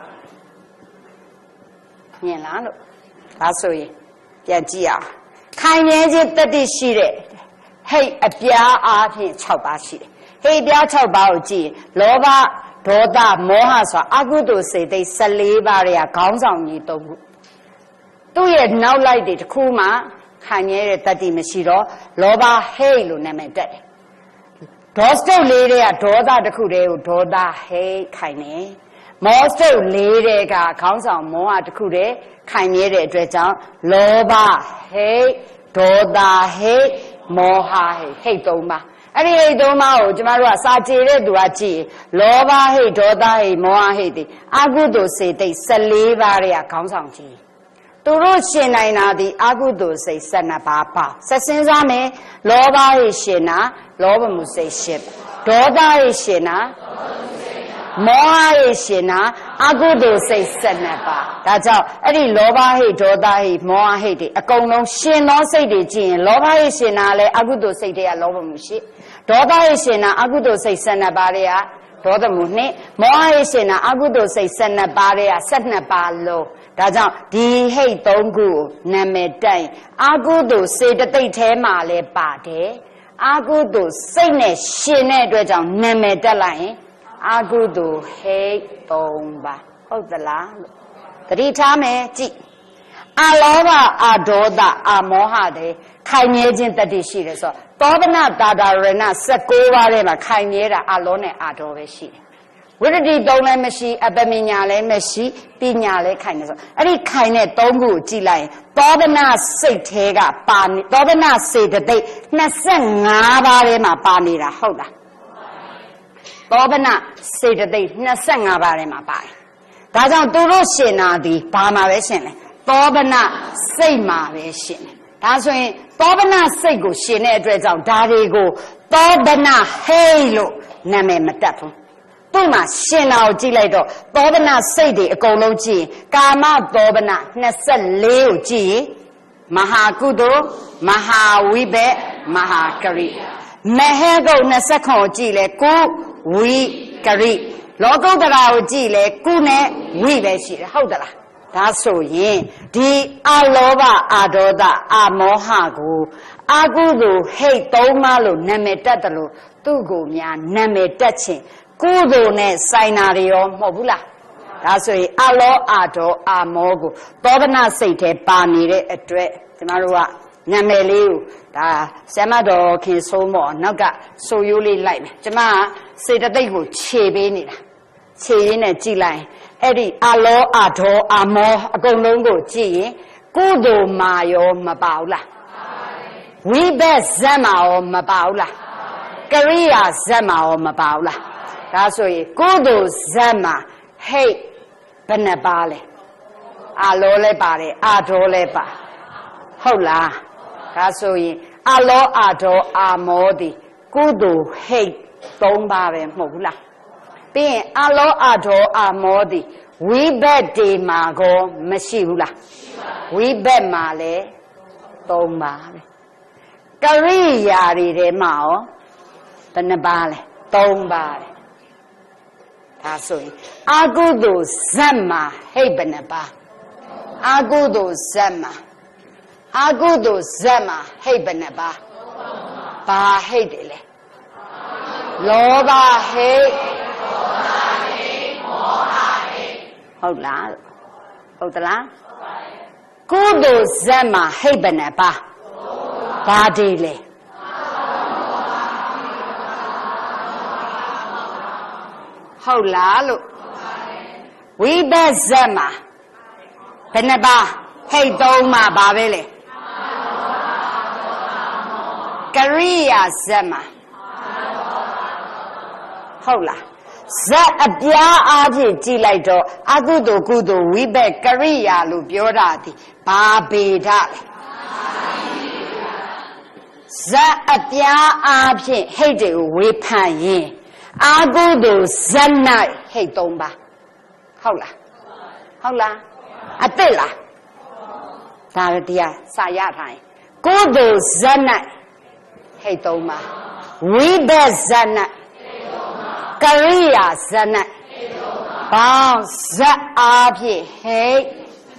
မြင်လားလို့ဒါဆိုရင်ပြန်ကြည့်အောင်ခိုင်မြဲခြင်းတတိရှိတဲ့ဟိတ်အပြားအားဖြင့်၆ပါးရှိတယ်ဟိတ်ပြား၆ပါးကိုကြည့်လောဘဒေါသမောဟဆိုတာအကုသိုလ်စိတ်သိ၁၄ပါးတွေကခေါင်းဆောင်ကြီး၃ခုသူ့ရဲ့နောက်လိုက်တွေတစ်ခုမှခိုင်မြဲတဲ့တတိမရှိတော့လောဘဟိတ်လို့နာမည်တက်တယ်ဒေါစတုတ်လေးတွေကဒေါသတစ်ခုတည်းကိုဒေါသဟိတ်ခိုင်နေမောစတုတ်လေးတွေကခေါင်းဆောင်မောဟတစ်ခုတည်းခိုင်မြဲတဲ့အတွက်ကြောင့်လောဘဟိတ်ဒေါသဟိတ်မောဟဟိတ်ဟိတ်သုံးပါအဲ့ဒီဟိတ်သုံးပါကိုကျမတို့ကစာကြည်တဲ့သူကကြည့်လောဘဟိတ်ဒေါသဟိတ်မောဟဟိတ်ဒီအကုသိုလ်စိတ်တိတ်၁၄ပါးတွေကခေါင်းဆောင်ကြည့်သူတို့ရှင်နိုင်တာဒီအကုသိုလ်စိတ်၁၂ပါးပါဆက်စဉ်းစားမယ်လောဘဟိတ်ရှင်တာလောဘမှုစိတ်၈ဒေါသဟိတ်ရှင်တာမောဟဟိတ်ရှင်တာအကုသိုလ်စိတ်၁၂ပါးဒါကြောင့်အဲ့ဒီလောဘဟိတ်ဒေါသဟိတ်မောဟဟိတ်တွေအကုန်လုံးရှင်သောစိတ်တွေကြည့်ရင်လောဘဟိတ်ရှင်တာလည်းအကုသိုလ်စိတ်တွေကလောဘမှုရှိဒေါသဟိတ်ရှင်တာအကုသိုလ်စိတ်၁၂ပါးတွေကဒေါသမှုနှစ်မောဟဟိတ်ရှင်တာအကုသိုလ်စိတ်၁၂ပါးတွေက၁၂ပါးလုံးဒါကြောင့်ဒီဟိတ်၃ခုကိုနာမည်တိုင်အကုသိုလ်စေတသိက်ထဲမှာလည်းပါတယ်အကုသိုလ်စိတ်နဲ့ရှင်တဲ့အတွက်ကြောင့်နာမည်တက်လိုက်ရင်အကုသိုလ်ဟိတ်၃ပါးဟုတ်သလားလို့သတိထားမယ်ကြည့်အလောဘအဒေါသအမောဟတဲ့ခိုင်မြဲခြင်းတတိရှိတယ်ဆိုတော့သောဗနတာဒရဏ၁၉ပါးထဲမှာခိုင်မြဲတာအလောနဲ့အဒေါပဲရှိတယ်ဝိရတိသုံးလည်းမရှိအပမညာလည်းမရှိပညာလည်းခိုင်တယ်ဆိုအဲ့ဒီခိုင်တဲ့သုံးခုကိုကြည့်လိုက်ရင်သောဗနစိတ်ထဲကပါနေသောဗနစေတသိက်၂၅ပါးထဲမှာပါနေတာဟုတ်လားသောဗနစေတသိက်၂၅ပါးထဲမှာပါတယ်ဒါကြောင့်သူတို့ရှင်နာသည်ဘာမှာပဲရှင်လဲသောဗနစိတ်မှာပဲရှင်တယ်ဒါဆိုရင်သောဗနာစိတ်ကိုရှင်တဲ့အတွက်ကြောင့်ဒါတွေကိုသောဗနာဟိတ်လို့နာမည်မတတ်ဘူးသူ့မှာရှင်တာကိုကြည့်လိုက်တော့သောဗနာစိတ်တွေအကုန်လုံးကြည့်ရင်ကာမသောဗနာနှစ်ဆယ့်လေးကိုကြည့်ရင်မဟာကုသိုလ်မဟာဝိဘက်မဟာကရိမဟေကုတ်နှစ်ဆယ့်ခုကိုကြည့်လဲကုဝိကရိလောကုတ္တရာကိုကြည့်လဲကုနဲ့ဝိပဲရှိတယ်ဟုတ်သလားဒါဆိုရင်ဒီအလောဘအာဒေါသအာမောဟကိုအာကုသိုလ်ဟိတ်သုံးပါးလို့နာမည်တက်တယ်လို့သူ့ကိုများနာမည်တက်ခြင်းကုသိုလ်နဲ့ဆိုင်နာတွေရောမဟုတ်ဘူးလားဒါဆိုရင်အလောအာဒေါအာမောကိုသောဗနာစိတ်ထဲပါနေတဲ့အတွက်ကျမတို့ကနာမည်လေးကိုဒါဆရာမတော်ခင်ဆိုးမော်နောက်ကဆိုရိုးလေးလိုက်မယ်ကျမကစေတသိက်ကိုခြေပေးနေတာခြေရင်းနဲ့ကြည့်လိုက်အဲ့ဒီအလောအာဒေါအာမောအကုန်လုံးကိုကြည့်ရင်ကုသိုလ်မာယောမပါဘူးလားဝိဘက်ဇက်မာယောမပါဘူးလားကရိယာဇက်မာယောမပါဘူးလားဒါဆိုရင်ကုသိုလ်ဇက်မာဟိတ်ဘယ်နှပါလဲအလောလည်းပါတယ်အာဒေါလည်းပါဟုတ်လားဒါဆိုရင်အလောအာဒေါအာမောဒီကုသိုလ်ဟိတ်သုံးပါပဲမဟုတ်ဘူးလားပြီးရင်အလောအာဒေါအာမောဒီဝိဘက်ဒီမှာကောမရှိဘူးလားဝိဘက်မှာလည်းသုံးပါပဲကရိယာတွေထဲမှာရောဘယ်နှပါလဲသုံးပါလေဒါဆိုရင်အာကုသိုလ်ဇက်မှာဟိတ်ဘယ်နှပါအာကုသိုလ်ဇက်မှာအာကုသိုလ်ဇက်မှာဟိတ်ဘယ်နှပါဘာဟိတ်တယ်လဲလောဘဟိတ်ဟုတ်လားဟုတ်သလားကုသိုလ်ဇက်မှာဟိတ်ဘယ်နှပါဘာဒီလဲဟုတ်လားလို့ဝိဘက်ဇက်မှာဘယ်နှပါဟိတ်သုံးမှာဘာပဲလဲကရိယာဇက်မှာဟုတ်လားဇက်အပြားအားဖြင့်ကြည်လိုက်တော့အကုသိုလ်ကုသိုလ်ဝိဘက်ကရိယာလို့ပြောတာဒီဘာဗေဒလဲဇက်အပြားအားဖြင့်ဟိတ်တွေကိုဝေဖန်ရင်အာကုသိုလ်ဇက်၌ဟိတ်သုံးပါဟုတ်လားဟုတ်လားအစ်လားဒါရတရားစာရထားရင်ကုသိုလ်ဇက်၌ဟိတ်သုံးပါဝိဘက်ဇက်၌ကရိယာဇက်၌ဘောင်းဇက်အားဖြင့်ဟိတ်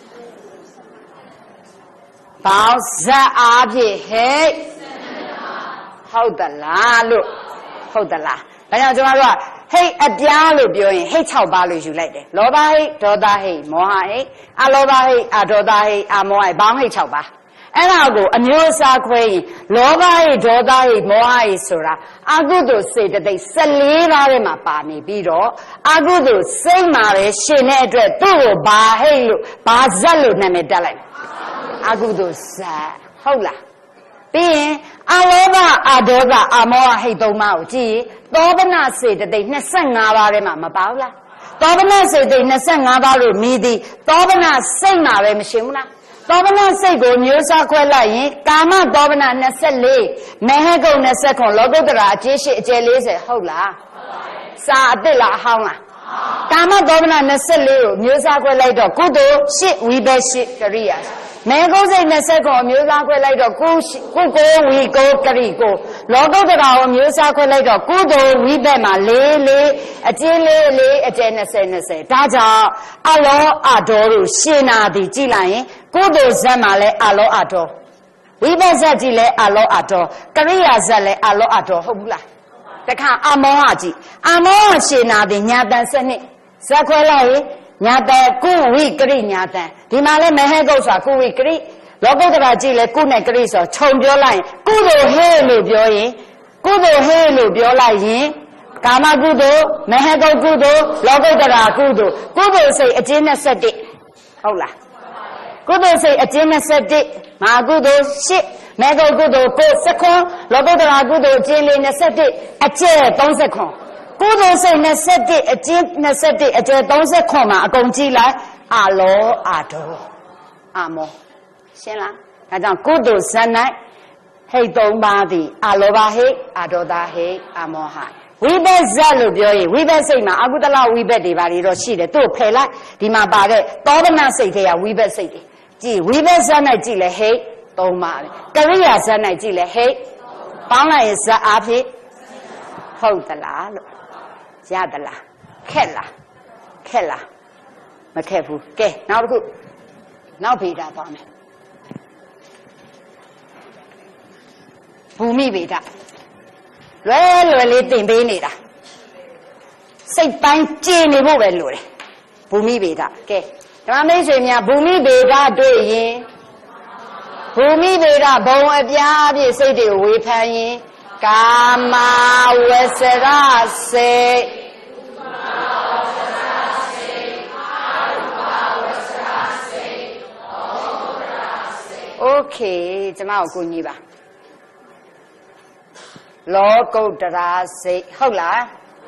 ဘောင်းဇက်အားဖြင့်ဟိတ်ဟုတ်သလားလို့ဟုတ်သလားဒါကြောင့်ကျွန်တော်တို့ကဟိတ်အပြားလို့ပြောရင်ဟိတ်၆ပါးလို့ယူလိုက်တယ်လောဘဟိတ်ဒေါသဟိတ်မောဟဟိတ်အလောဘဟိတ်အဒေါသဟိတ်အမောဟဟိတ်ဘောင်းဟိတ်၆ပါးအဲ့ဒါကိုအမျိုးအစားခွဲရင်လောဘဟိတ်ဒေါသဟိတ်မောဟဟိတ်ဆိုတာအကုသိုလ်စေတသိက်၁၄ပါးထဲမှာပါနေပြီးတော့အကုသိုလ်စိတ်မှာပဲရှင်တဲ့အတွက်သူ့ကိုဘာဟိတ်လို့ဘာဇက်လို့နာမည်တက်လိုက်အကုသိုလ်ဇက်ဟုတ်လားပြီးရင်အလောဘအဒေါသအမောဟဟိတ်သုံးပါးကိုကြည့်သောဗနာစေတသိက်၂၅ပါးထဲမှာမပါဘူးလားသောဗနာစေတသိက်၂၅ပါးလို့မြည်သည်သောဗနာစိတ်မှာပဲမရှင်ဘူးလားသောဗနာစိတ်ကိုမျိုးစားခွဲလိုက်ရင်ကာမသောဗနာ၂၄မဟေကုတ်၂၇လောကုတ္တရာအကျဉ်းရှိအကျယ်၄၀ဟုတ်လားစာအစ်စ်လားအဟောင်းလားကာမသောဗနာ၂၄ကိုမျိုးစားခွဲလိုက်တော့ကုသိုလ်၈ဝိဘက်၈ကရိယာမေကုစိတ်၂၀ကိုအမျိုးသားခွဲလိုက်တော့ကုကုကိုဝီကိုကရိကိုလောကုတ္တရာကိုအမျိုးသားခွဲလိုက်တော့ကုသိုလ်ဝိဘက်မှာ၄၄အကျဉ်းလေးလေးအကျယ်၂၀၂၀ဒါကြောင့်အလောအဒေါတို့ရှင်နာသည်ကြည်လိုက်ရင်ကုသိုလ်ဇက်မှာလဲအလောအဒေါဝိဘက်ဇက်ကြည်လဲအလောအဒေါကရိယာဇက်လဲအလောအဒေါဟုတ်ဘူးလားတခါအမောဟကြည်အမောဟရှင်နာသည်ညာတန်စနစ်ဇက်ခွဲလိုက်ရင်ညာတကုဝိကရိညာတဒီမှာလဲမဟေကုတ်ဆိုတာကုဝိကရိလောကုတ္တရာကြည့်လဲကုနဲ့ကရိဆိုခြုံပြောလိုက်ရင်ကုသိုလ်ဟေလို့ပြောရင်ကုသိုလ်ဟေလို့ပြောလိုက်ရင်ကာမကုသိုလ်မဟေကုတ်ကုသိုလ်လောကုတ္တရာကုသိုလ်ကုသိုလ်စိတ်အကျဉ်း၂၁ဟုတ်လားကုသိုလ်စိတ်အကျဉ်း၂၁မဟာကုသိုလ်၈မဟေကုတ်ကုသိုလ်၉စက္ခွန်လောကုတ္တရာကုသိုလ်အကျဉ်းလေး၂၁အကျယ်၃၀ခွန်ကုသိုလ်စိတ်၂၁အကျဉ်း၂၁အကျယ်၃၀ခွန်မှာအကုန်ကြည့်လိုက်အလောအဒေါအမောရှင်းလားဒါကြောင့်ကုသိုလ်ဇာတ်၌ဟိတ်သုံးပါးသည်အလောဘဟိတ်အဒေါသဟိတ်အမောဟဝိဘက်ဇတ်လို့ပြောရင်ဝိဘက်စိတ်မှာအကုသလဝိဘက်တွေပါတွေတော့ရှိတယ်သူ့ဖယ်လိုက်ဒီမှာပါတဲ့သောဗနာစိတ်တွေကဝိဘက်စိတ်တွေကြည်ဝိဘက်ဇတ်၌ကြည်လဲဟိတ်သုံးပါးပဲကရိယာဇတ်၌ကြည်လဲဟိတ်ပေါင်းလိုက်ရင်ဇတ်အားဖြင့်ဟုတ်သလားလို့ရသလားခက်လားခက်လားမခက်ဘူးကဲနောက်တစ်ခုနောက်ဗေဒသွားမယ်ဘူမိဗေဒလွယ်လွယ်လေးသင်ပေးနေတာစိတ်ပိုင်းကျင်နေဖို့ပဲလိုတယ်ဘူမိဗေဒကဲဓမ္မမိတ်ဆွေများဘူမိဗေဒတွေ့ရင်ဘူမိဗေဒဘုံအပြားအပြည့်စိတ်တွေကိုဝေဖန်ရင်ကာမဝဆရစိတ်โอเคကျမကိုကိုကြီးပါလောကုတ္တရာစိတ်ဟုတ်လား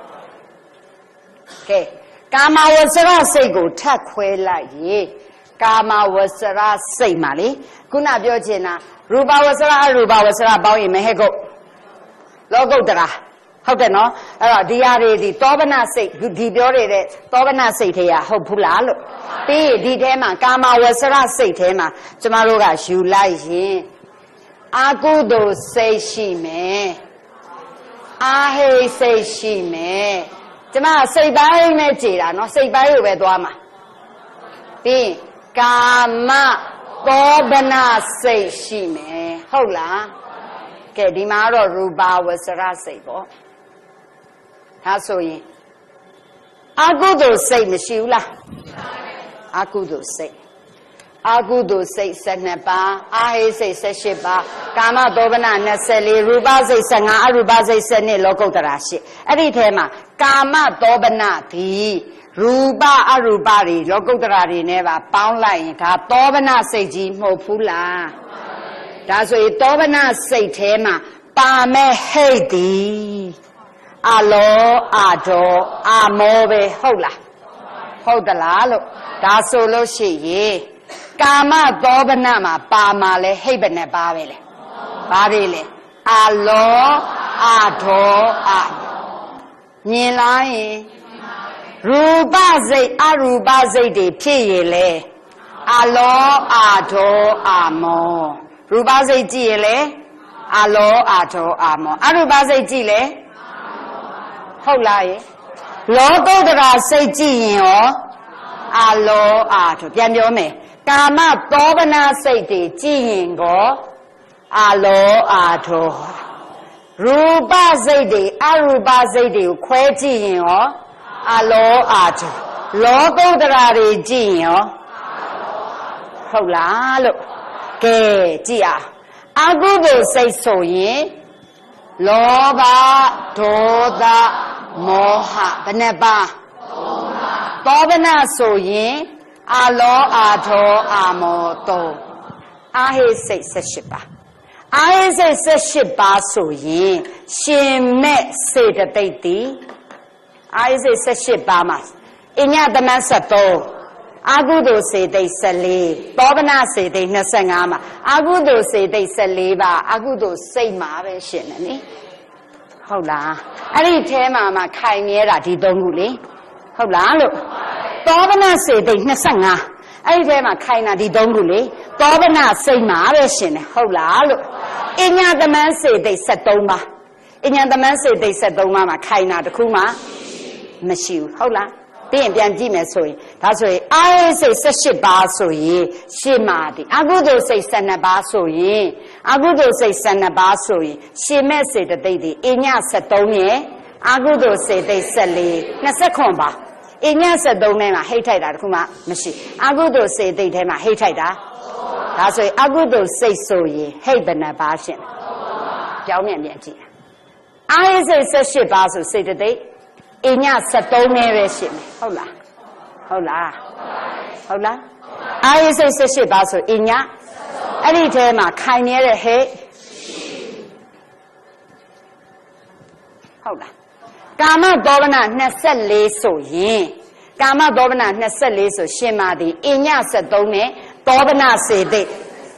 ကဲကာမဝဆရစိတ်ကိုထပ်ခွဲလိုက်ရေကာမဝဆရစိတ်မှာလေခုနပြောချင်တာရူပဝဆရအရူပဝဆရပေါင်းရင်မဟဲ့ကုတ်လောကုတ္တရာဟုတ်တယ်နော်အဲ့တော့ဒီဟာတွေဒီသောဗနာစိတ်ဒီပြောနေတဲ့သောဗနာစိတ်ထဲကဟုတ်ဘူးလားလို့ပြီးဒီထဲမှာကာမဝဆရစိတ်ထဲမှာကျမတို့ကယူလိုက်ရင်အာကုသိုလ်စိတ်ရှိမယ်အာဟိစိတ်ရှိမယ်ကျမစိတ်ပိုင်းနဲ့ကြည်တာနော်စိတ်ပိုင်းကိုပဲသွားမှာပြီးကာမသောဗနာစိတ်ရှိမယ်ဟုတ်လားကဲဒီမှာတော့ရူပဝဆရစိတ်ပေါ့ဒါဆိုရင်အာကုသိုလ်စိတ်မရှိဘူးလားအာကုသိုလ်စိတ်အာကုသိုလ်စိတ်၁၂ပါးအာဟိစိတ်၁၈ပါးကာမသောဗနာ၂၄ရူပစိတ်၁၅အရူပစိတ်၁၂လောကုတ္တရာ၈အဲ့ဒီထဲမှာကာမသောဗနာသည်ရူပအရူပတွေလောကုတ္တရာတွေနဲ့ပါပေါင်းလိုက်ရင်ဒါသောဗနာစိတ်ကြီးမဟုတ်ဘူးလားဒါဆိုရင်သောဗနာစိတ်ထဲမှာပါမဲ့ဟိတ်သည်အလောအဒေါအမောပဲဟုတ်လားဟုတ်သလားလို့ဒါဆိုလို့ရှိရင်ကာမသောဗနာမှာပါမှာလဲဟိတ်ဘယ်နဲ့ပါပဲလဲပါပြီလေအလောအဒေါအမြင်လိုက်ရင်ရူပစိတ်အရူပစိတ်တွေဖြစ်ရင်လေအလောအဒေါအမောရူပစိတ်ကြည့်ရင်လေအလောအဒေါအမောအရူပစိတ်ကြည့်လေဟုတ်လားရေလောကုတ္တရာစိတ်ကြည့်ရင်ရောအလောအဒေါပြန်ပြောမယ်ကာမသောဗနာစိတ်တွေကြည့်ရင်ကောအလောအဒေါရူပစိတ်တွေအရူပစိတ်တွေကိုခွဲကြည့်ရင်ရောအလောအဒေါလောကုတ္တရာတွေကြည့်ရင်ရောဟုတ်လားလို့ကဲကြည့်အောင်အကုသိုလ်စိတ်ဆိုရင်လောဘဒေါသမောဟဘယ်နှပါသောဗနာဆိုရင်အလောအဒေါအမောသုံးအာဟိစိတ်၁၈ပါအာဟိစိတ်၁၈ပါဆိုရင်ရှင်မဲ့စေတသိက်တည်အာဟိစိတ်၁၈ပါမှာအညတမန်၁၃အာကုသိုလ်စေတိတ်၁၄သောဗနာစေတိတ်၂၅မှာအာကုသိုလ်စေတိတ်၁၄ပါအာကုသိုလ်စိတ်မှာပဲရှင်တယ်နိဟုတ်လားအဲ့ဒီထဲမှာမှခိုင်မြဲတာဒီသုံးခုလေဟုတ်လားလို့သောဗနာစေတိတ်၂၅အဲ့ဒီထဲမှာခိုင်တာဒီသုံးခုလေသောဗနာစိတ်မှာပဲရှင်တယ်ဟုတ်လားလို့အညတမန်စေတိတ်၁၃ပါအညတမန်စေတိတ်၁၃ပါမှာခိုင်တာတစ်ခုမှမရှိဘူးဟုတ်လားပြီးရင်ပြန်ကြည့်မယ်ဆိုရင်ဒါဆိုရင်အာဟိစိတ်၁၈ပါးဆိုရင်ရှင်းမာသည်အကုသိုလ်စိတ်၁၂ပါးဆိုရင်အကုသိုလ်စိတ်၁၂ပါးဆိုရင်ရှင်းမဲ့စေတသိက်ဒီအည၁၃ရဲ့အကုသိုလ်စေတိတ်၁၄၂၇ပါးအည၁၃ထဲမှာဟိတ်ထိုက်တာတခုမှမရှိအကုသိုလ်စေတိတ်ထဲမှာဟိတ်ထိုက်တာဒါဆိုရင်အကုသိုလ်စိတ်ဆိုရင်ဟိတ်ဘယ်နှပါးရှင်းပြောင်းပြန်ပြန်ကြည့်အာဟိစိတ်၁၈ပါးဆိုစေတသိက်အည၁၃နဲ့ပဲရှိမယ်ဟုတ်လားဟုတ်လားဟုတ်လားအာဟိစိတ်၁၈ပါးဆိုအညအဲ့ဒီထဲမှာခိုင်နေတဲ့ဟဲ့ဟုတ်လားကာမသောဗနာ၂၄ဆိုရင်ကာမသောဗနာ၂၄ဆိုရှင်မာသည်အည၁၃နဲ့သောဗနာစေတိတ်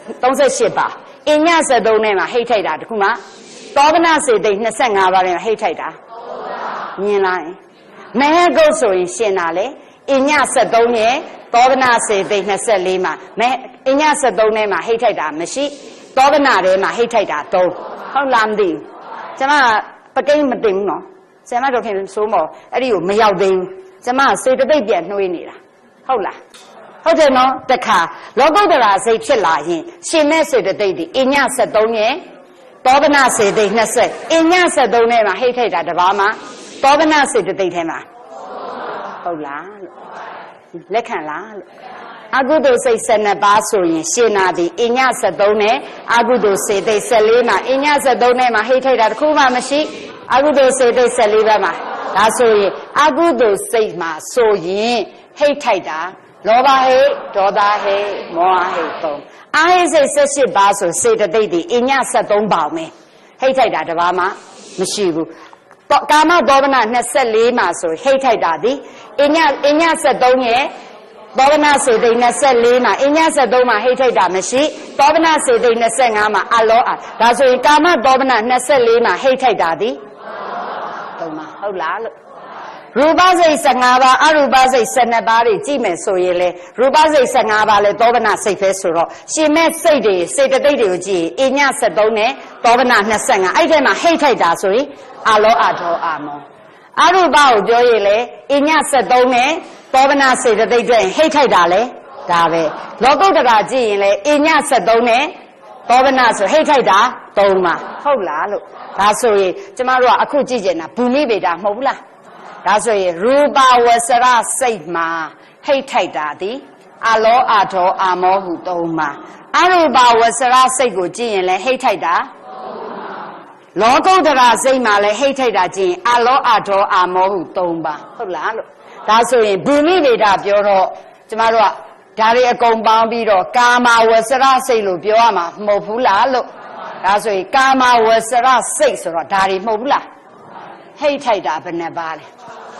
38ပါအည73နဲ့မှာဟိတ်ထိုက်တာတခုမှသောဗနာစေတိတ်25ပါးနဲ့ဟိတ်ထိုက်တာမြင်လားမဟကုတ်ဆိုရင်ရှင်းတာလေအည73နဲ့သောဗနာစေတိတ်24မှာမအည73နဲ့မှာဟိတ်ထိုက်တာမရှိသောဗနာထဲမှာဟိတ်ထိုက်တာ3ဟုတ်လားမသိဘူးကျွန်မပကိန်းမသိဘူးနော်ဆရာမတော်ခင်ဆိုမော်အဲ့ဒီကိုမရောက်သေးဘူးကျွန်မစေတသိက်ပြန်နှွေးနေတာဟုတ်လားဟုတ်တယ်နော်တခါလောကုတ္တရာစိတ်ဖြစ်လာရင်ရှင်မဲ့စေတသိက်ဒီအည73ရဲ့သောဗနာစေတိတ်20အည73နဲ့မှာဟိတ်ထိုက်တာတပါးမှာသောဗနာစေတသိက်ထဲမှာဟုတ်လားလို့လက်ခံလားလို့အကုသိုလ်စိတ်12ပါးဆိုရင်ရှင်နာသည်အည73နဲ့အကုသိုလ်စေတိတ်14မှာအည73နဲ့မှာဟိတ်ထိုက်တာတခုမှမရှိအကုသိုလ်စေတိတ်14ပါးမှာဒါဆိုရင်အကုသိုလ်စိတ်မှာဆိုရင်ဟိတ်ထိုက်တာလောဘဟိတ်ဒေါသဟိတ်မောဟဟိတ်သုံးအာဟိတ်စိတ်18ပါးဆိုစေတသိက်ဒီအည73ပါမယ်ဟိတ်ထိုက်တာတပါးမှမရှိဘူးကာမသောဗနာ24မှာဆိုဟိတ်ထိုက်တာဒီအညအည73ရဲ့သောဗနာစေတိတ်24မှာအည73မှာဟိတ်ထိုက်တာမရှိသောဗနာစေတိတ်25မှာအလောအာဒါဆိုရင်ကာမသောဗနာ24မှာဟိတ်ထိုက်တာဒီသုံးပါဟုတ်လားလို့ရူပစိတ်15ပါးအရူပစိတ်12ပါးတွေကြည့်မယ်ဆိုရင်လေရူပစိတ်15ပါးလေသောဗနာစိတ်ပဲဆိုတော့ရှင်မဲ့စိတ်တွေစေတသိက်တွေကိုကြည့်ရင်အည73နဲ့သောဗနာ25အဲ့ဒီမှာဟိတ်ထိုက်တာဆိုရင်အလောအထောအာမောအရူပကိုပြောရင်လေအည73နဲ့သောဗနာစေတသိက်တွေဟိတ်ထိုက်တာလေဒါပဲလောကုတ္တရာကြည့်ရင်လေအည73နဲ့သောဗနာဆိုဟိတ်ထိုက်တာ3ပါဟုတ်လားလို့ဒါဆိုရင်ကျမတို့ကအခုကြည့်ကြတာဘူမိဗေဒမဟုတ်ဘူးလားဒါဆိုရင်ရူပဝဆရစိတ်မှာဟိတ်ထိုက်တာသည်အလောအထောအာမောဟုသုံးပါအရူပဝဆရစိတ်ကိုကြည့်ရင်လည်းဟိတ်ထိုက်တာလောကုတ္တရာစိတ်မှာလည်းဟိတ်ထိုက်တာကြည့်ရင်အလောအထောအာမောဟုသုံးပါဟုတ်လားလို့ဒါဆိုရင်ဘူမိဗေဒပြောတော့ကျမတို့ကဒါတွေအကုန်ပေါင်းပြီးတော့ကာမဝဆရစိတ်လို့ပြောရမှာမဟုတ်ဘူးလားလို့ဒါဆိုရင်ကာမဝဆရစိတ်ဆိုတော့ဒါတွေမဟုတ်ဘူးလားဟိတ်ထိုက်တာဘယ်နှပါလဲ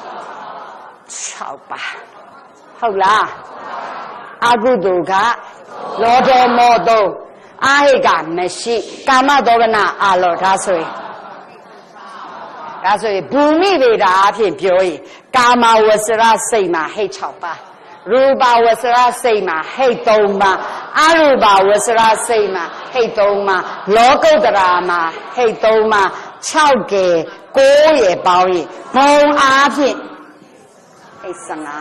6ပါဟုတ်လားအကုသိုလ်ကလောဒေမောသုံးအာဟိတ်ကမရှိကာမသောဗနာအာလောဒါဆိုရင်ဒါဆိုရင်ဘူမိဗေဒအဖြစ်ပြောရင်ကာမဝဆရစိတ်မှာဟိတ်6ပါရူပဝဆရစိတ်မှာဟိတ်3ပါအရူပဝဆရစိတ်မှာဟိတ်3ပါလောကုတ္တရာမှာဟိတ်3ပါ6ကဲ9ရဲ့ပေါင်းရင်ဘုံအားဖြင့်ဟိတ်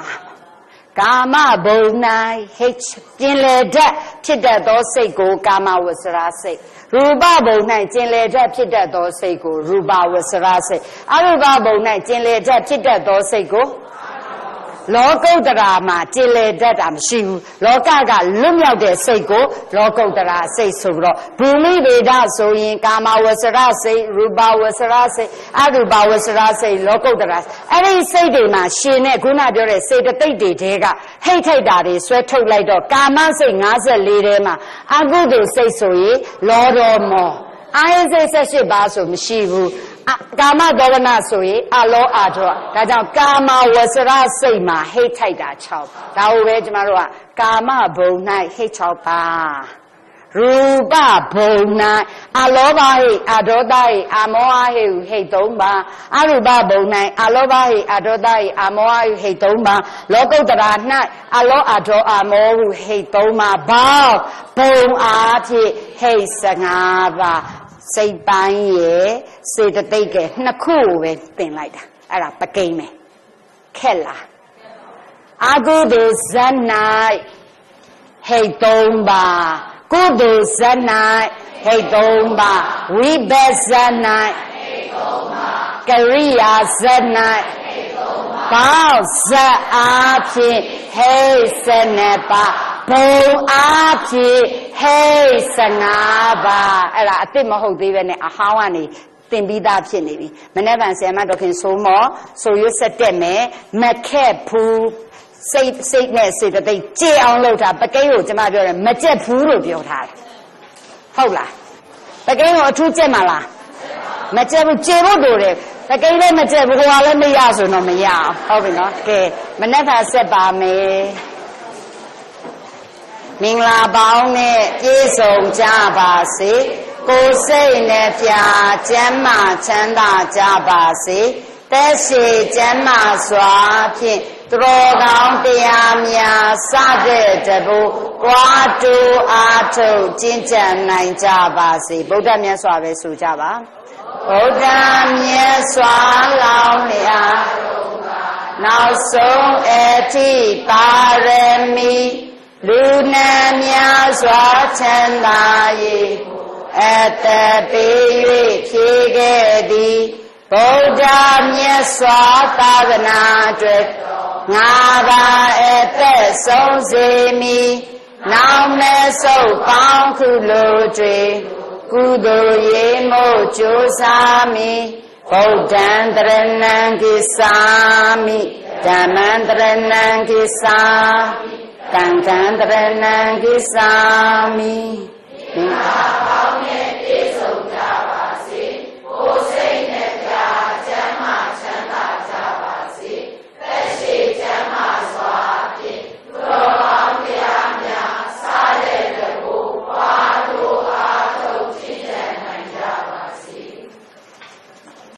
15ကာမဘုံ၌ဟိတ်ကျင်လေတတ်ဖြစ်တတ်သောစိတ်ကိုကာမဝဆရာစိတ်ရူပဘုံ၌ကျင်လေတတ်ဖြစ်တတ်သောစိတ်ကိုရူပဝဆရာစိတ်အရူပဘုံ၌ကျင်လေတတ်ဖြစ်တတ်သောစိတ်ကိုလောကုတ္တရာမှာကျင်လေတတ်တာမရှိဘူးလောကကလွတ်မြောက်တဲ့စိတ်ကိုလောကုတ္တရာစိတ်ဆိုပြီးတော့ဘူမိဗေဒဆိုရင်ကာမဝဆရာစိတ်ရူပဝဆရာစိတ်အရူပဝဆရာစိတ်လောကုတ္တရာအဲ့ဒီစိတ်တွေမှာရှင်နဲ့ခုနပြောတဲ့စေတသိက်တွေတဲကဟိတ်ထိုက်တာတွေဆွဲထုတ်လိုက်တော့ကာမစိတ်54ထဲမှာအကုသိုလ်စိတ်ဆိုရင်လောဒေါမောအာယစိတ်18ပါးဆိုမရှိဘူးကာမသောဗနာဆိုရင်အလောအာထောဒါကြောင့်ကာမဝဆရစိတ်မှာဟိတ်ထိုက်တာ6ဒါကိုပဲကျမတို့ကကာမဘုံ၌ဟိတ်6ပါရူပဘုံ၌အလောဘဟိအဒေါသဟိအမောဟဟိဟိတ်3ပါအရူပဘုံ၌အလောဘဟိအဒေါသဟိအမောဟဟိတ်3ပါလောကုတ္တရာ၌အလောအဒေါအမောဟုဟိတ်3ပါဘောင်းဘုံအားဖြင့်ဟိတ်15ပါစိတ်ပိုင်းရဲ့စေတသိက်ကနှစ်ခုကိုပဲသင်လိုက်တာအဲ့ဒါပကိန်းပဲခက်လားအကုသိုလ်ဇတ်၌ဟိတ်3ပါကုသိုလ်ဇတ်၌ဟိတ်3ပါဝိဘတ်ဇတ်၌ဟိတ်3ပါကရိယာဇတ်၌ဟိတ်3ပါဘောင်းဇတ်အားဖြင့်ဟိတ်12ပါဘုံအားဖြင့်ဟိတ်15ပါအဲ့ဒါအစ်စ်မဟုတ်သေးပဲနဲ့အဟောင်းကနေသင်ပြီးသားဖြစ်နေပြီမနေ့ကဆရာမဒေါခင်ဆိုးမော်ဆိုရွတ်ဆက်တက်မယ်မခက်ဘူးစိတ်စိတ်နဲ့စေတသိက်ကြည်အောင်လုပ်တာပကိန်းကိုကျွန်မပြောတယ်မကြက်ဘူးလို့ပြောထားတယ်ဟုတ်လားပကိန်းကိုအထူးကြက်မှာလားမကြက်ဘူးကြည်ဖို့တို့တယ်ပကိန်းလည်းမကြက်ဘူးဟိုကလည်းမရဆိုတော့မရအောင်ဟုတ်ပြီနော်ကဲမနေ့ကဆက်ပါမယ်မင်္ဂလာပေါင်းနဲ့ပြည့်စုံကြပါစေကိုယ်စိတ်နဲ့ပြကျမ်းမာချမ်းသာကြပါစေသက်ရှိကျမ်းမာစွာဖြင့်သူတော်ကောင်းတရားများစတဲ့တဘူကွာတူအားထုတ်ကျင့်ကြံနိုင်ကြပါစေဗုဒ္ဓမြတ်စွာပဲဆိုကြပါဗုဒ္ဓမြတ်စွာလောင်းလျာနောက်ဆုံးအထိပါရမီလူနာများစွာချမ်းသာ၏အတ္တပေး၍ဖြေခဲ့သည်ဗုဒ္ဓမြတ်စွာသာသနာအတွက်ငါသာအသက်ဆုံးစေမည်နောက်မဲ့ဆုပ်ပေါင်းခုလိုတွေကုသိုလ်ရေးမို့ကြိုးစားမည်ဗုဒ္ဓံတရဏံကိသာမိဓမ္မံတရဏံကိသာသံဃံတရဏံကိသာမိ